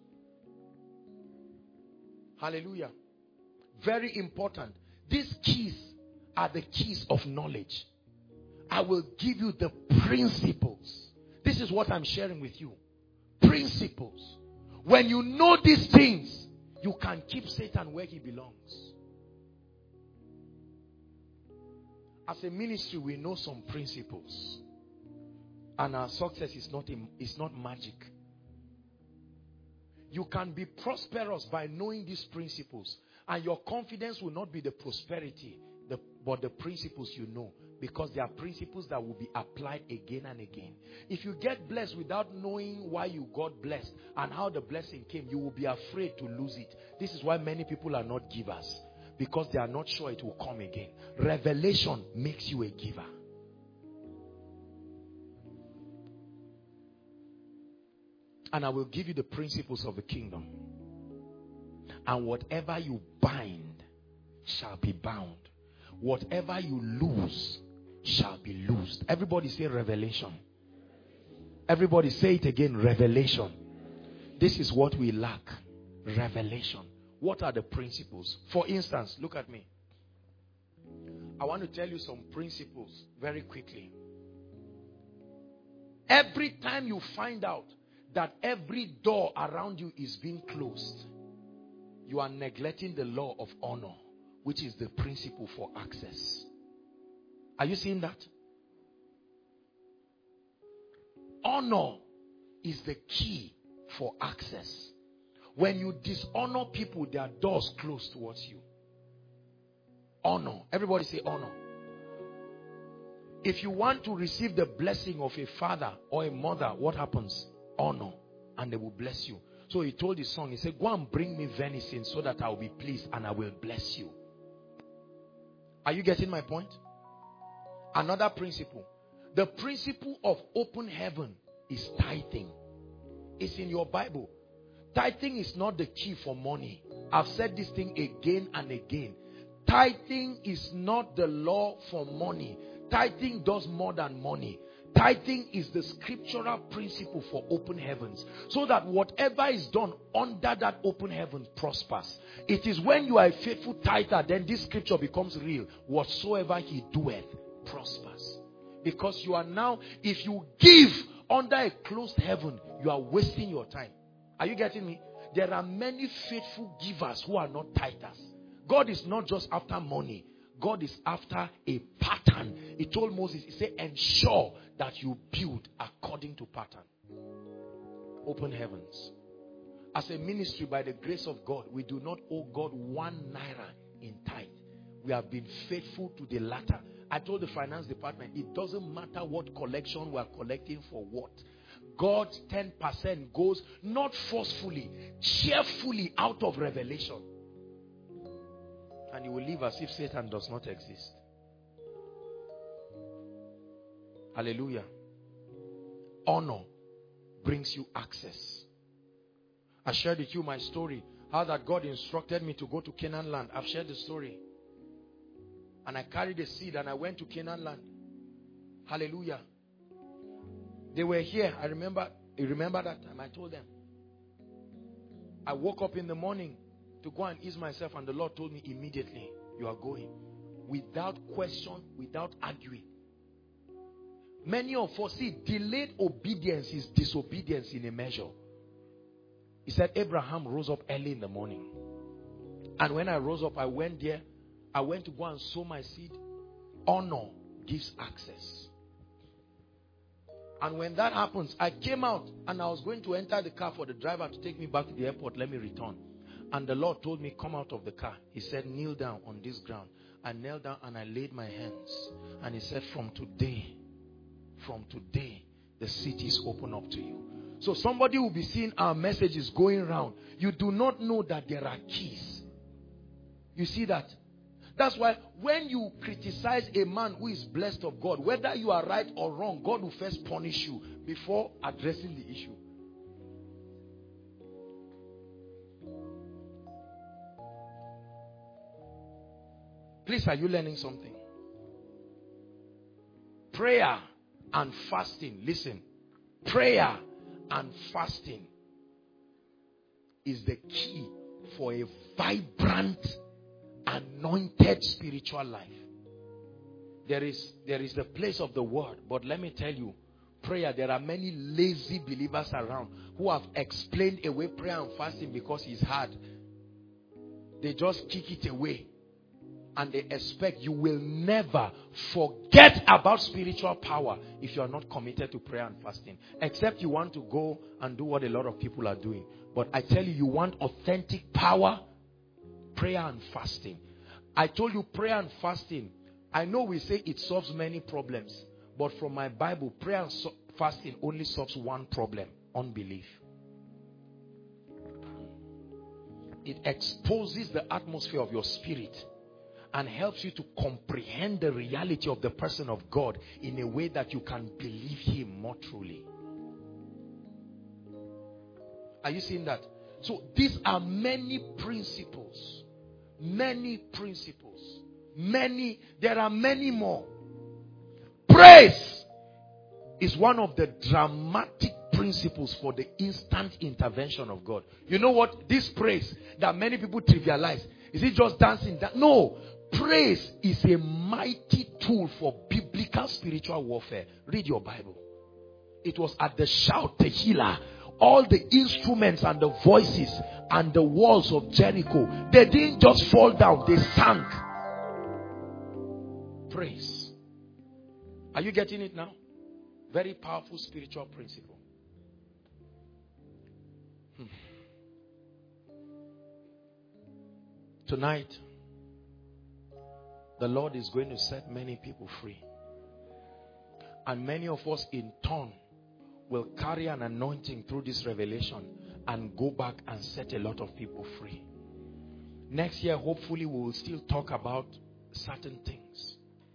Hallelujah. Very important. These keys are the keys of knowledge. I will give you the principles. This is what I'm sharing with you. Principles. When you know these things, you can keep Satan where he belongs. As a ministry, we know some principles. And our success is not magic. You can be prosperous by knowing these principles. And your confidence will not be the prosperity, but the principles you know. Because they are principles that will be applied again and again. If you get blessed without knowing why you got blessed and how the blessing came, you will be afraid to lose it. This is why many people are not givers. Because they are not sure it will come again. Revelation makes you a giver. And I will give you the principles of the kingdom. And whatever you bind shall be bound. Whatever you lose shall be loosed. Everybody say revelation. Everybody say it again, revelation. This is what we lack. Revelation. What are the principles? For instance, look at me. I want to tell you some principles very quickly. Every time you find out that every door around you is being closed, you are neglecting the law of honor, which is the principle for access. Are you seeing that? Honor is the key for access. When you dishonor people, their doors close towards you. Honor. Everybody say honor. If you want to receive the blessing of a father or a mother, what happens? Honor. And they will bless you. So he told his son, he said, go and bring me venison so that I will be pleased and I will bless you. Are you getting my point? Another principle. The principle of open heaven is tithing. It's in your Bible. Tithing is not the key for money. I've said this thing again and again. Tithing is not the law for money. Tithing does more than money. Tithing is the scriptural principle for open heavens. So that whatever is done under that open heaven prospers. It is when you are a faithful tither, then this scripture becomes real. Whatsoever he doeth prospers. Because you are now, if you give under a closed heaven, you are wasting your time. Are you getting me? There are many faithful givers who are not tithers. God is not just after money. God is after a pattern. He told Moses, he said, ensure that you build according to pattern. Open heavens. As a ministry, by the grace of God, we do not owe God 1 naira in tithe. We have been faithful to the latter. I told the finance department, it doesn't matter what collection we are collecting for what. God's 10% goes not forcefully, cheerfully out of revelation. And you will live as if Satan does not exist. Hallelujah. Honor brings you access. I shared with you my story. How that God instructed me to go to Canaan land. I've shared the story. And I carried a seed and I went to Canaan land. Hallelujah. They were here. I remember that time. I told them. I woke up in the morning to go and ease myself, and the Lord told me immediately, you are going. Without question, without arguing. Many of us see delayed obedience is disobedience in a measure. He said Abraham rose up early in the morning. And when I rose up, I went there. I went to go and sow my seed. Honor gives access. And when that happens, I came out and I was going to enter the car for the driver to take me back to the airport. Let me return. And the Lord told me, come out of the car. He said, kneel down on this ground. I knelt down and I laid my hands. And he said, from today, the city is open up to you. So somebody will be seeing our messages going around. You do not know that there are keys. You see that? That's why when you criticize a man who is blessed of God, whether you are right or wrong, God will first punish you before addressing the issue. Please, are you learning something? Prayer and fasting. Listen. Prayer and fasting is the key for a vibrant, anointed spiritual life. There is the place of the word, but let me tell you, prayer, there are many lazy believers around who have explained away prayer and fasting because it's hard. They just kick it away. And they expect you will never forget about spiritual power if you are not committed to prayer and fasting. Except you want to go and do what a lot of people are doing. But I tell you, you want authentic power, prayer and fasting. I told you prayer and fasting. I know we say it solves many problems. But from my Bible, prayer and fasting only solves one problem: unbelief. It exposes the atmosphere of your spirit and helps you to comprehend the reality of the person of God in a way that you can believe him more truly. Are you seeing that? So these are many principles. Many principles. There are many more. Praise is one of the dramatic principles for the instant intervention of God. You know what? This praise that many people trivialize. Is it just dancing? No. Praise is a mighty tool for biblical spiritual warfare. Read your Bible. It was at the shout, Tehillah, all the instruments and the voices and the walls of Jericho, they didn't just fall down, they sank. Praise. Are you getting it now? Very powerful spiritual principle. Tonight, the Lord is going to set many people free. And many of us in turn will carry an anointing through this revelation and go back and set a lot of people free. Next year, hopefully, we will still talk about certain things.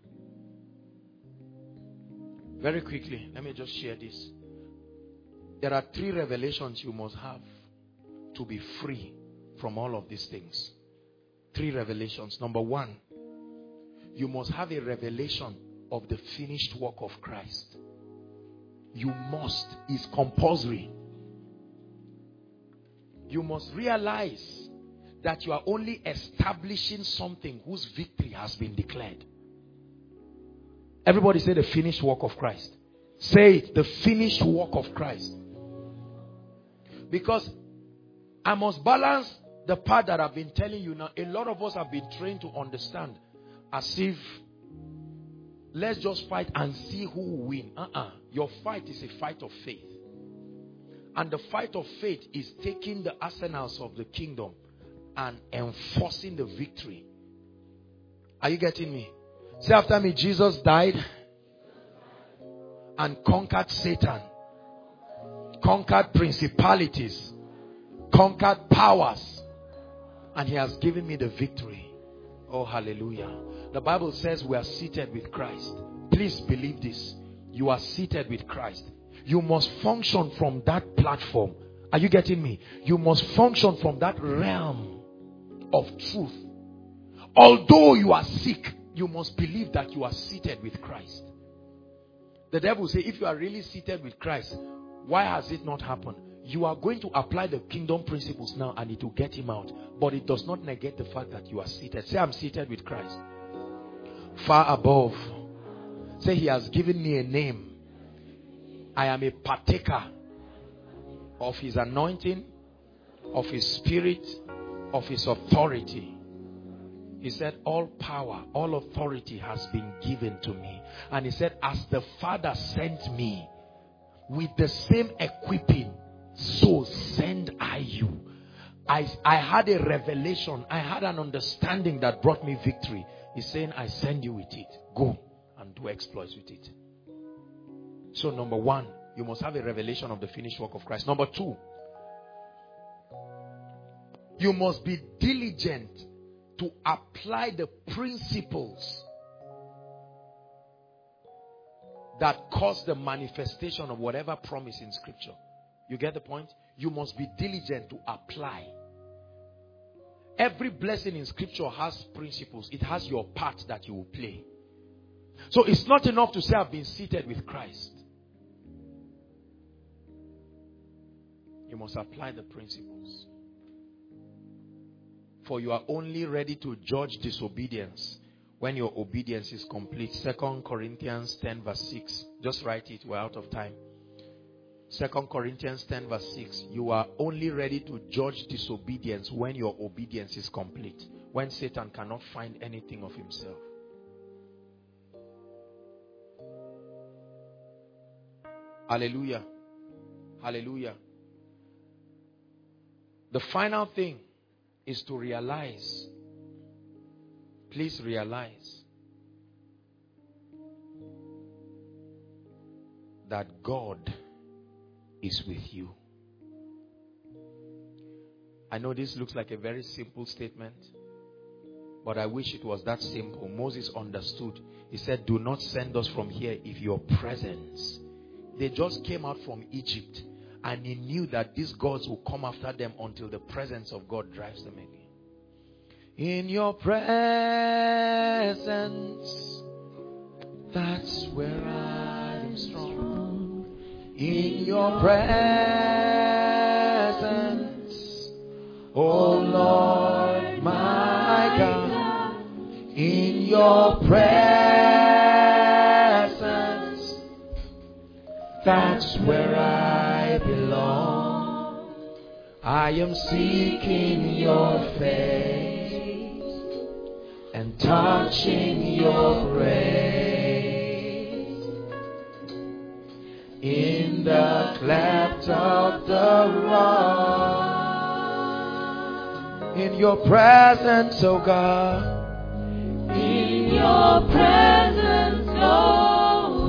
Very quickly, let me just share this. There are 3 revelations you must have to be free from all of these things. 3 revelations. Number 1, you must have a revelation of the finished work of Christ. You must. It's compulsory. You must realize that you are only establishing something whose victory has been declared. Everybody say the finished work of Christ. Say it, the finished work of Christ. Because I must balance The part that I've been telling you now, a lot of us have been trained to understand as if let's just fight and see who will win. Your fight is a fight of faith. And the fight of faith is taking the arsenals of the kingdom and enforcing the victory. Are you getting me? Say after me, Jesus died and conquered Satan, conquered principalities, conquered powers, and he has given me the victory. Oh, hallelujah. The Bible says we are seated with Christ. Please believe this. You are seated with Christ. You must function from that platform. Are you getting me? You must function from that realm of truth. Although you are sick, you must believe that you are seated with Christ. The devil will say, if you are really seated with Christ, why has it not happened? You are going to apply the kingdom principles now and it will get him out. But it does not negate the fact that you are seated. Say, I'm seated with Christ. Far above. Say, he has given me a name. I am a partaker of his anointing, of his spirit, of his authority. He said, all power, all authority has been given to me. And he said, as the Father sent me with the same equipping, so send I you. I had a revelation. I had an understanding that brought me victory. He's saying, I send you with it. Go and do exploits with it. So number one, you must have a revelation of the finished work of Christ. Number two, you must be diligent to apply the principles that cause the manifestation of whatever promise in scripture. You get the point? You must be diligent to apply. Every blessing in scripture has principles. It has your part that you will play. So it's not enough to say I've been seated with Christ. You must apply the principles. For you are only ready to judge disobedience when your obedience is complete. 2 Corinthians 10 verse 6. Just write it. We're out of time. 2 Corinthians 10 verse 6. You are only ready to judge disobedience when your obedience is complete. When Satan cannot find anything of himself. Hallelujah. Hallelujah. The final thing is to realize. Please realize that God is with you. I know this looks like a very simple statement, but I wish it was that simple. Moses understood. He said, do not send us from here if your presence. They just came out from Egypt, and he knew that these gods will come after them until the presence of God drives them again. In your presence, that's where I am strong. In your presence, oh Lord my God. In your presence, that's where I belong. I am seeking your face and touching your grace. In the cleft of the rock. In your presence, oh God. In your presence, oh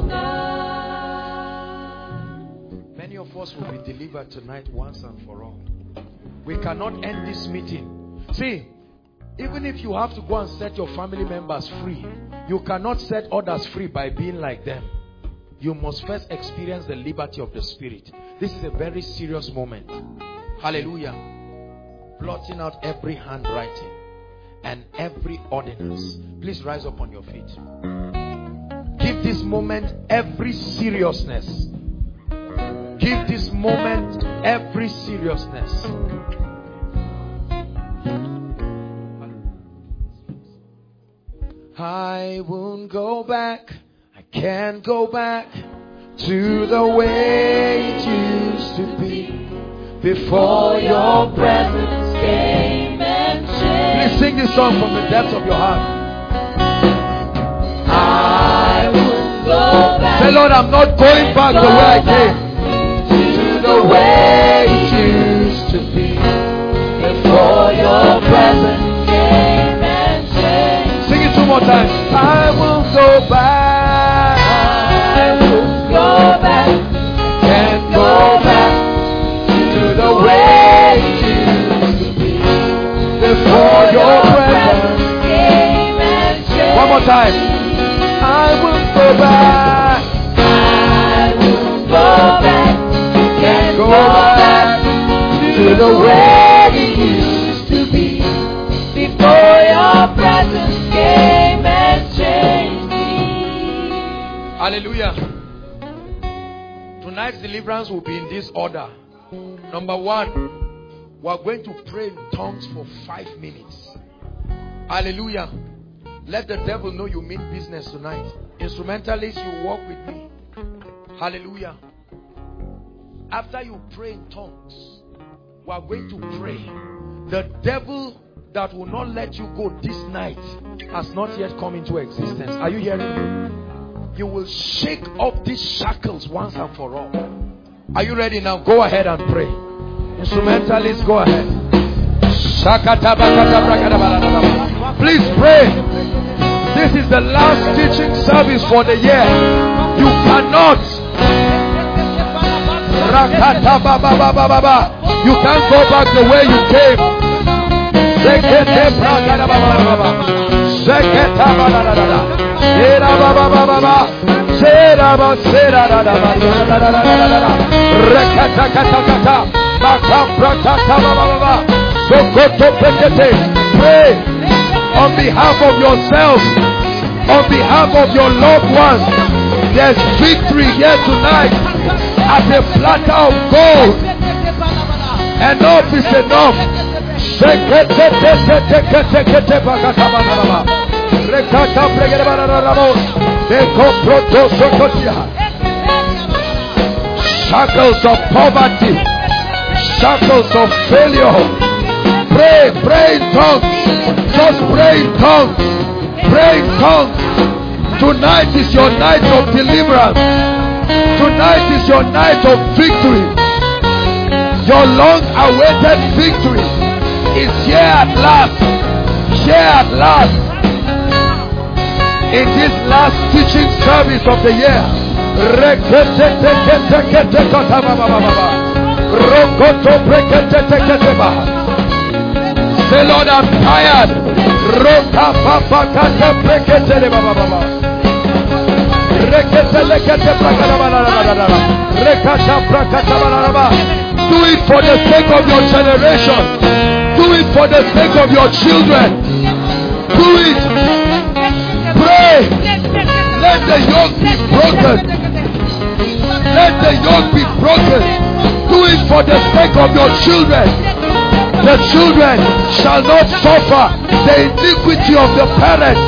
God. Many of us will be delivered tonight once and for all. We cannot end this meeting. See, even if you have to go and set your family members free, you cannot set others free by being like them. You must first experience the liberty of the Spirit. This is a very serious moment. Hallelujah. Blotting out every handwriting and every ordinance. Please rise up on your feet. Give this moment every seriousness. Give this moment every seriousness. I won't go back. I can't go back to the way it used to be before your presence came and changed. Please sing this song from the depths of your heart. I won't go back. Say, Lord, I'm not going back the way I came. To the way it used to be before your presence came and changed. Sing it 2 more times. I will go back. I won't go back. Can't go back to the way it used to be Before your presence. came and changed. One more time. I will go back. I won't go back. Can't Go go back to the way it used to be before your presence came and changed me. Hallelujah. Tonight's deliverance will be in this order. Number 1, we are going to pray in tongues for 5 minutes. Hallelujah. Let the devil know you mean business tonight. Instrumentalists, you walk with me. Hallelujah. After you pray in tongues, we are going to pray. The devil that will not let you go this night has not yet come into existence. Are you hearing me? You will shake off these shackles once and for all. Are you ready now? Go ahead and pray. Instrumentalists, go ahead. Please pray. This is the last teaching service for the year. You cannot. You can't go back the way you came. Pray on behalf of yourself, on behalf of your loved ones. There's victory here tonight as a platter of gold. Enough is enough. Shackles of poverty, shackles of failure. Pray in tongues. Just pray in tongues. Pray in tongues. Tonight is your night of deliverance. Tonight is your night of victory. Your long-awaited victory is here at last. Here at last. In this last teaching service of the year. Say, Lord, I'm tired. Do it for the sake of your generation. Do it for the sake of your children. Do it. Pray. Let the yoke be broken. Let the yoke be broken. Do it for the sake of your children. The children shall not suffer the iniquity of the parents.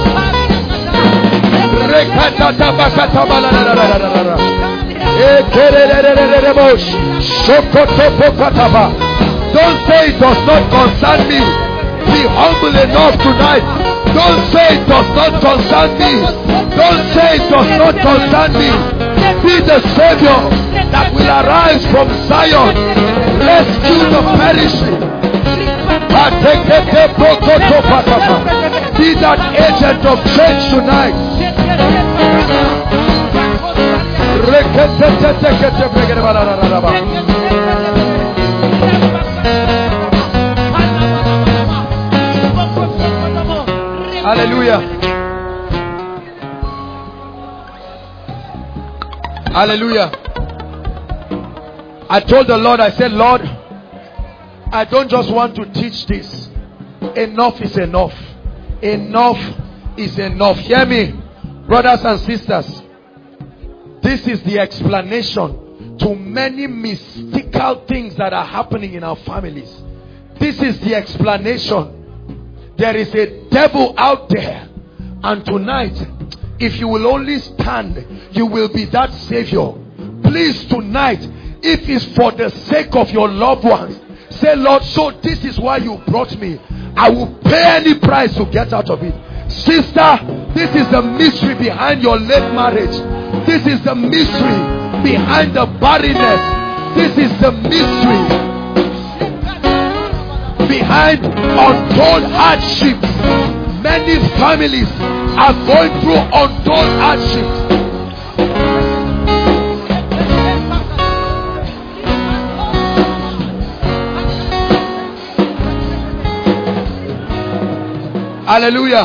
Don't say it does not concern me. Be humble enough tonight. Don't say it does not concern me. Don't say it does not concern me. Be the Savior that will arise from Zion. Rescue the perishing. Be that agent of change tonight. Hallelujah. Hallelujah. I told the Lord, I said, Lord, I don't just want to teach this. Enough is enough. Enough is enough. Hear me, brothers and sisters. This is the explanation to many mystical things that are happening in our families. This is the explanation. There is a devil out there, and tonight, if you will only stand, you will be that Savior. Please, tonight, if it's for the sake of your loved ones, Say, Lord, so this is why you brought me. I will pay any price to get out of it. Sister, this is the mystery behind your late marriage. This is the mystery behind the barrenness. This is the mystery behind untold hardships. Many families are going through untold hardships. Hallelujah.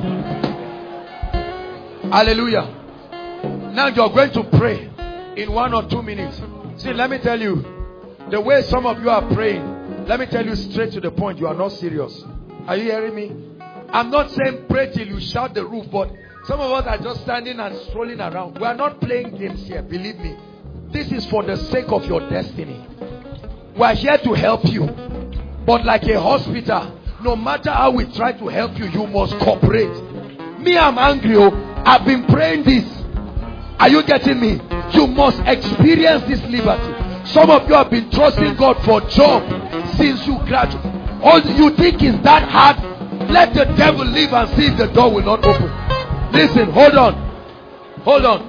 Hallelujah. Now you're going to pray in 1 or 2 minutes. See, let me tell you, the way some of you are praying, let me tell you straight to the point, you are not serious. Are you hearing me? I'm not saying pray till you shout the roof, but some of us are just standing and strolling around. We are not playing games here, believe me. This is for the sake of your destiny. We are here to help you. But like a hospital, no matter how we try to help you, you must cooperate. Me, I'm angry. I've been praying this. Are you getting me? You must experience this liberty. Some of you have been trusting God for job since you graduated. All you think is that hard? Let the devil live and see if the door will not open. Listen, hold on. Hold on.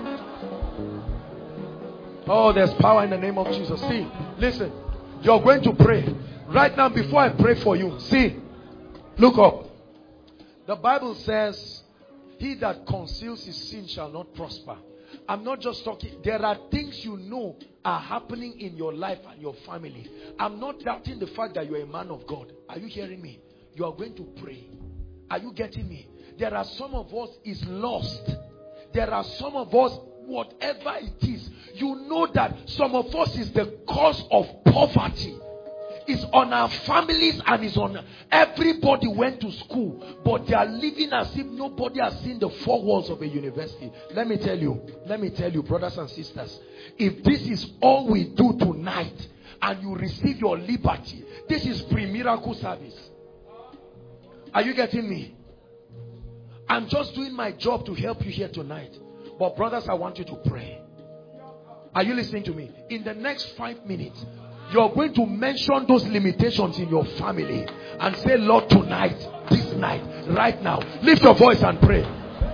Oh, there's power in the name of Jesus. See, listen. You're going to pray. Right now, before I pray for you, see, look up. The Bible says, he that conceals his sin shall not prosper. I'm not just talking. There are things you know are happening in your life and your family. I'm not doubting the fact that you're a man of God. Are you hearing me? You are going to pray. Are you getting me? There are some of us is lost. There are some of us, whatever it is, you know that some of us is the cause of poverty. It's on our families and it's on everybody went to school, but they are living as if nobody has seen the four walls of a university. Let me tell you, brothers and sisters, if this is all we do tonight and you receive your liberty, this is pre-miracle service. Are you getting me? I'm just doing my job to help you here tonight. But brothers, I want you to pray. Are you listening to me? In the next 5 minutes, you're going to mention those limitations in your family and say, Lord, tonight, this night, right now, lift your voice and pray.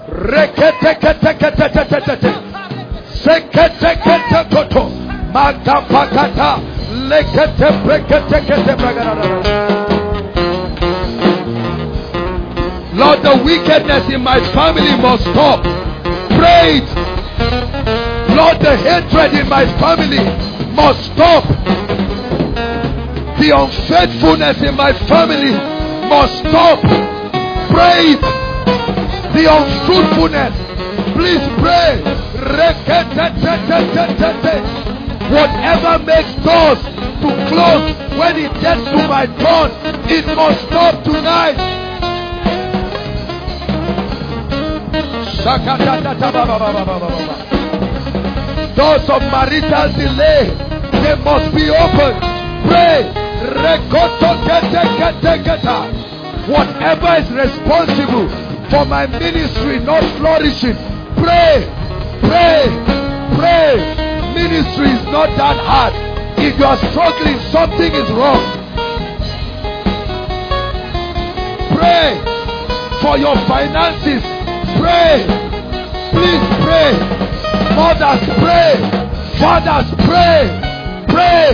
Lord, the wickedness in my family must stop. Pray it. Lord, the hatred in my family must stop. The unfaithfulness in my family must stop. Pray it. The unfruitfulness, please pray. Whatever makes doors to close when it gets to my turn, it must stop tonight. Doors of marital delay, they must be opened. Pray. Whatever is responsible for my ministry not flourishing, pray. Ministry is not that hard. If you are struggling, something is wrong. Pray for your finances. Pray. Please pray. Mothers, pray. Fathers, pray. Pray.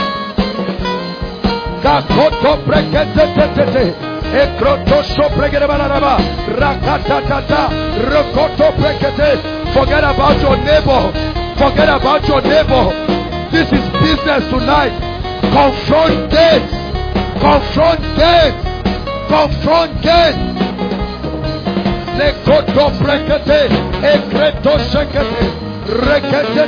Forget about your neighbor. Forget about your neighbor. This is business tonight. Confront gates. Confront gates. Confront gates. Lekoto brekete. Ekreto shekete. Rekete.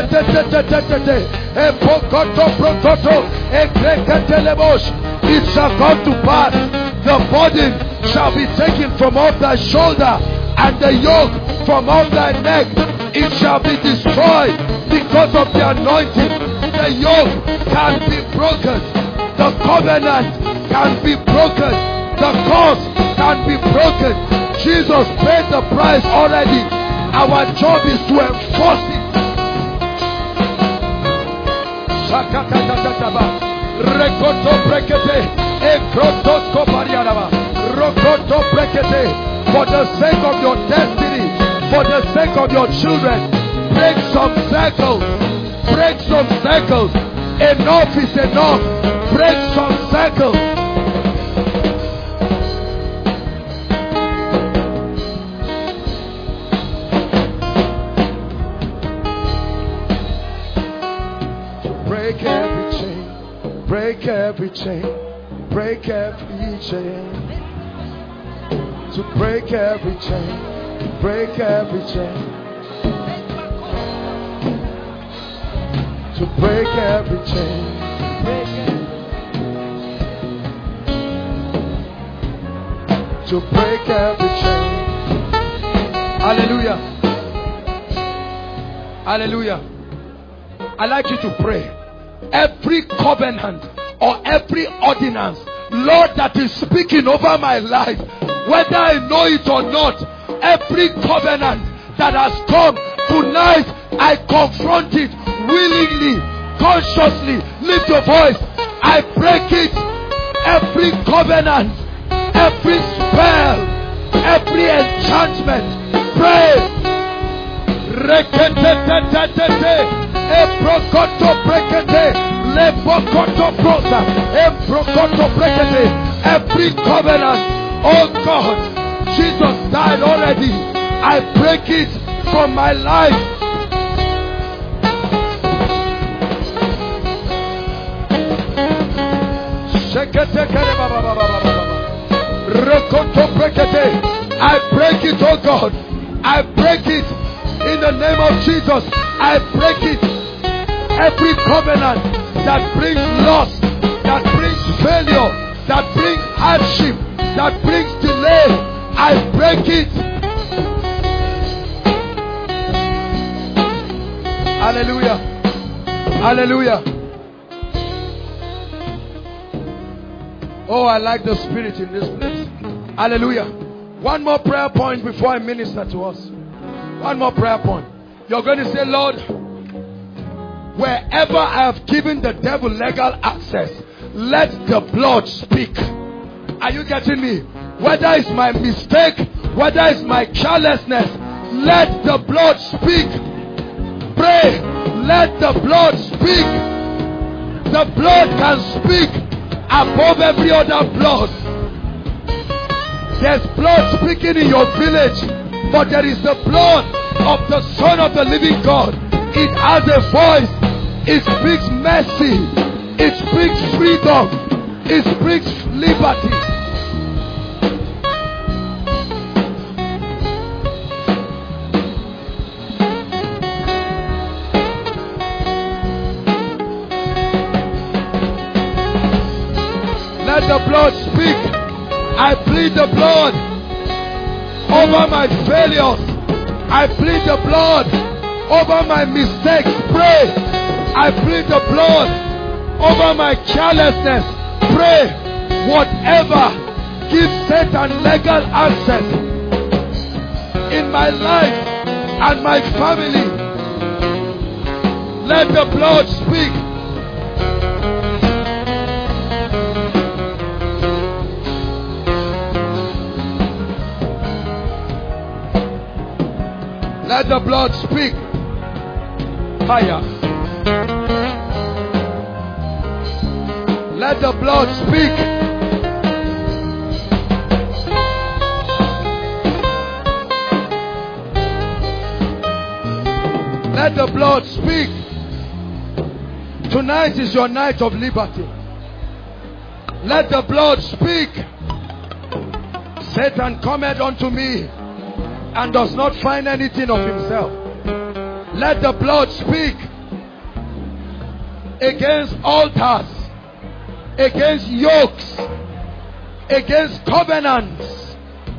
Epokoto prokoto. Ekrekete lebosh. It shall come to pass. The burden shall be taken from off thy shoulder, and the yoke from off thy neck. It shall be destroyed because of the anointing. The yoke can be broken. The covenant can be broken. The curse can be broken. Jesus paid the price already. Our job is to enforce it. Rekoto brekete. Ekrotosko pariadaba. Rokoto brekete. For the sake of your destiny, for the sake of your children, break some circles. Break some circles. Enough is enough. Break some circles. Break every chain. Break every chain. Break every chain. To break every chain. Break every chain. To break every chain. To break every chain. Hallelujah. Hallelujah. I'd like you to pray. Every covenant or every ordinance, Lord, that is speaking over my life, whether I know it or not, every covenant that has come tonight, I confront it willingly, consciously. Lift your voice. I break it. Every covenant, every spell, every enchantment. Pray. Every covenant, oh God, Jesus died already. I break it from my life. I break it, oh God. I break it in the name of Jesus. I break it. Every covenant that brings loss, that brings failure, that brings hardship, that brings delay, I break it. Hallelujah. Hallelujah. Oh, I like the spirit in this place. Hallelujah. One more prayer point before I minister to us. One more prayer point. You're going to say, Lord, wherever I have given the devil legal access, let the blood speak. Are you getting me? Whether it's my mistake, whether it's my carelessness, let the blood speak. Pray. Let the blood speak. The blood can speak above every other blood. There's blood speaking in your village, but there is the blood of the Son of the living God. It has a voice. It speaks mercy. It speaks freedom. It speaks liberty. Let the blood speak. I plead the blood over my failures. I plead the blood over my mistakes. Pray. I plead the blood over my carelessness. Pray. Whatever gives Satan legal access in my life and my family, let the blood speak. Let the blood speak. Fire. Let the blood speak. Let the blood speak. Tonight is your night of liberty. Let the blood speak. Satan cometh unto me and does not find anything of himself. Let the blood speak against altars, against yokes, against covenants.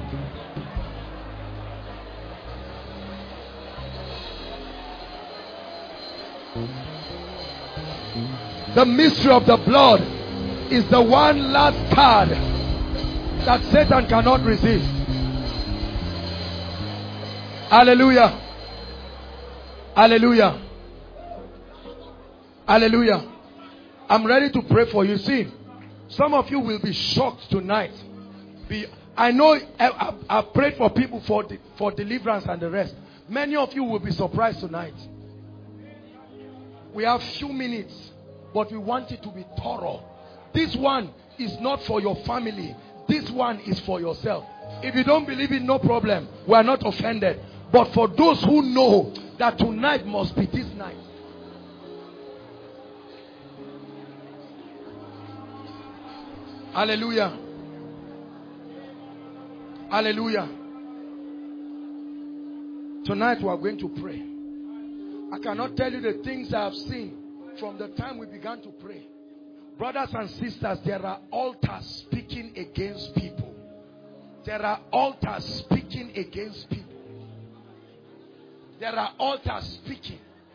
The mystery of the blood is the one last card that Satan cannot resist. Hallelujah. Hallelujah. Hallelujah. I'm ready to pray for you. See, some of you will be shocked tonight. I know I prayed for people for deliverance and the rest. Many of you will be surprised tonight. We have few minutes, but we want it to be thorough. This one is not for your family. This one is for yourself. If you don't believe it, no problem. We are not offended. But for those who know that tonight must be this night. Hallelujah. Hallelujah. Tonight we are going to pray. I cannot tell you the things I have seen from the time we began to pray. Brothers and sisters, there are altars speaking against people. There are altars speaking against people. There are altars speaking.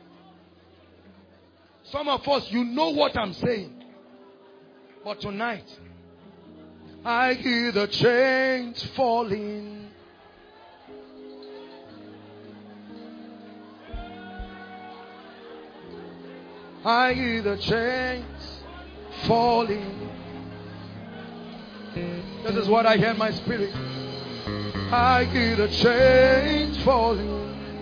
Some of us, you know what I'm saying. But tonight, I hear the chains falling. I hear the chains falling. This is what I hear in my spirit. I hear the chains falling.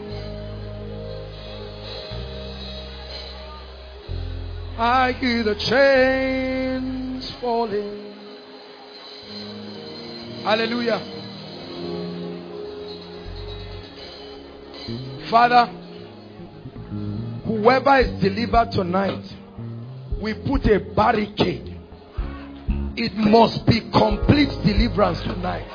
I hear the chains falling. Hallelujah. Father, whoever is delivered tonight, we put a barricade. It must be complete deliverance tonight.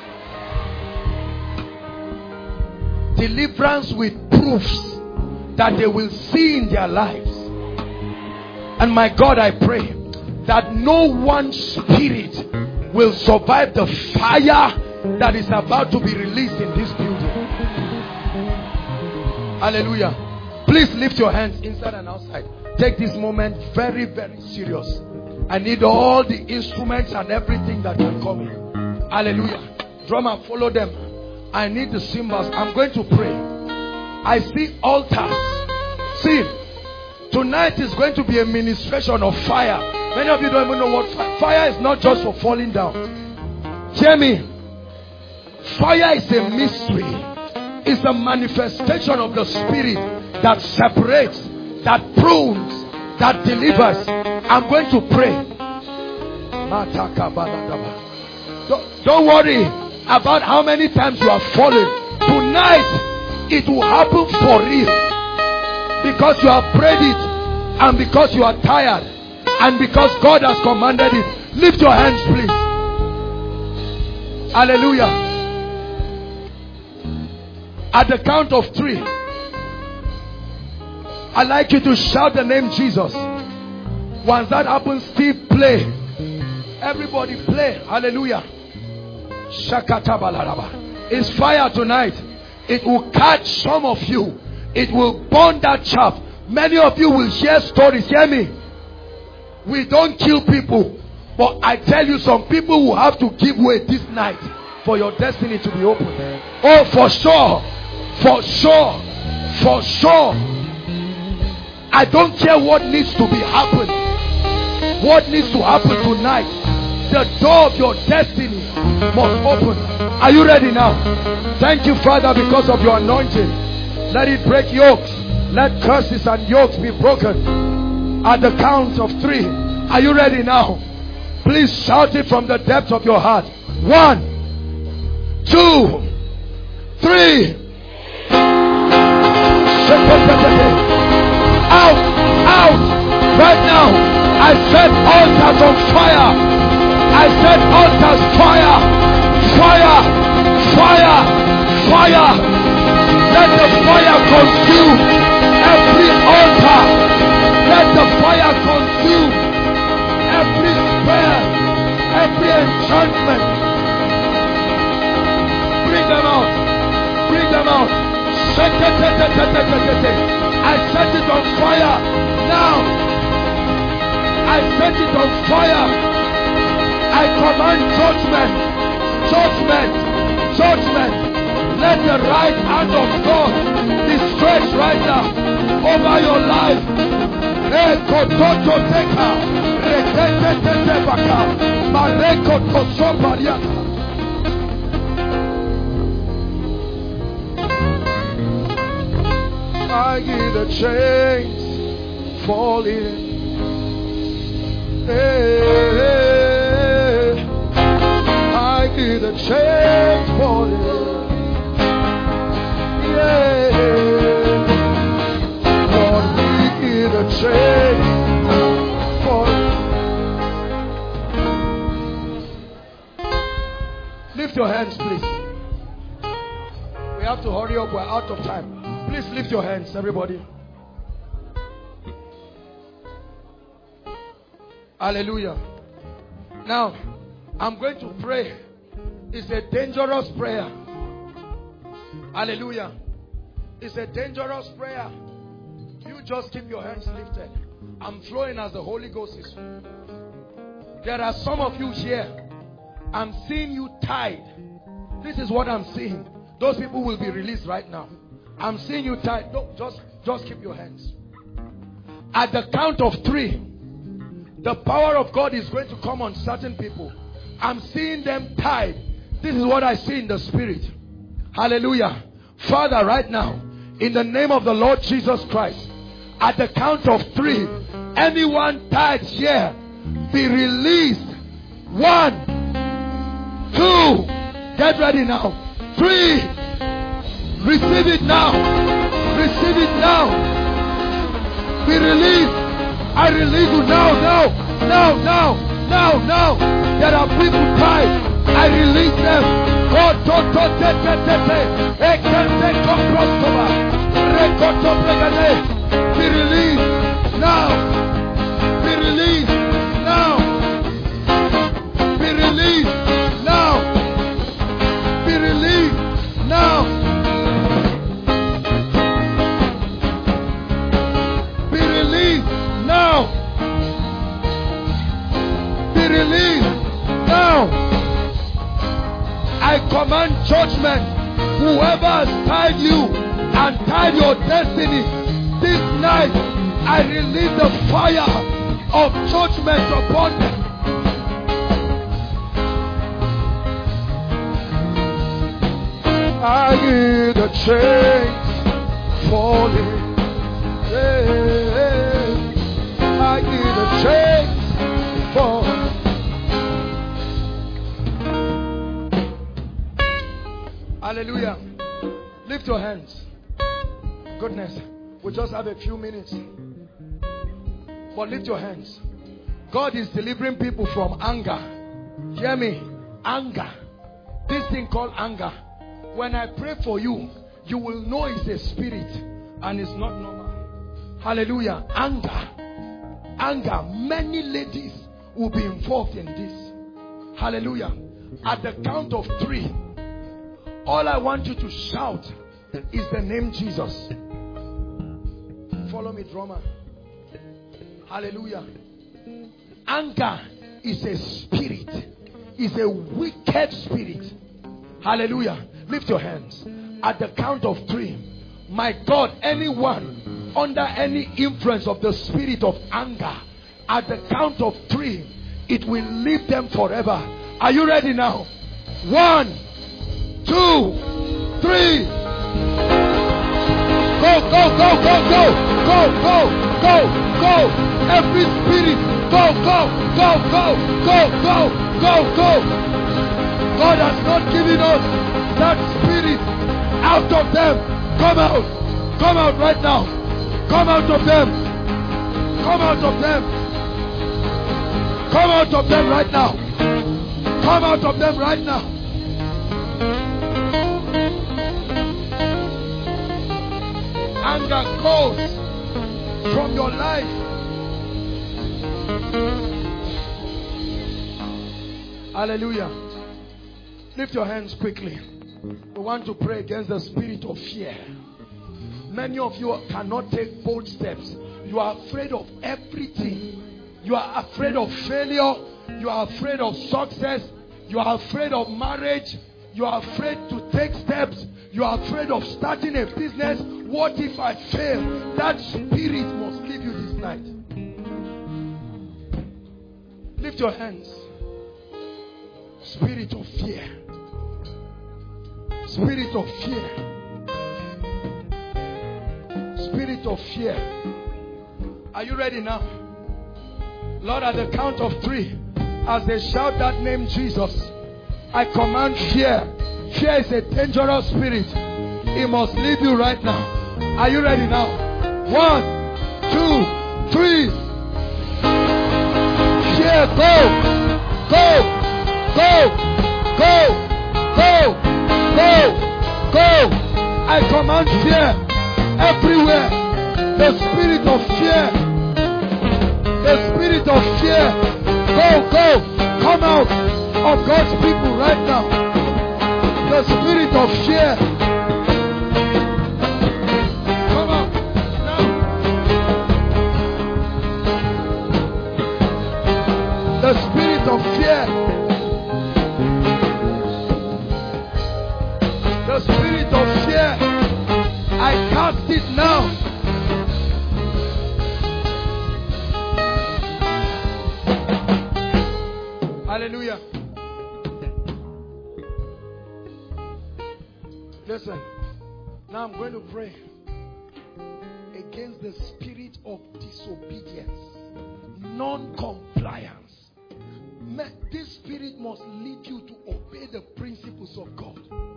Deliverance with proofs that they will see in their lives. And my God, I pray that no one spirit will survive the fire that is about to be released in this building. Hallelujah. Please lift your hands inside and outside. Take this moment very, very serious. I need all the instruments and everything that can come in. Hallelujah. Drummer, follow them. I need the cymbals. I'm going to pray. I see altars. See, tonight is going to be a ministration of fire. Many of you don't even know what fire is. Not just for falling down. Hear me. Fire is a mystery. It's a manifestation of the Spirit that separates, that prunes, that delivers. I'm going to pray. Don't worry about how many times you have fallen. Tonight, it will happen for real. Because you have prayed it, and because you are tired, and because God has commanded it. Lift your hands, please. Hallelujah. At the count of 3, I'd like you to shout the name Jesus. Once that happens, Steve, play. Everybody play. Hallelujah. It's fire tonight. It will catch some of you. It will burn that chaff. Many of you will share stories. Hear me. We don't kill people. But I tell you, some people will have to give way this night for your destiny to be open. Oh, for sure. For sure. For sure. I don't care what needs to be happened. What needs to happen tonight. The door of your destiny must open. Are you ready now? Thank you, Father, because of your anointing. Let it break yokes. Let curses and yokes be broken. At the count of 3. Are you ready now? Please shout it from the depths of your heart. 1, 2, 3. Out, out. Right now, I set altars on fire. I set altars fire. Fire, fire, fire. Let the fire consume every altar. Let the fire consume every spell, every enchantment. Bring them out. Bring them out. I set it on fire. Now. I set it on fire. I command judgment. Judgment. Judgment. Let the right hand of God be stretched right now over your life. I hear the chains falling. I hear the chains falling. Lord, we hear the chains falling. Lift your hands, please. We have to hurry up. We're out of time. Please lift your hands, everybody. Hallelujah. Now, I'm going to pray. It's a dangerous prayer. Hallelujah. It's a dangerous prayer. You just keep your hands lifted. I'm flowing as the Holy Ghost is. There are some of you here. I'm seeing you tied. This is what I'm seeing. Those people will be released right now. I'm seeing you tied. No, just keep your hands. At the count of 3, the power of God is going to come on certain people. I'm seeing them tied. This is what I see in the spirit. Hallelujah. Father, right now, in the name of the Lord Jesus Christ, at the count of 3, anyone tied here, be released. 1, 2, get ready now. 3, receive it now. Receive it now. Be released. I release you now. There are people tied. I release them. Be released now. Be released now. Be released now. Be released now. Be released now. Be released now. I command judgment. Whoever has tied you and tied your destiny, this night I release the fire of judgment upon them. I hear the chains falling. I hear the chains falling. Hallelujah. Lift your hands. Goodness, we just have a few minutes. But lift your hands. God is delivering people from anger. Hear me? Anger. This thing called anger. When I pray for you, you will know it's a spirit and it's not normal. Hallelujah. Anger. Anger. Many ladies will be involved in this. Hallelujah. At the count of 3, all I want you to shout is the name Jesus. Follow me, drummer. Hallelujah. Anger is a spirit. Is a wicked spirit. Hallelujah. Lift your hands. At the count of 3, my God, anyone under any influence of the spirit of anger, at the count of 3, it will leave them forever. Are you ready now? 1, 2, 3. Go, go, go, go, go, go, go, go, go. Every spirit, go, go, go, go, go, go, go, go. God has not given us that spirit. Out of them. Come out. Come out right now. Come out of them. Come out of them. Come out of them right now. Come out of them right now. Anger goes from your life. Hallelujah. Lift your hands quickly. We want to pray against the spirit of fear. Many of you cannot take bold steps. You are afraid of everything. You are afraid of failure. You are afraid of success. You are afraid of marriage. You are afraid to take steps. You are afraid of starting a business. What if I fail? That spirit must leave you this night. Lift your hands. Spirit of fear. Spirit of fear. Spirit of fear. Are you ready now? Lord, at the count of 3, as they shout that name Jesus, I command fear. Fear is a dangerous spirit. It must leave you right now. Are you ready now? 1, 2, 3. Fear, go, go, go, go, go, go, go. I command fear everywhere. The spirit of fear. The spirit of fear. Go, go. Come out of God's people right now. The spirit of fear. Come out now. The spirit of fear. The spirit of fear. I cast it now. Hallelujah. Listen. Now I'm going to pray against the spirit of disobedience, non-compliance. This spirit must lead you to obey the principles of God.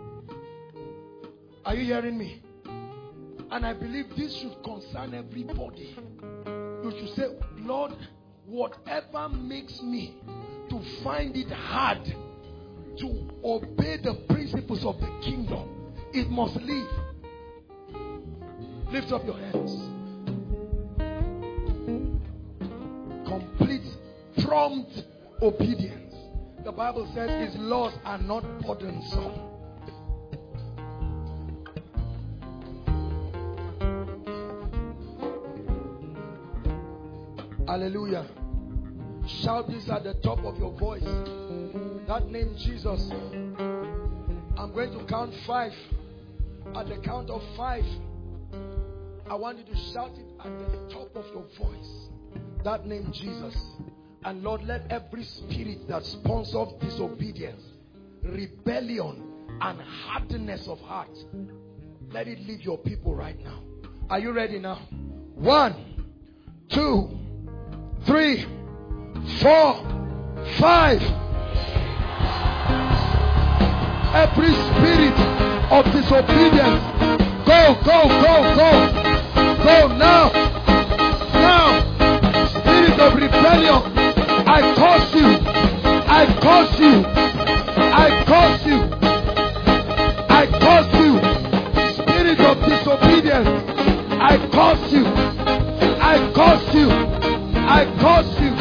Are you hearing me? And I believe this should concern everybody. You should say, Lord, whatever makes me to find it hard to obey the principles of the kingdom, it must leave. Lift up your hands. Complete, prompt obedience. The Bible says his laws are not burdensome. Hallelujah. Shout this at the top of your voice. That name Jesus. I'm going to count 5. At the count of 5, I want you to shout it at the top of your voice. That name Jesus. And Lord, let every spirit that sponsors disobedience, rebellion, and hardness of heart, let it leave your people right now. Are you ready now? 1, 2, 3, 4, 5. Every spirit of disobedience, go, go, go, go. Go now. Now. Spirit of rebellion, I curse you. I curse you. I curse you. I curse you. Spirit of disobedience, I curse you. I curse you. I curse you.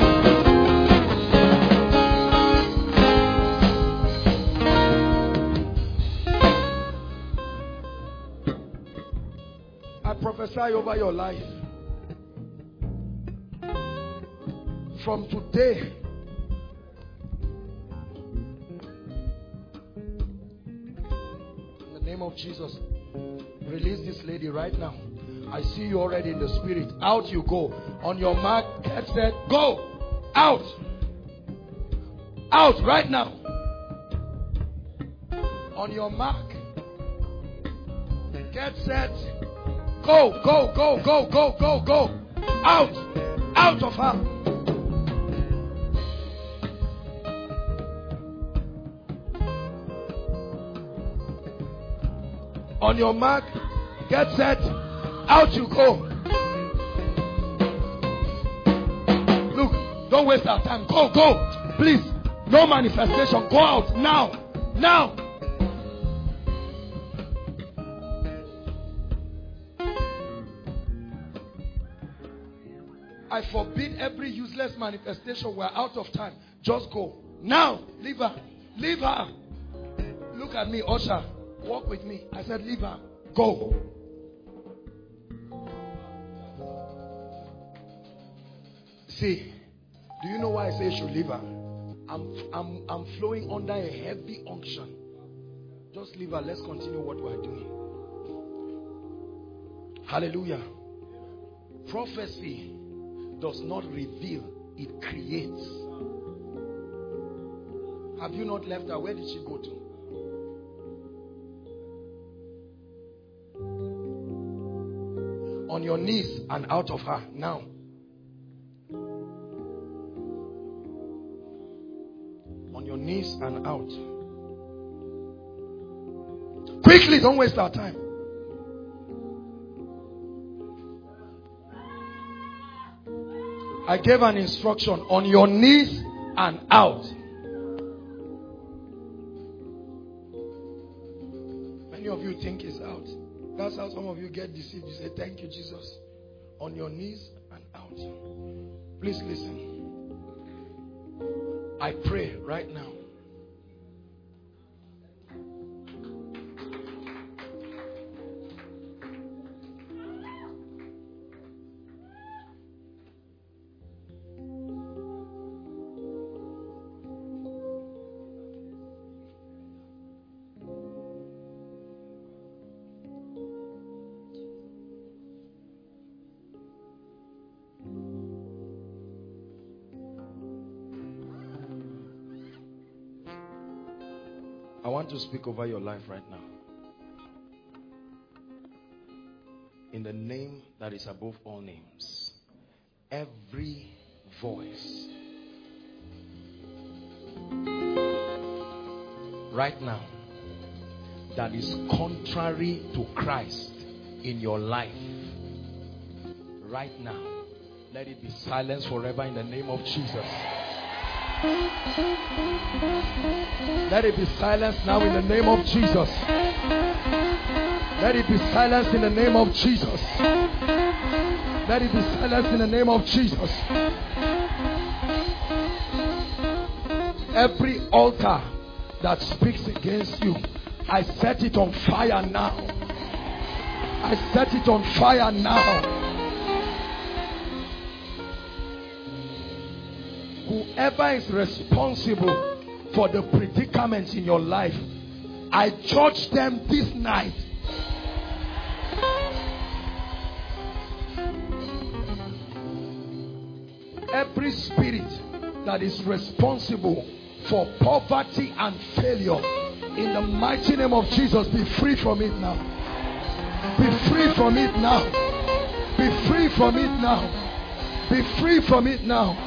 I prophesy over your life. From today, in the name of Jesus, release this lady right now. I see you already in the spirit. Out you go. On your mark, get set, go. Out. Out right now. On your mark, get set, go, go, go, go, go, go, go. Out. Out of her. On your mark, get set, out you go. Look, don't waste our time. Go, go. Please, no manifestation. Go out now. Now. I forbid every useless manifestation. We're out of time. Just go. Now. Leave her. Leave her. Look at me, usher. Walk with me. I said, leave her. Go. See, do you know why I say you should leave her? I'm flowing under a heavy unction. Just leave her. Let's continue what we're doing. Hallelujah. Prophecy does not reveal, it creates. Have you not left her? Where did she go to? On your knees and out of her now. On your knees and out. Quickly, don't waste our time. I gave an instruction on your knees and out. Many of you think it's out. That's how some of you get deceived. You say, thank you, Jesus. On your knees and out. Please listen. I pray right now. I want to speak over your life right now. In the name that is above all names, every voice right now that is contrary to Christ in your life, right now, let it be silenced forever in the name of Jesus. Let it be silenced now in the name of Jesus. Let it be silenced in the name of Jesus. Let it be silenced in the name of Jesus. Every altar that speaks against you, I set it on fire now. I set it on fire now. Whoever is responsible for the predicaments in your life, I judge them this night. Every spirit that is responsible for poverty and failure, in the mighty name of Jesus, be free from it now. Be free from it now. Be free from it now. Be free from it now.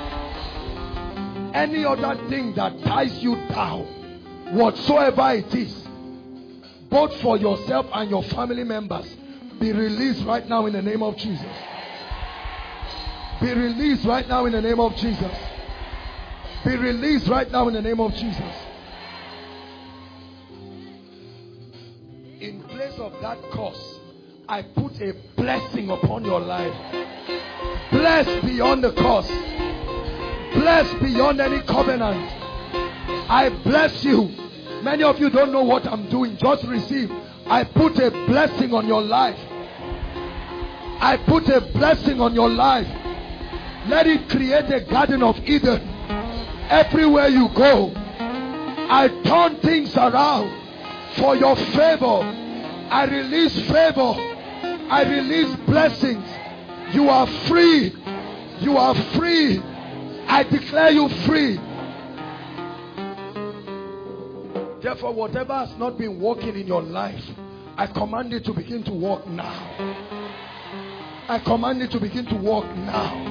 Any other thing that ties you down, whatsoever it is, both for yourself and your family members, be released right now in the name of Jesus. Be released right now in the name of Jesus. Be released right now in the name of Jesus. In place of that curse, I put a blessing upon your life. Blessed beyond the curse. Blessed beyond any covenant. I bless you. Many of you don't know what I'm doing. Just receive. I put a blessing on your life. I put a blessing on your life. Let it create a garden of Eden. Everywhere you go, I turn things around for your favor. I release favor. I release blessings. You are free. You are free. I declare you free. Therefore, whatever has not been working in your life, I command it to begin to work now. I command it to begin to work now.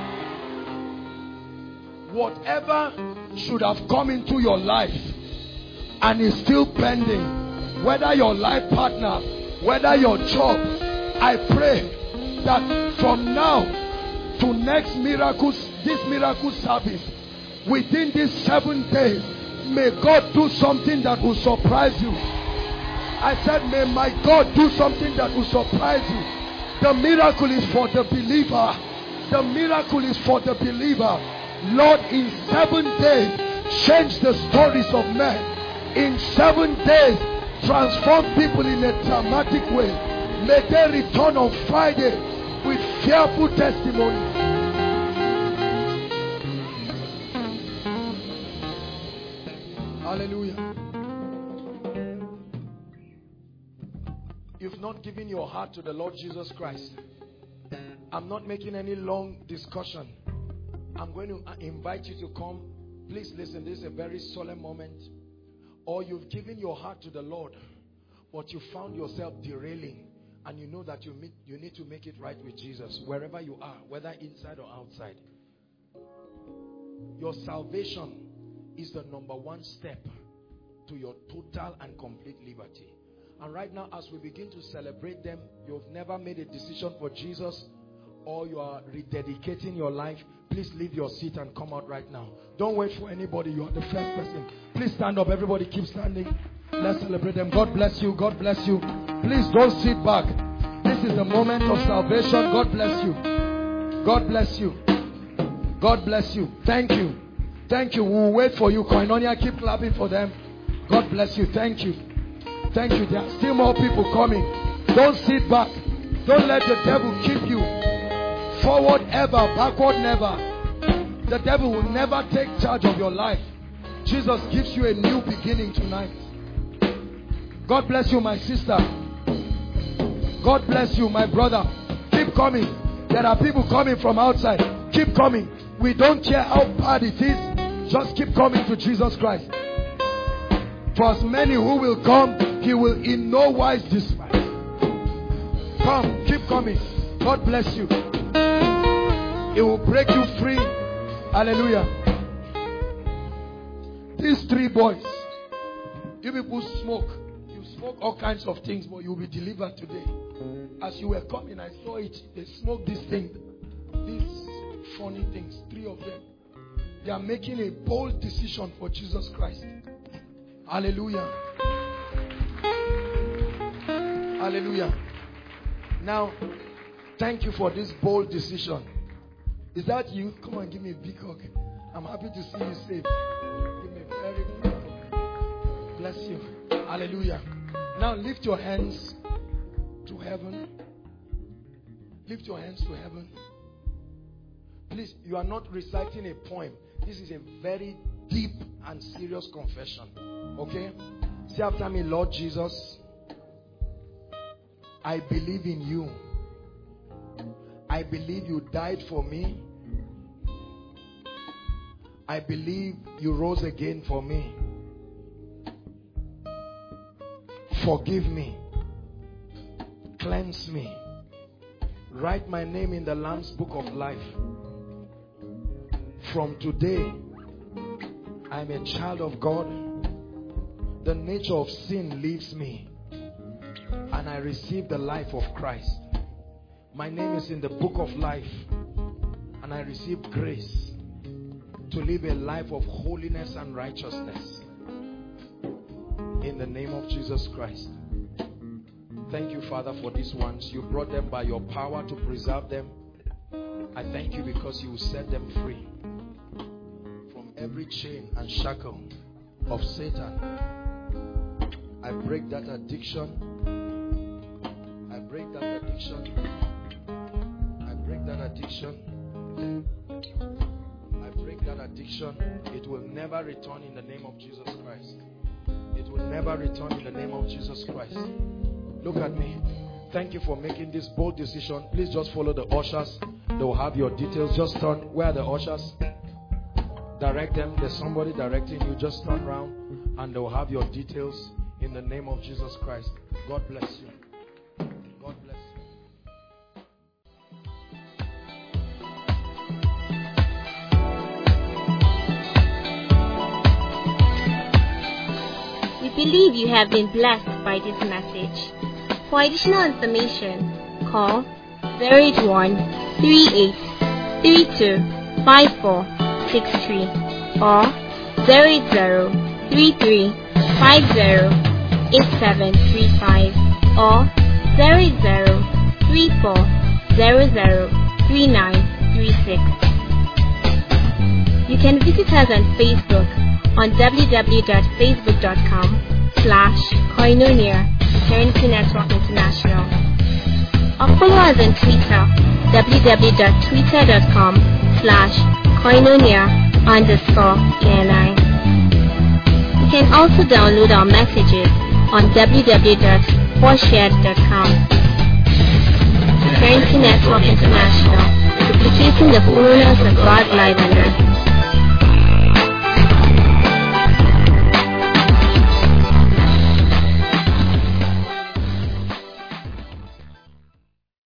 Whatever should have come into your life and is still pending, whether your life partner, whether your job, I pray that from now to next this miracle service, within these 7 days, may God do something that will surprise you. I said, may my God do something that will surprise you. The miracle is for the believer. The miracle is for the believer. Lord, in 7 days, change the stories of men. In 7 days, transform people in a dramatic way. May they return on Friday with fearful testimonies. Hallelujah. You've not given your heart to the Lord Jesus Christ. I'm not making any long discussion. I'm going to invite you to come Please listen, this is a very solemn moment. Or you've given your heart to the Lord, but you found yourself derailing, and you know that you need to make it right with Jesus, wherever you are, whether inside or outside. Your salvation is the number one step to your total and complete liberty. And right now, as we begin to celebrate them, you've never made a decision for Jesus, or you are rededicating your life, please leave your seat and come out right now. Don't wait for anybody. You are the first person. Please stand up. Everybody keep standing. Let's celebrate them. God bless you. God bless you. Please don't sit back. This is the moment of salvation. God bless you. God bless you. God bless you. Thank you. Thank you. We'll wait for you. Koinonia, keep clapping for them. God bless you. Thank you. Thank you. There are still more people coming. Don't sit back. Don't let the devil keep you. Forward ever, backward never. The devil will never take charge of your life. Jesus gives you a new beginning tonight. God bless you, my sister. God bless you, my brother. Keep coming. There are people coming from outside. Keep coming. We don't care how bad it is. Just keep coming to Jesus Christ. For as many who will come, He will in no wise despise. Come, keep coming. God bless you. It will break you free. Hallelujah. These three boys, you people smoke. You smoke all kinds of things, but you will be delivered today. As you were coming, I saw it. They smoke this thing. These funny things. Three of them. They are making a bold decision for Jesus Christ. Hallelujah. Hallelujah. Now, thank you for this bold decision. Is that you? Come on, give me a big hug. I'm happy to see you safe. Give me a very big hug. Bless you. Hallelujah. Now lift your hands to heaven. Lift your hands to heaven. Please, you are not reciting a poem. This is a very deep and serious confession. Okay? Say after me, Lord Jesus, I believe in you. I believe you died for me. I believe you rose again for me. Forgive me. Cleanse me. Write my name in the Lamb's Book of Life. From today, I'm a child of God. The nature of sin leaves me, and I receive the life of Christ. My name is in the book of life, and I receive grace to live a life of holiness and righteousness. In the name of Jesus Christ. Thank you, Father, for these ones. You brought them by your power to preserve them. I thank you because you will set them free from every chain and shackle of Satan. I break that addiction. I break that addiction. I break that addiction. I break that addiction. It will never return in the name of Jesus Christ. It will never return in the name of Jesus Christ. Look at me. Thank you for making this bold decision. Please just follow the ushers. They will have your details. Just turn. Where are the ushers? Direct them. There's somebody directing you. Just turn around and they will have your details in the name of Jesus Christ. God bless you. God bless you. We believe you have been blessed by this message. For additional information, call 081 38 32 5463 or 080 33 50 8735 or 080 34 00 3936. You can visit us on Facebook on www.facebook.com/Koinonia Eternity Network International, or follow us on Twitter www.twitter.com/Koinonia_ENI. You can also download our messages on www.forshared.com. Eternity Network International, duplicating the fullness of God's life on earth.